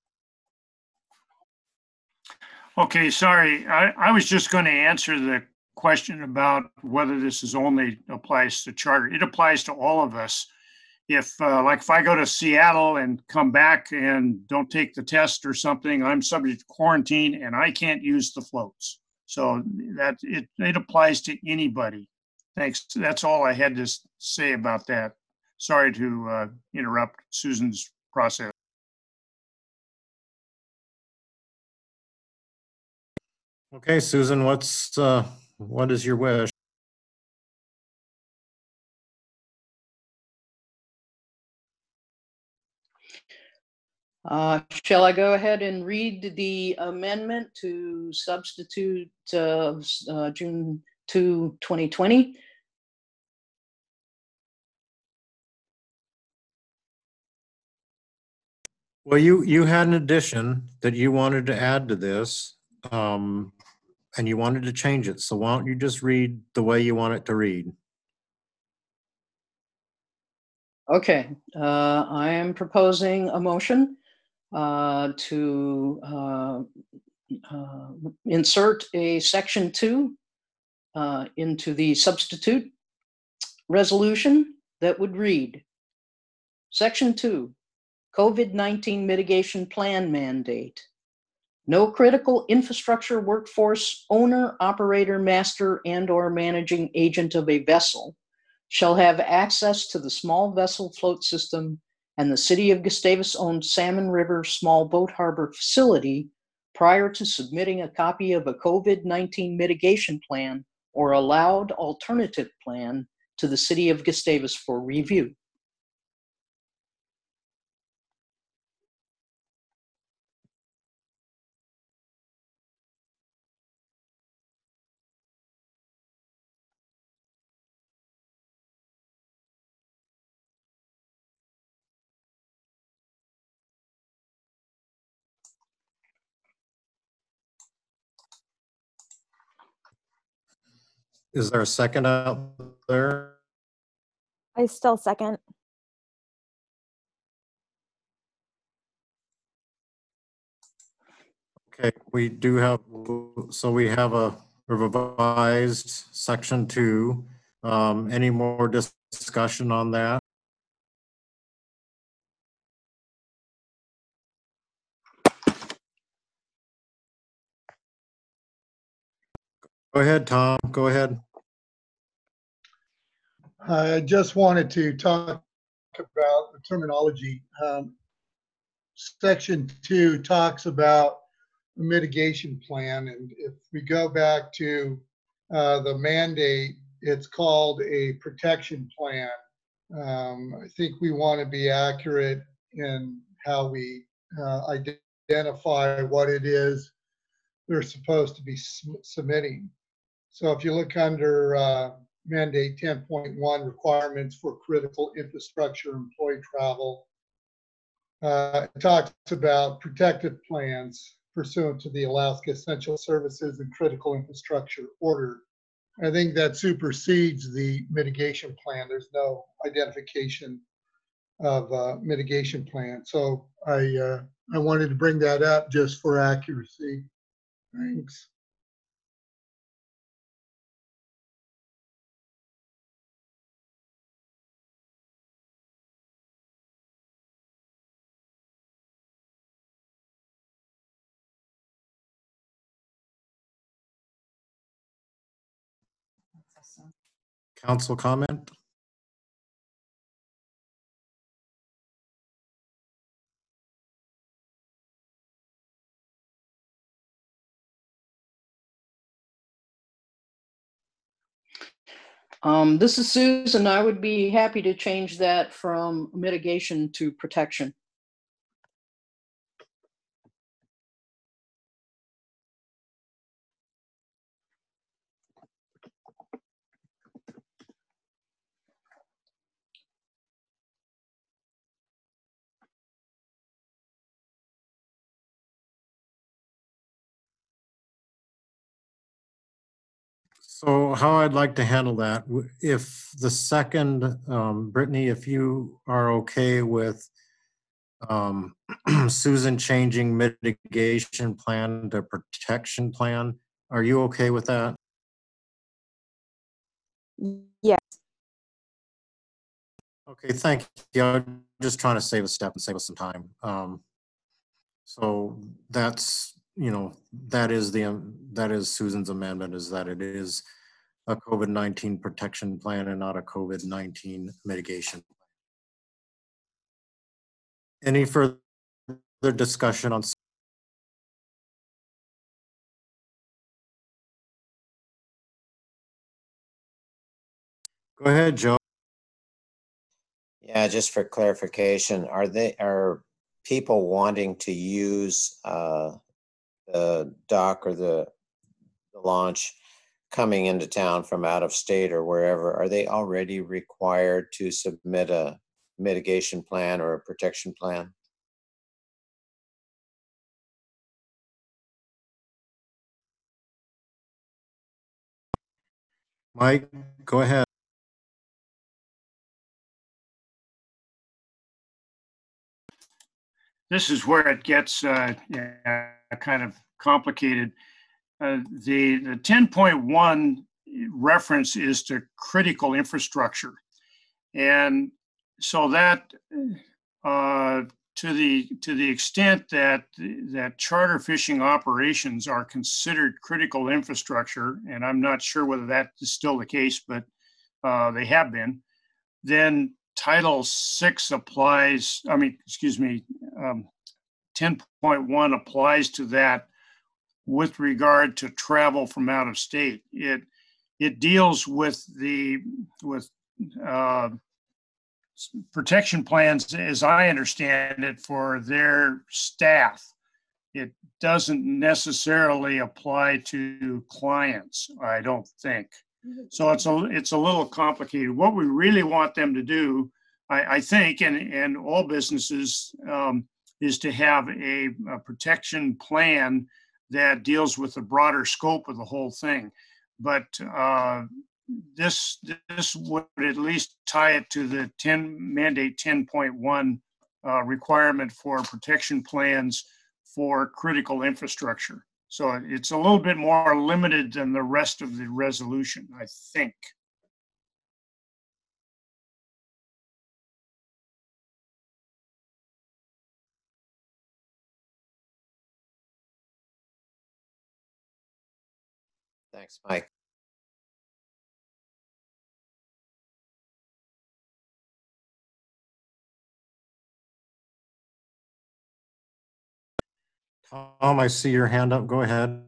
Okay, sorry. I, I was just going to answer the question about whether this is only applies to charter. It applies to all of us. If, uh, like, if I go to Seattle and come back and don't take the test or something, I'm subject to quarantine and I can't use the floats. So that it, it applies to anybody. Thanks. That's all I had to s- say about that. Sorry to uh, interrupt Susan's process. Okay, Susan, what's, uh, what is your wish? Uh, Shall I go ahead and read the amendment to substitute uh, uh, June second, twenty twenty? Well, you, you had an addition that you wanted to add to this, um, and you wanted to change it. So why don't you just read the way you want it to read? Okay, uh, I am proposing a motion uh, to uh, uh, insert a section two uh, into the substitute resolution that would read, Section two, COVID nineteen mitigation plan mandate. No critical infrastructure workforce owner, operator, master, and/or managing agent of a vessel shall have access to the small vessel float system and the City of Gustavus-owned Salmon River Small Boat Harbor facility prior to submitting a copy of a COVID nineteen mitigation plan or allowed alternative plan to the City of Gustavus for review. Is there a second out there? I still second. Okay, we do have, so we have a revised section two. Um, any more dis- discussion on that? Go ahead, Tom, go ahead. I just wanted to talk about the terminology. Um, Section two talks about a mitigation plan, and if we go back to uh, the mandate, it's called a protection plan. Um, I think we want to be accurate in how we uh, identify what it is they're supposed to be sum- submitting. So if you look under uh, mandate ten point one, requirements for critical infrastructure employee travel, uh, it talks about protective plans pursuant to the Alaska Essential Services and Critical Infrastructure Order. I think that supersedes the mitigation plan. There's no identification of uh, mitigation plan. So I uh, I wanted to bring that up just for accuracy. Thanks. Council comment? Um, this is Susan. I would be happy to change that from mitigation to protection. So how I'd like to handle that, w- if the second, um, Brittany, if you are okay with um, Susan changing mitigation plan to protection plan, are you okay with that? Yes. Okay, thank you. I'm just trying to save a step and save us some time. Um, so that's, you know, that is the, um, that is Susan's amendment, is that it is a COVID nineteen protection plan and not a COVID nineteen mitigation. Any further discussion on? Go ahead, Joe. Yeah, just for clarification, are they, are people wanting to use uh, the dock or the, the launch coming into town from out of state or wherever, are they already required to submit a mitigation plan or a protection plan? Mike, go ahead. This is where it gets uh, yeah, kind of complicated. Uh, the the ten point one reference is to critical infrastructure. And so that uh, to the to the extent that that charter fishing operations are considered critical infrastructure, and I'm not sure whether that is still the case, but uh, they have been, then Title six applies, I mean, excuse me, um, ten point one applies to that with regard to travel from out of state. It it deals with the with uh, protection plans, as I understand it, for their staff. It doesn't necessarily apply to clients, I don't think. So it's a it's a little complicated. What we really want them to do, I, I think, and and all businesses, um, is to have a, a protection plan that deals with the broader scope of the whole thing. But uh, this this would at least tie it to the ten mandate ten point one uh, requirement for protection plans for critical infrastructure. So it's a little bit more limited than the rest of the resolution, I think. Thanks, Mike. Tom, I see your hand up. Go ahead.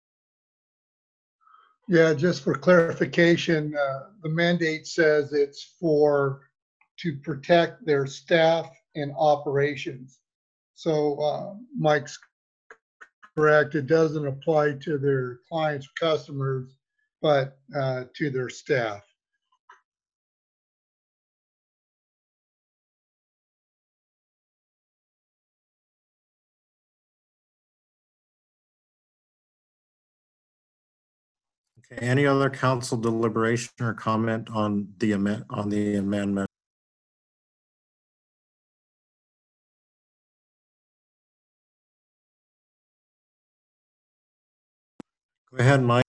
Yeah, just for clarification, uh, the mandate says it's for, to protect their staff and operations. So uh, Mike's correct, it doesn't apply to their clients, customers, but uh, to their staff. Okay, any other council deliberation or comment on the amend, on the amendment? Go ahead, Mike.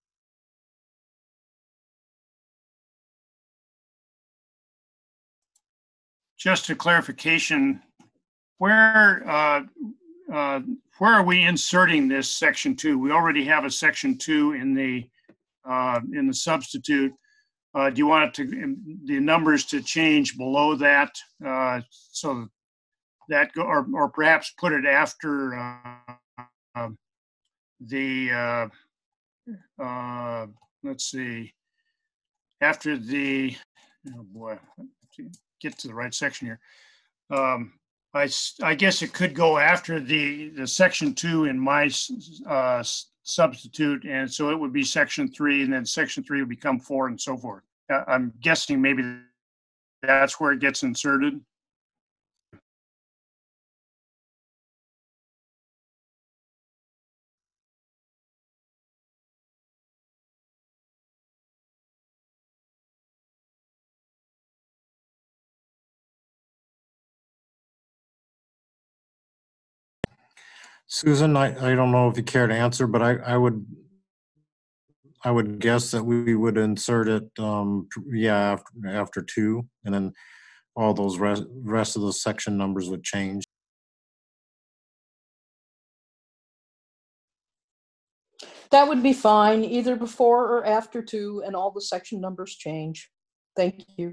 Just a clarification, where uh, uh, where are we inserting this section two? We already have a section two in the uh, in the substitute. Uh, do you want it to the numbers to change below that uh, so that go, or or perhaps put it after uh, uh, the uh, uh, let's see, after the, oh boy, to get to the right section here. Um, I, I guess it could go after the, the section two in my uh, substitute. And so it would be section three, and then section three would become four and so forth. Uh, I'm guessing maybe that's where it gets inserted. Susan, I, I don't know if you care to answer, but I, I would, I would guess that we would insert it, um, yeah, after, after two, and then all those rest, rest of those section numbers would change. That would be fine, either before or after two, and all the section numbers change. Thank you.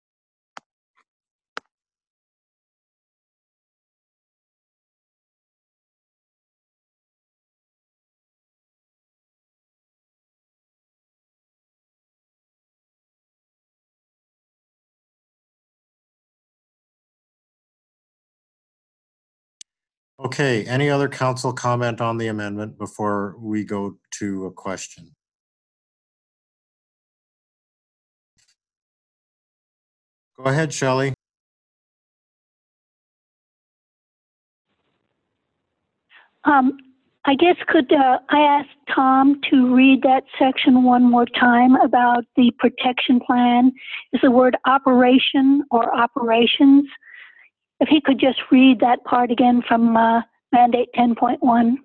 Okay, any other council comment on the amendment before we go to a question? Go ahead, Shelley. Um, I guess could uh, I ask Tom to read that section one more time about the protection plan? Is the word operation or operations? If he could just read that part again from uh, mandate ten point one.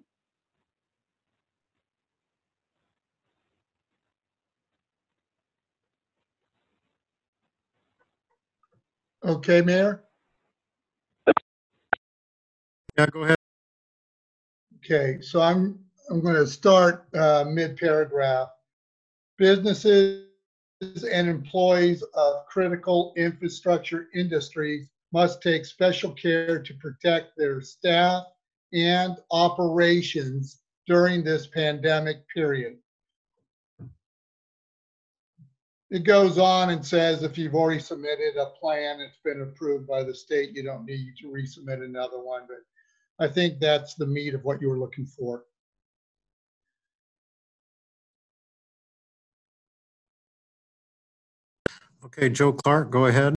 Okay, Mayor? Yeah, go ahead. Okay, so I'm, I'm going to start uh, mid-paragraph. Businesses and employees of critical infrastructure industries must take special care to protect their staff and operations during this pandemic period. It goes on and says if you've already submitted a plan, it's been approved by the state, you don't need to resubmit another one, but I think that's the meat of what you were looking for. Okay, Joe Clark, go ahead.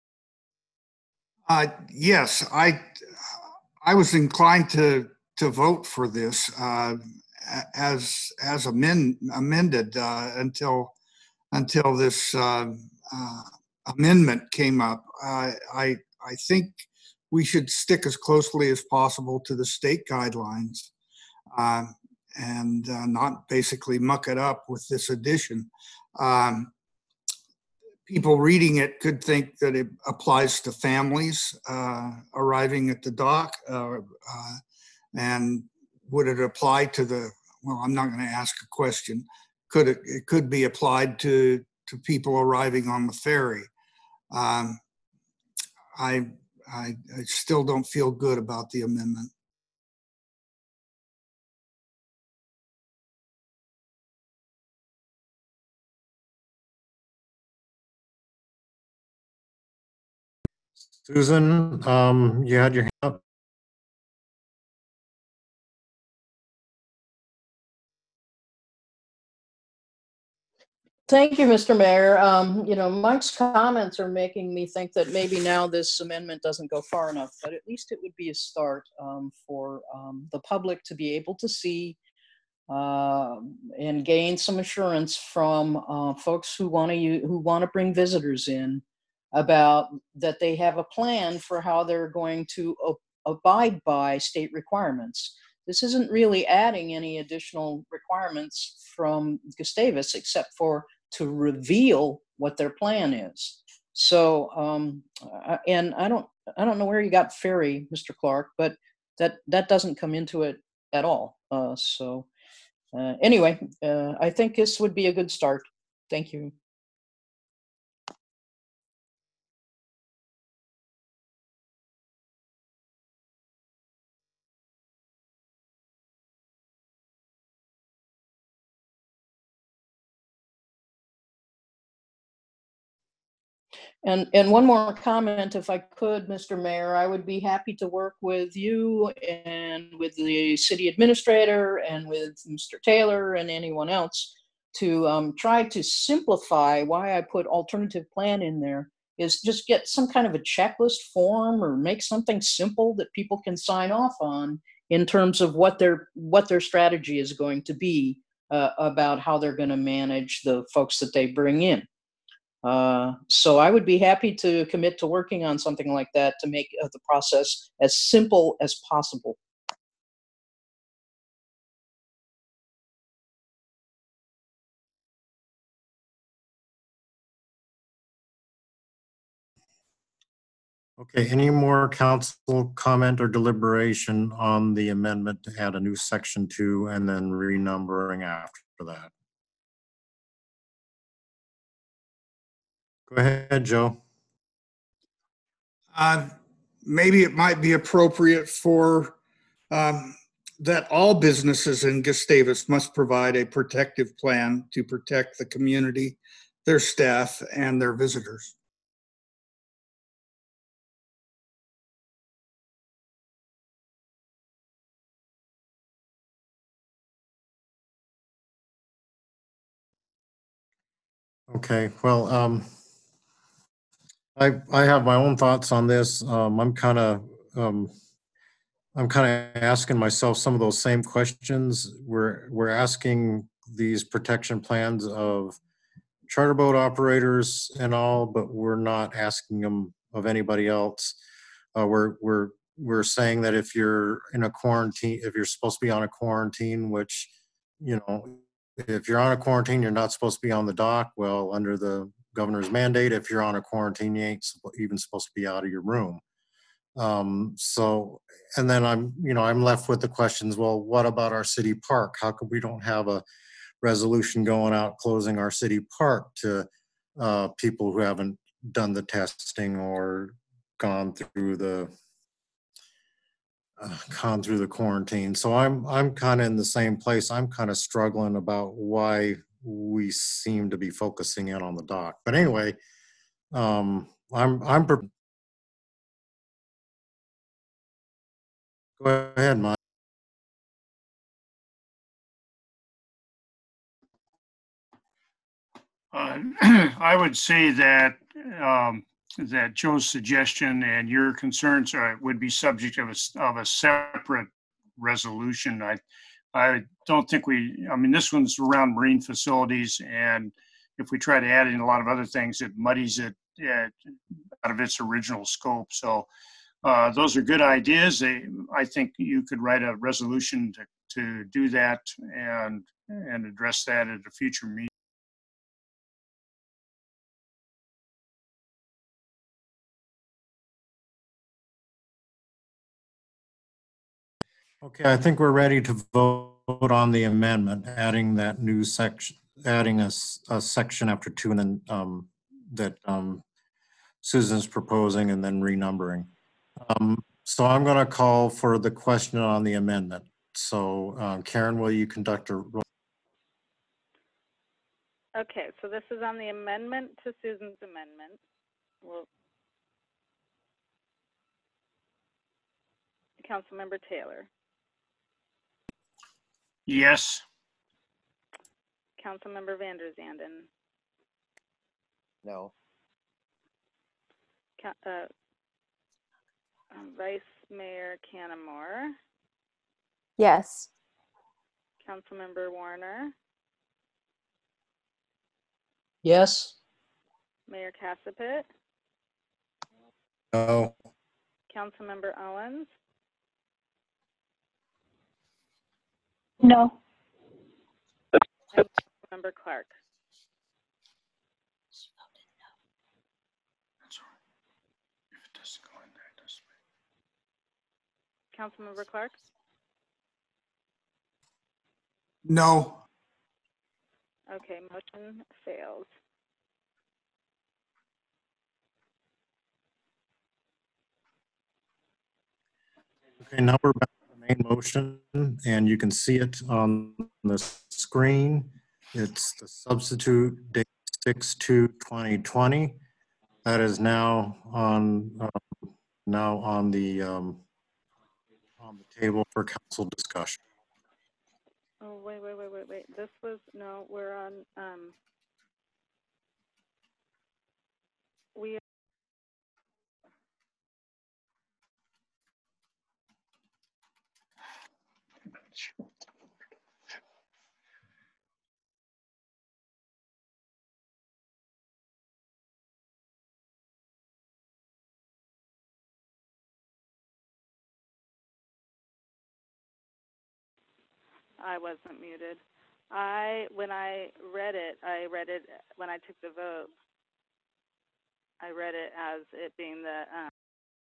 Uh, yes, I I was inclined to to vote for this uh, as as amend, amended uh, until until this uh, uh, amendment came up. Uh, I I think we should stick as closely as possible to the state guidelines uh, and uh, not basically muck it up with this addition. Um, people reading it could think that it applies to families uh, arriving at the dock. Uh, uh, and would it apply to the, well, I'm not going to ask a question. Could it, it could be applied to, to people arriving on the ferry. Um, I, I, I still don't feel good about the amendment. Susan, um, you had your hand up. Thank you, Mister Mayor. Um, you know, Mike's comments are making me think that maybe now this amendment doesn't go far enough, but at least it would be a start um, for um, the public to be able to see uh, and gain some assurance from uh, folks who want to who want to bring visitors in about that they have a plan for how they're going to abide by state requirements. This isn't really adding any additional requirements from Gustavus except for to reveal what their plan is. So, um, and I don't, I don't know where you got ferry, Mister Clark, but that that doesn't come into it at all. Uh, so, uh, anyway, uh, I think this would be a good start. Thank you. And, and one more comment, if I could, Mister Mayor, I would be happy to work with you and with the city administrator and with Mister Taylor and anyone else to um, try to simplify why I put alternative plan in there, is just get some kind of a checklist form or make something simple that people can sign off on in terms of what their, what their strategy is going to be uh, about how they're going to manage the folks that they bring in. Uh, so I would be happy to commit to working on something like that to make uh, the process as simple as possible. Okay, any more council comment or deliberation on the amendment to add a new section two and then renumbering after that? Go ahead, Joe. Uh, Maybe it might be appropriate for um, that all businesses in Gustavus must provide a protective plan to protect the community, their staff, and their visitors. Okay, well, um, I, I have my own thoughts on this. Um, I'm kind of, um, I'm kind of asking myself some of those same questions. We're, we're asking these protection plans of charter boat operators and all, but we're not asking them of anybody else. Uh, we're, we're, we're saying that if you're in a quarantine, if you're supposed to be on a quarantine, which, you know, if you're on a quarantine, you're not supposed to be on the dock. Well, under the governor's mandate, if you're on a quarantine, you ain't even supposed to be out of your room. Um, so, and then I'm, you know, I'm left with the questions, well, what about our city park? How come we don't have a resolution going out closing our city park to uh, people who haven't done the testing or gone through the uh, gone through the quarantine? So I'm I'm kind of in the same place. I'm kind of struggling about why we seem to be focusing in on the dock. But anyway, um, I'm I'm. Go ahead, Mike. Uh, I would say that um, that Joe's suggestion and your concerns are, would be subject of a, of a separate resolution. I I don't think we, I mean, this one's around marine facilities, and if we try to add in a lot of other things, it muddies it uh, out of its original scope. So uh, those are good ideas. They, I think you could write a resolution to, to do that and and address that at a future meeting. Okay, I think we're ready to vote on the amendment, adding that new section, adding a, s- a section after two, and then um, that um, Susan's proposing, and then renumbering. Um, so I'm going to call for the question on the amendment. So um, Karen, will you conduct a roll? Okay, so this is on the amendment to Susan's amendment. Well, Councilmember Taylor, Yes. Councilmember Van der Zanden, No. Ca- uh, um, Vice Mayor Canamore, Yes. Councilmember Warner, Yes. Mayor Casapit, No. Councilmember Owens, No. and Councilmember Clark. Councilmember Clark? No. Okay, motion fails. Okay, now we're back to the main motion, and you can see it on the screen. It's the substitute date six two twenty twenty. That is now on um, now on the um, on the table for council discussion. Oh, wait, wait, wait, wait, wait. This was, no, we're on, um, we, I wasn't muted. I, when I read it, I read it, when I took the vote, I read it as it being the, um,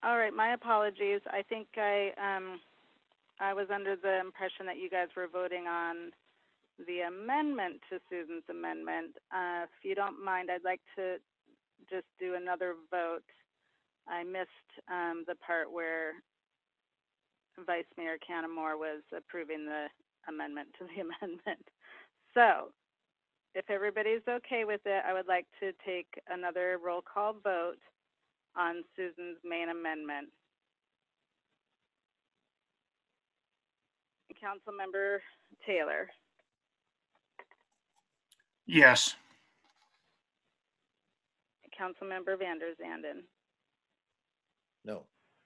All right, my apologies. I think I, um, I was under the impression that you guys were voting on the amendment to Susan's amendment. Uh, if you don't mind, I'd like to just do another vote. I missed um, the part where Vice Mayor Canamore was approving the amendment to the amendment. So if everybody's okay with it, I would like to take another roll call vote on Susan's main amendment. Councilmember Taylor, Yes. Councilmember Vander Zanden, No.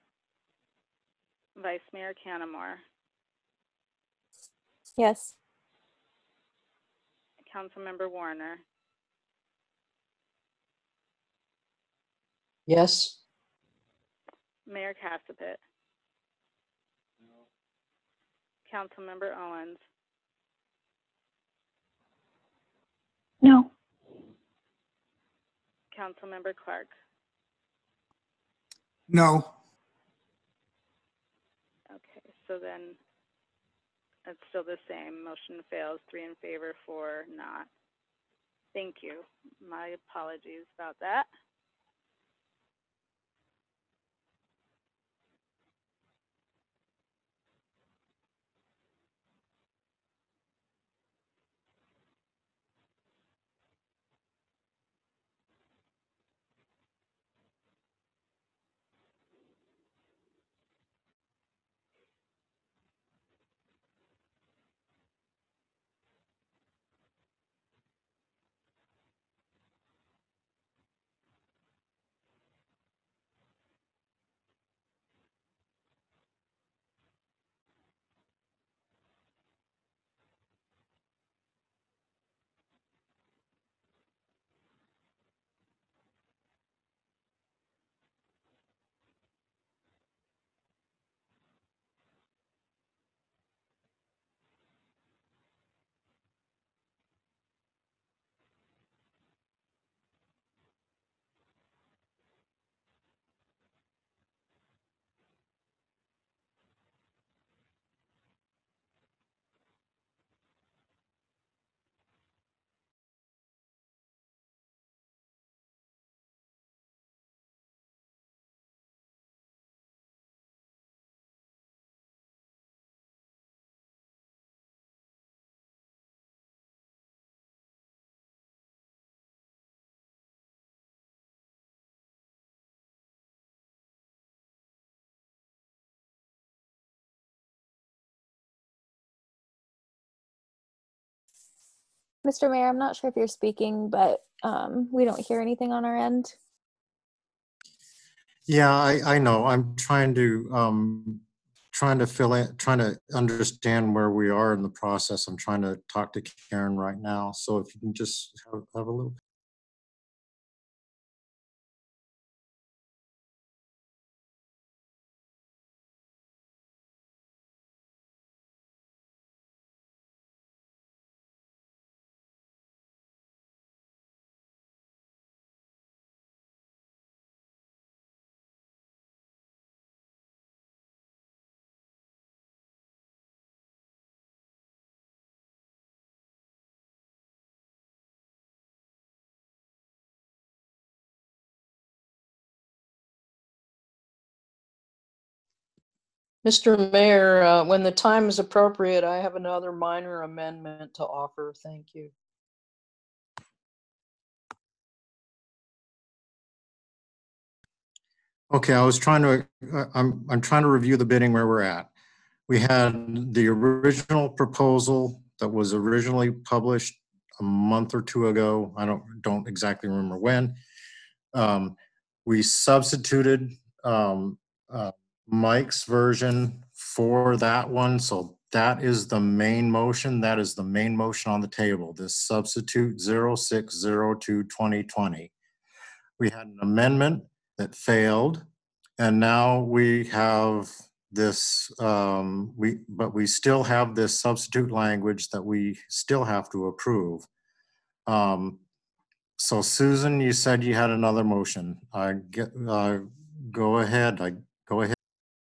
Vice Mayor Canamore, Yes. Councilmember Warner, Yes. Mayor Casapit, Councilmember Owens, No. Councilmember Clark. No. Okay, so then it's still the same. Motion fails. Three in favor, four not. Thank you. My apologies about that. Mister Mayor, I'm not sure if you're speaking, but um, we don't hear anything on our end. Yeah, I, I know. I'm trying to, um, trying to fill in, trying to understand where we are in the process. I'm trying to talk to Karen right now. So if you can just have, have a little. Mister Mayor, uh, when the time is appropriate, I have another minor amendment to offer. Thank you. Okay, I was trying to, uh, I'm, I'm trying to review the bidding where we're at. We had the original proposal that was originally published a month or two ago. I don't, don't exactly remember when. Um, we substituted um, uh, Mike's version for that one. So that is the main motion. That is the main motion on the table, this substitute zero six zero two twenty twenty. We had an amendment that failed, and now we have this, um, we, but we still have this substitute language that we still have to approve. Um, so Susan, you said you had another motion. I get, uh, go ahead. I Go ahead.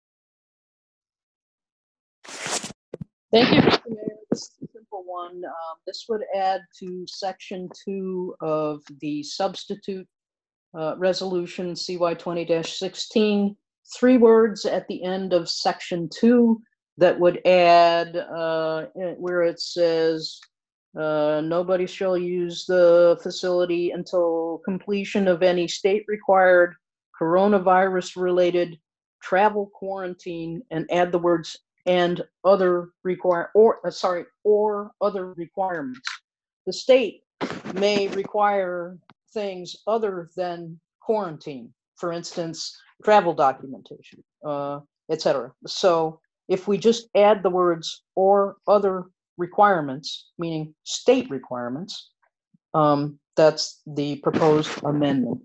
Thank you, Mister Mayor. This is a simple one. Um, This would add to section two of the substitute uh, resolution C Y twenty sixteen, three words at the end of section two that would add uh, where it says, uh, nobody shall use the facility until completion of any state-required coronavirus-related travel quarantine, and add the words and other require, or, uh, sorry, or other requirements. The state may require things other than quarantine, for instance, travel documentation, uh, et cetera. So if we just add the words or other requirements, meaning state requirements, um, that's the proposed amendment.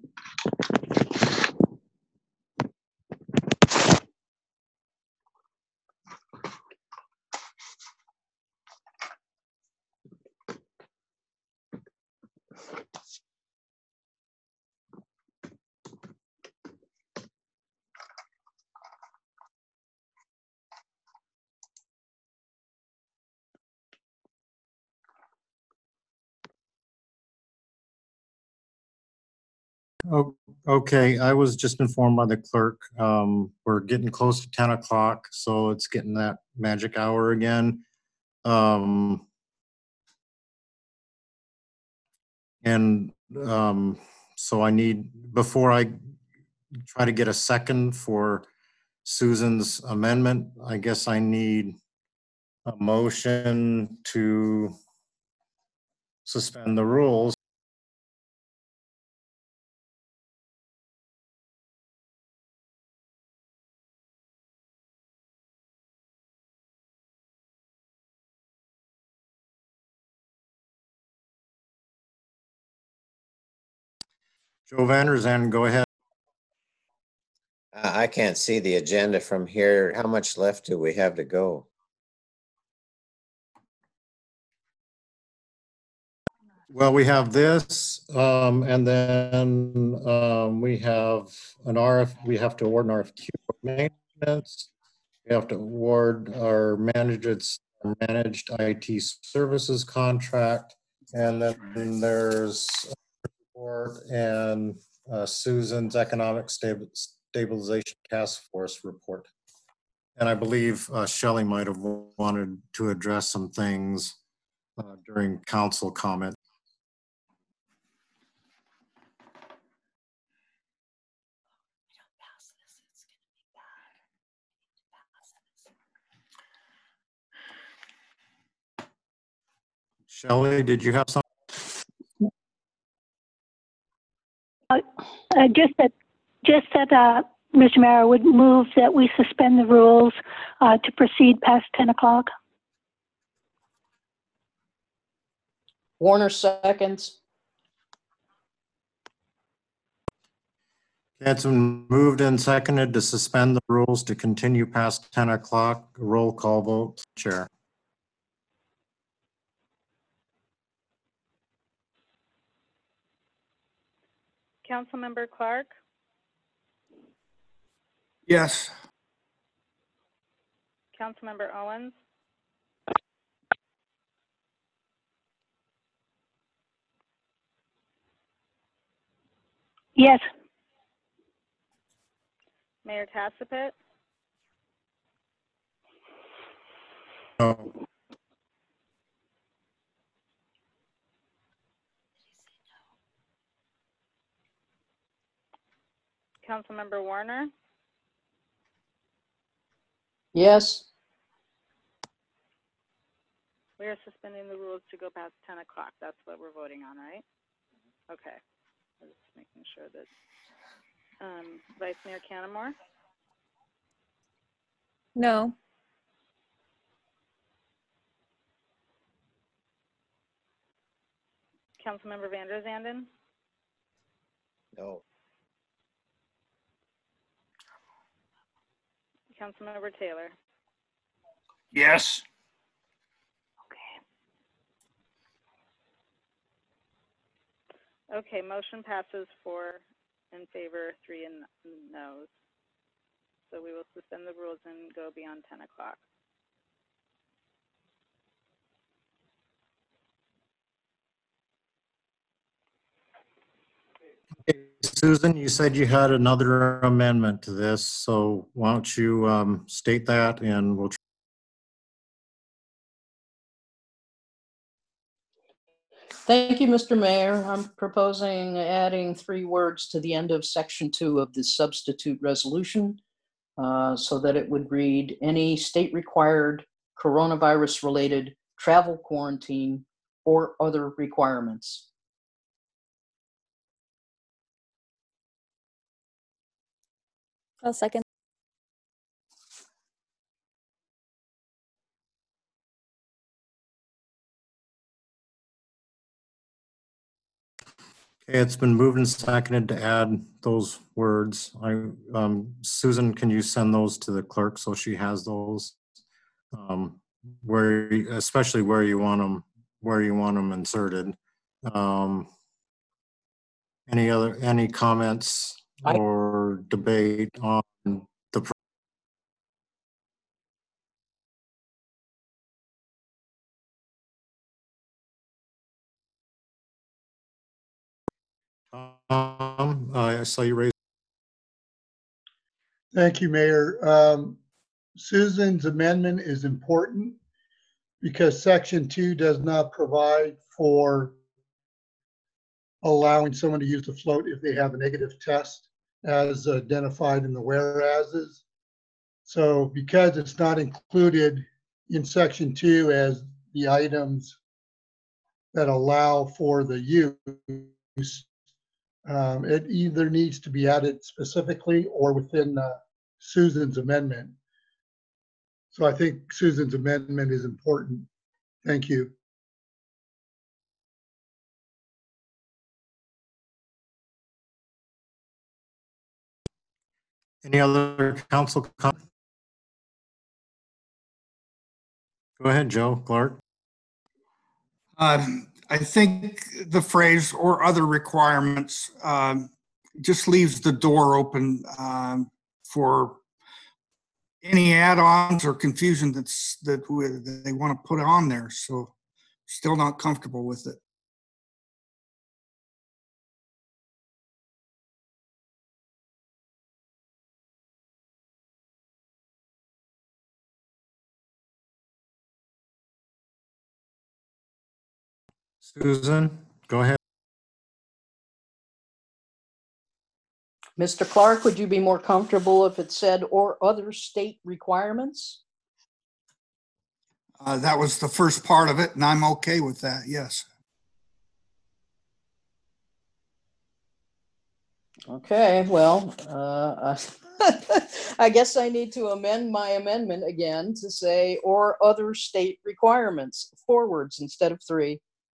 Oh, okay, I was just informed by the clerk. Um, we're getting close to ten o'clock, so it's getting that magic hour again. Um, and um, so I need, before I try to get a second for Susan's amendment, I guess I need a motion to suspend the rules. Joe Vanderzand, go ahead. Uh, I can't see the agenda from here. How much left do we have to go? Well, we have this, um, and then um, we have an R F, we have to award an R F Q for maintenance. We have to award our managed, managed I T services contract. And then there's a report and uh, Susan's Economic Stabil Stabilization Task Force report. And I believe uh, Shelley might have wanted to address some things uh, during council comment. Shelley, did you have something? Uh, uh, just that, just that, uh, Mister Mayor, I would move that we suspend the rules uh, to proceed past ten o'clock. Warner seconds. It's been moved and seconded to suspend the rules to continue past ten o'clock. Roll call vote, Chair. Councilmember Clark, Yes. Councilmember Owens, Yes. Mayor Tassapit, No. Councilmember Warner, Yes. we are suspending the rules to go past ten o'clock. That's what we're voting on, right? Okay. I'm just making sure that, um, Vice Mayor Canamore, No. Councilmember Vanderzanden, No. Councilmember Taylor. Yes. Okay, motion passes four in favor, three in noes. So we will suspend the rules and go beyond ten o'clock. Susan, you said you had another amendment to this, so why don't you um, state that and we'll. Thank you, Mister Mayor. I'm proposing adding three words to the end of section two of this substitute resolution uh, so that it would read, any state-required coronavirus-related travel quarantine or other requirements. I'll second. Okay, it's been moved and seconded to add those words. I, um, Susan, can you send those to the clerk so she has those? Um, where, especially where you want them, where you want them inserted. Um, any other, any comments or debate on the Um, I saw you raise. Thank you, Mayor. Um, Susan's amendment is important because section two does not provide for allowing someone to use the float if they have a negative test as identified in the whereases. So because it's not included in section two as the items that allow for the use, Um, it either needs to be added specifically or within uh, Susan's amendment. So I think Susan's amendment is important. Thank you. Any other council comment? Go ahead, Joe Clark. Um, I think the phrase "or other requirements" um, just leaves the door open um, for any add-ons or confusion that's that, we, that they want to put on there. So still not comfortable with it. Susan, go ahead. Mister Clark, would you be more comfortable if it said or other state requirements? Uh, that was the first part of it, and I'm okay with that, yes. Okay, well, uh, I guess I need to amend my amendment again to say or other state requirements, four words instead of three.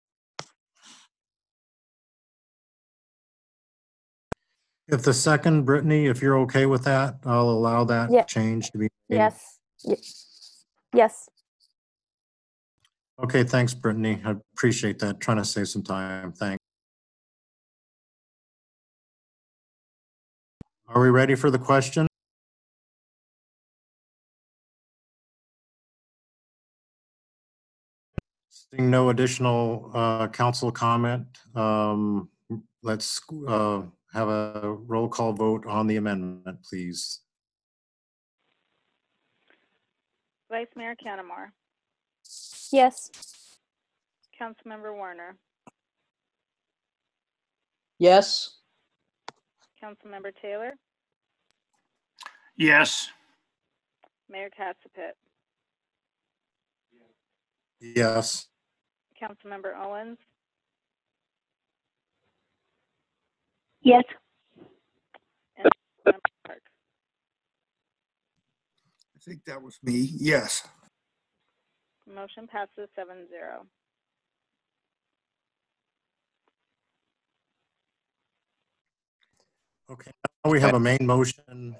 If the second, Brittany, if you're okay with that, I'll allow that Yeah. change to be made. Yes. Y- Yes. Okay, thanks, Brittany. I appreciate that. Trying to save some time. Thanks. Are we ready for the question? Seeing no additional uh, council comment, um, let's uh, have a roll call vote on the amendment, please. Vice Mayor Canamore, Yes. Councilmember Warner, Yes. Councilmember Taylor, Yes. Mayor Katsapit, Yes. Councilmember Owens, Yes. and Councilmember Clark. I think that was me, yes. Motion passes seven zero. Okay, now we have a main motion.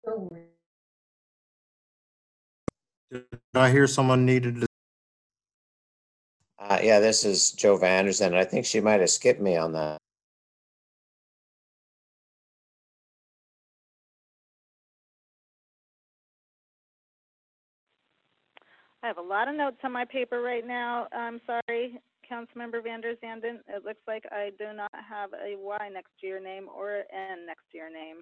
Did I hear someone needed to? Uh, yeah, this is Joe Vanderson. I think she might have skipped me on that. I have a lot of notes on my paper right now. I'm sorry, Councilmember Van der Zanden. It looks like I do not have a Y next to your name or an N next to your name.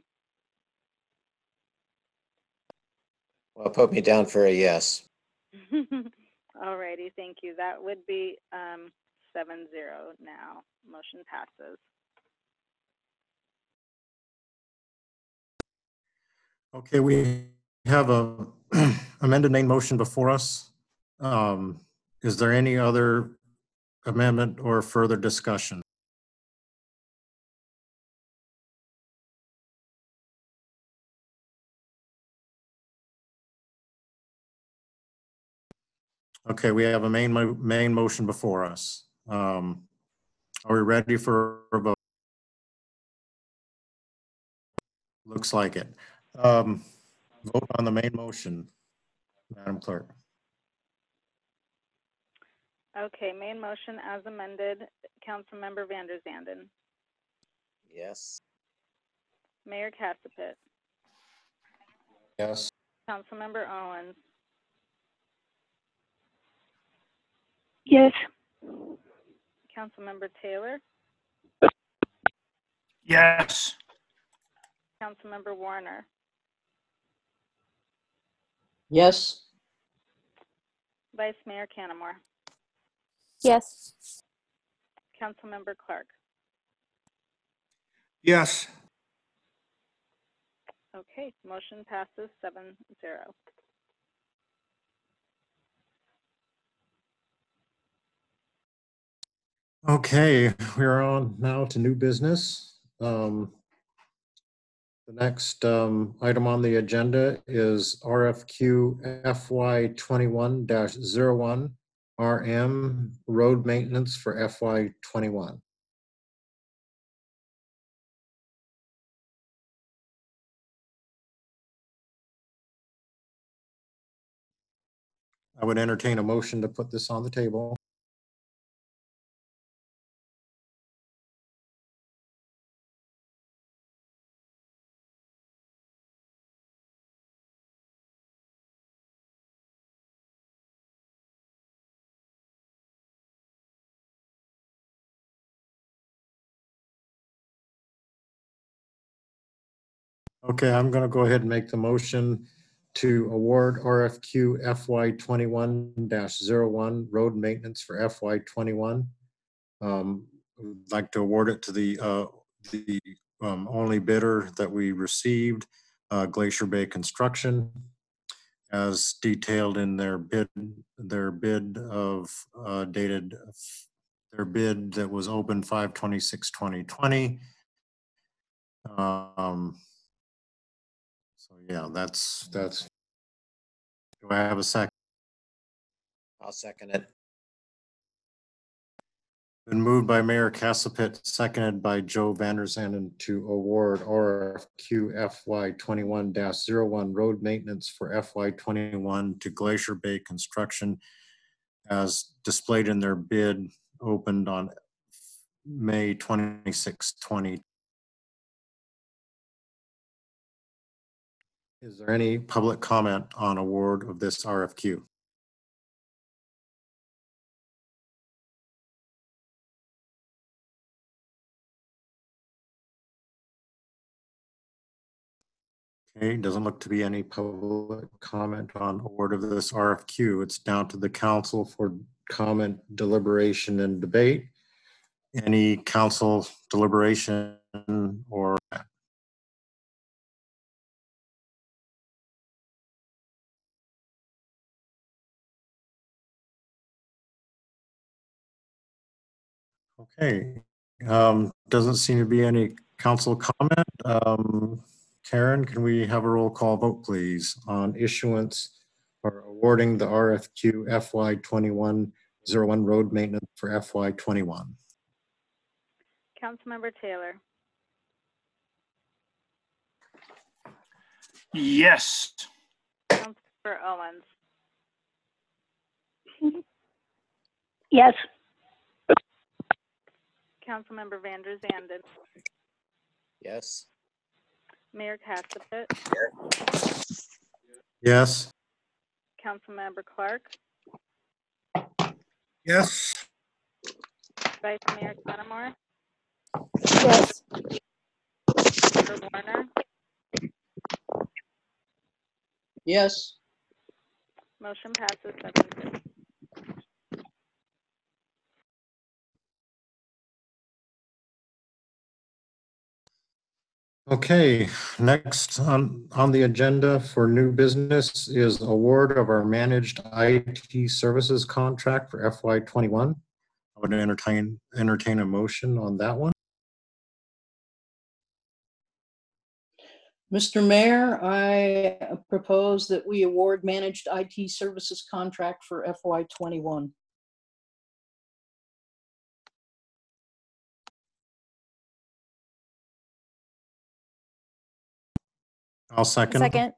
Well, put me down for a yes. All righty, thank you. That would be um, seven zero now. Motion passes. Okay, we have a amended main motion before us. Um, Is there any other amendment or further discussion? Okay, we have a main, mo- main motion before us. Um, Are we ready for a vote? Looks like it. Um, Vote on the main motion, Madam Clerk. Okay, main motion as amended. Councilmember Van der Zanden. Yes. Mayor Casapit. Yes. Councilmember Owens. Yes. Councilmember Taylor. Yes. Councilmember Warner. Yes. Vice Mayor Canamore. Yes. Councilmember Clark. Yes. Okay, motion passes seven zero. Okay, we're on now to new business. Um, The next um, item on the agenda is R F Q F Y twenty-one dash zero one R M road maintenance for F Y twenty-one. I would entertain a motion to put this on the table. Okay, I'm going to go ahead and make the motion to award R F Q F Y twenty-one dash zero one road maintenance for F Y twenty-one. Um, I'd like to award it to the, uh, the um, only bidder that we received, uh, Glacier Bay Construction, as detailed in their bid, their bid of uh, dated, their bid that was open five twenty-six twenty twenty. Um, so yeah, that's, that's, do I have a second? I'll second it. Been moved by Mayor Casapit, seconded by Joe Van der Zanden to award R F Q F Y twenty-one dash zero one road maintenance for F Y twenty-one to Glacier Bay Construction as displayed in their bid opened on May twenty-sixth, twenty. Is there any public comment on award of this R F Q? Okay, doesn't look to be any public comment on award of this R F Q. It's down to the council for comment, deliberation, and debate. Any council deliberation or? Okay, um, doesn't seem to be any council comment. Um, Karen, can we have a roll call vote, please, on issuance or awarding the R F Q F Y twenty-one oh one road maintenance for F Y twenty-one? Councilmember Taylor. Yes. Councilmember Owens. Yes. Councilmember Van der Zanden. Yes. Mayor Casapit. Yes. Councilmember Clark. Yes. Vice Mayor Canamore, Yes. Member Warner, Yes. motion passes seven zero. Okay, next on, on the agenda for new business is award of our managed I T services contract for F Y twenty-one. I would entertain, entertain a motion on that one. Mister Mayor, I propose that we award managed I T services contract for F Y twenty-one. I'll second. Second.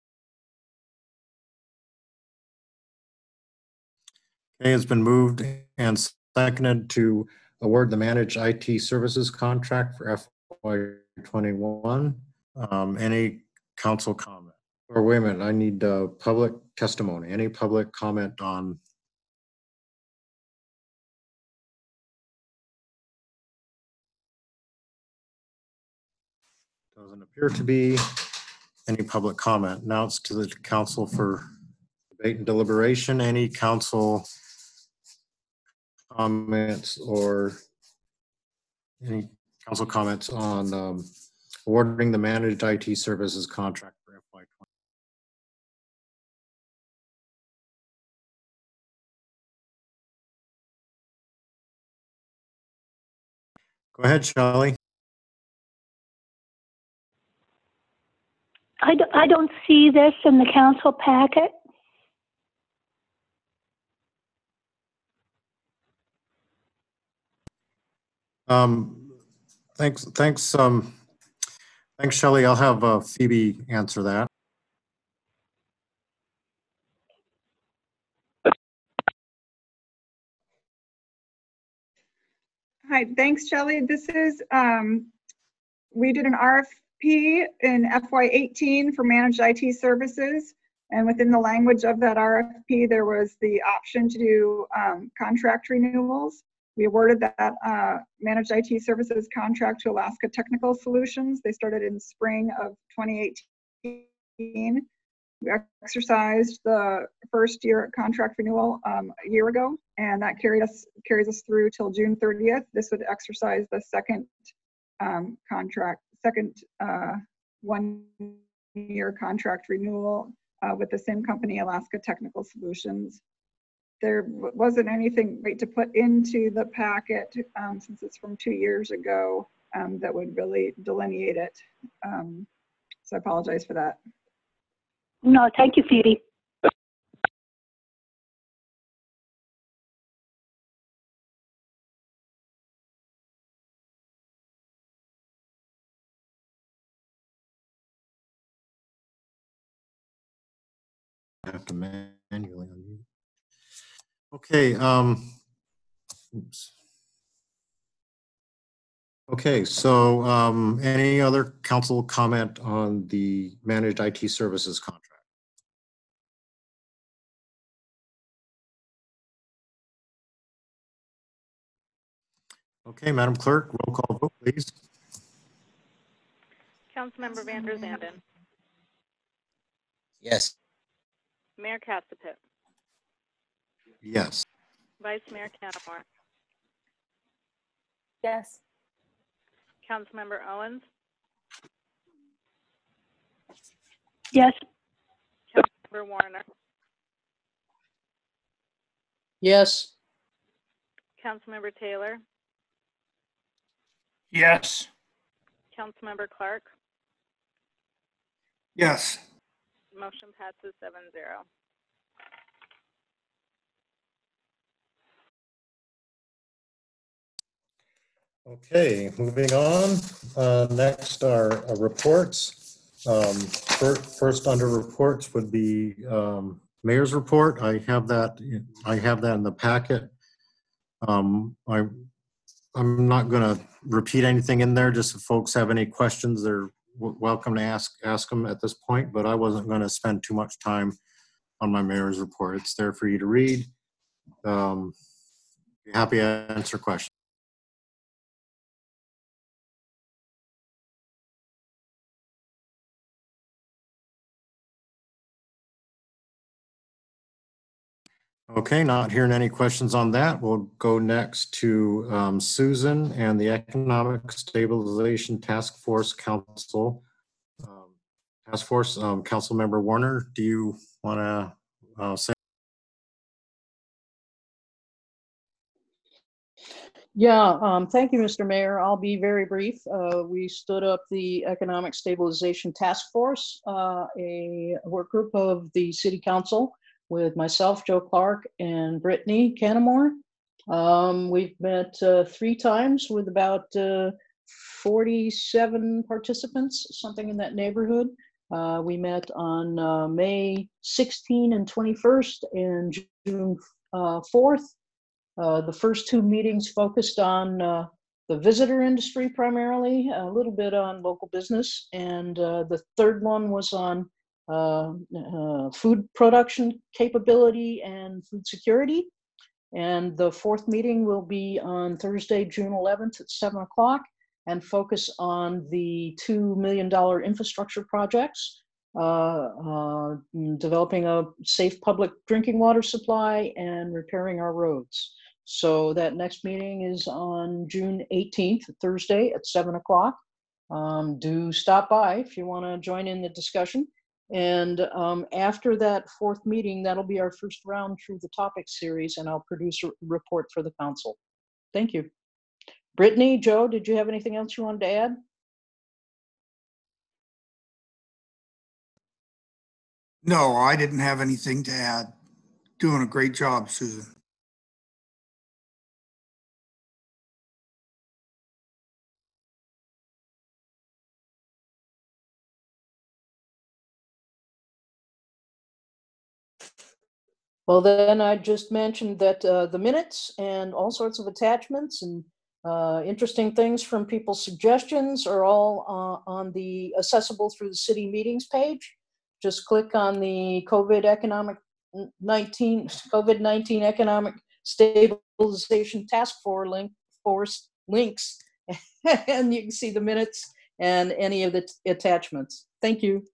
Okay, it's been moved and seconded to award the managed I T services contract for F Y twenty-one. Um, any council comment? Or wait a minute, I need uh, public testimony. Any public comment on? Doesn't appear to be any public comment. Now it's to the council for debate and deliberation. Any council comments or any council comments on um, awarding the managed I T services contract for F Y twenty? Go ahead, Shelley. I, do, I don't see this in the council packet. Um, thanks, thanks, um, thanks, Shelley. I'll have uh, Phoebe answer that. Hi, thanks, Shelley. This is, um, we did an R F P in F Y eighteen for managed I T services. And within the language of that R F P, there was the option to do um, contract renewals. We awarded that uh, managed I T services contract to Alaska Technical Solutions. They started in spring of twenty eighteen. We exercised the first year contract renewal um, a year ago, and that carried us carries us through till June thirtieth. This would exercise the second um, contract, second uh, one-year contract renewal uh, with the same company, Alaska Technical Solutions. There wasn't anything right to put into the packet um, since it's from two years ago um, that would really delineate it. Um, so I apologize for that. No, thank you, Phoebe. I have to manually unmute. Okay. Um, oops. Okay, so um, any other council comment on the managed I T services contract? Okay, Madam Clerk, roll call vote, please. Councilmember Van der Zanden, Yes. Mayor Castapit, Yes. Vice Mayor Canamore, Yes. Councilmember Owens, Yes. Councilmember Warner, Yes. Councilmember Taylor, Yes. Councilmember Clark, Yes. motion passes seven zero. Okay, moving on. Uh, next are uh, reports. Um, fir first under reports would be um, mayor's report. I have that. I have that in the packet. Um, I I'm not going to repeat anything in there. Just if folks have any questions, they're w welcome to ask ask them at this point. But I wasn't going to spend too much time on my mayor's report. It's there for you to read. Um, Be happy to answer questions. Okay, not hearing any questions on that. We'll go next to um, Susan and the Economic Stabilization Task Force Council. Um, Task Force, um, Council Member Warner, do you want to uh, say? Yeah, um, thank you, Mister Mayor. I'll be very brief. Uh, we stood up the Economic Stabilization Task Force, uh, a work group of the City Council with myself, Joe Clark, and Brittany Canamore. Um, we've met uh, three times with about uh, forty-seven participants, something in that neighborhood. Uh, we met on uh, May sixteenth and twenty-first and June uh, fourth. Uh, the first two meetings focused on uh, the visitor industry primarily, a little bit on local business, and uh, the third one was on uh, uh, food production capability and food security. And the fourth meeting will be on Thursday, June eleventh at seven o'clock and focus on the two million dollar infrastructure projects. Uh, uh, developing a safe public drinking water supply and repairing our roads. So that next meeting is on June eighteenth, Thursday at seven o'clock. Um, do stop by if you want to join in the discussion. And um, after that fourth meeting, that'll be our first round through the topic series, and I'll produce a report for the council. Thank you. Brittany, Joe, did you have anything else you wanted to add? No, I didn't have anything to add. Doing a great job, Susan. Well, then I just mentioned that uh, the minutes and all sorts of attachments and uh, interesting things from people's suggestions are all uh, on the accessible through the city meetings page. Just click on the COVID economic nineteen COVID nineteen economic stabilization task force link force links, and you can see the minutes and any of the attachments. Thank you.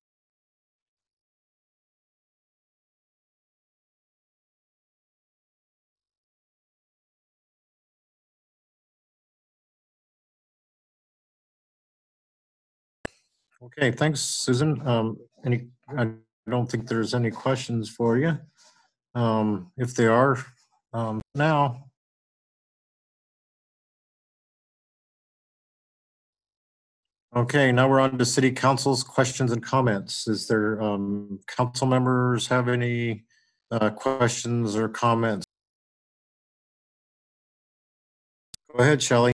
Okay, thanks, Susan. Um, any, I don't think there's any questions for you. Um, if there are, um, now. Okay, now we're on to City Council's questions and comments. Is there, um, council members have any uh, questions or comments? Go ahead, Shelley.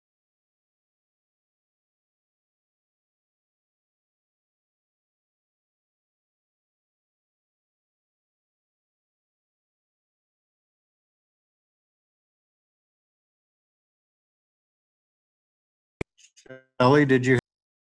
Shelley, did you?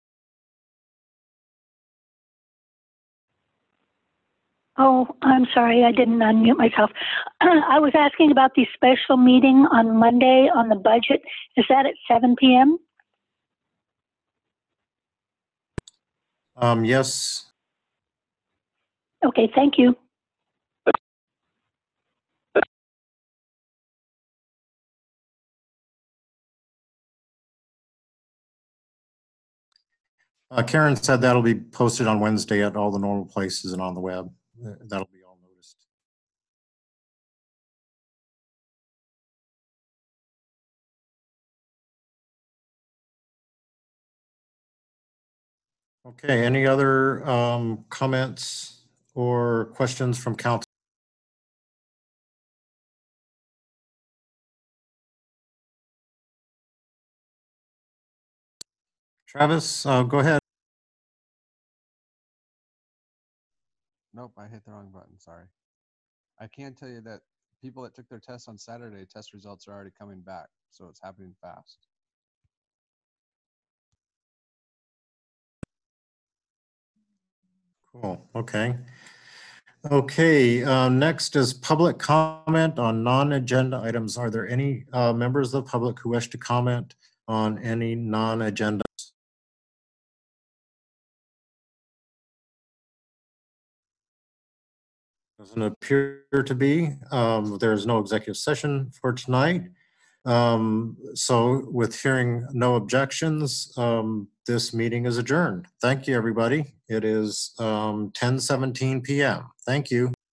Oh, I'm sorry, I didn't unmute myself. I was asking about the special meeting on Monday on the budget. Is that at seven p m? Um, yes. Okay, thank you. Uh, Karen said that'll be posted on Wednesday at all the normal places and on the web. Uh, That'll be all noticed. Okay, any other um, comments or questions from council? Travis, uh, go ahead. Nope, I hit the wrong button, sorry. I can tell you that people that took their tests on Saturday, test results are already coming back, so it's happening fast. Cool, okay. Okay, uh, next is public comment on non-agenda items. Are there any uh, members of the public who wish to comment on any non-agenda? Doesn't appear to be. Um, There's no executive session for tonight. Um, So with hearing no objections, um, this meeting is adjourned. Thank you, everybody. It is um, ten seventeen p m Thank you.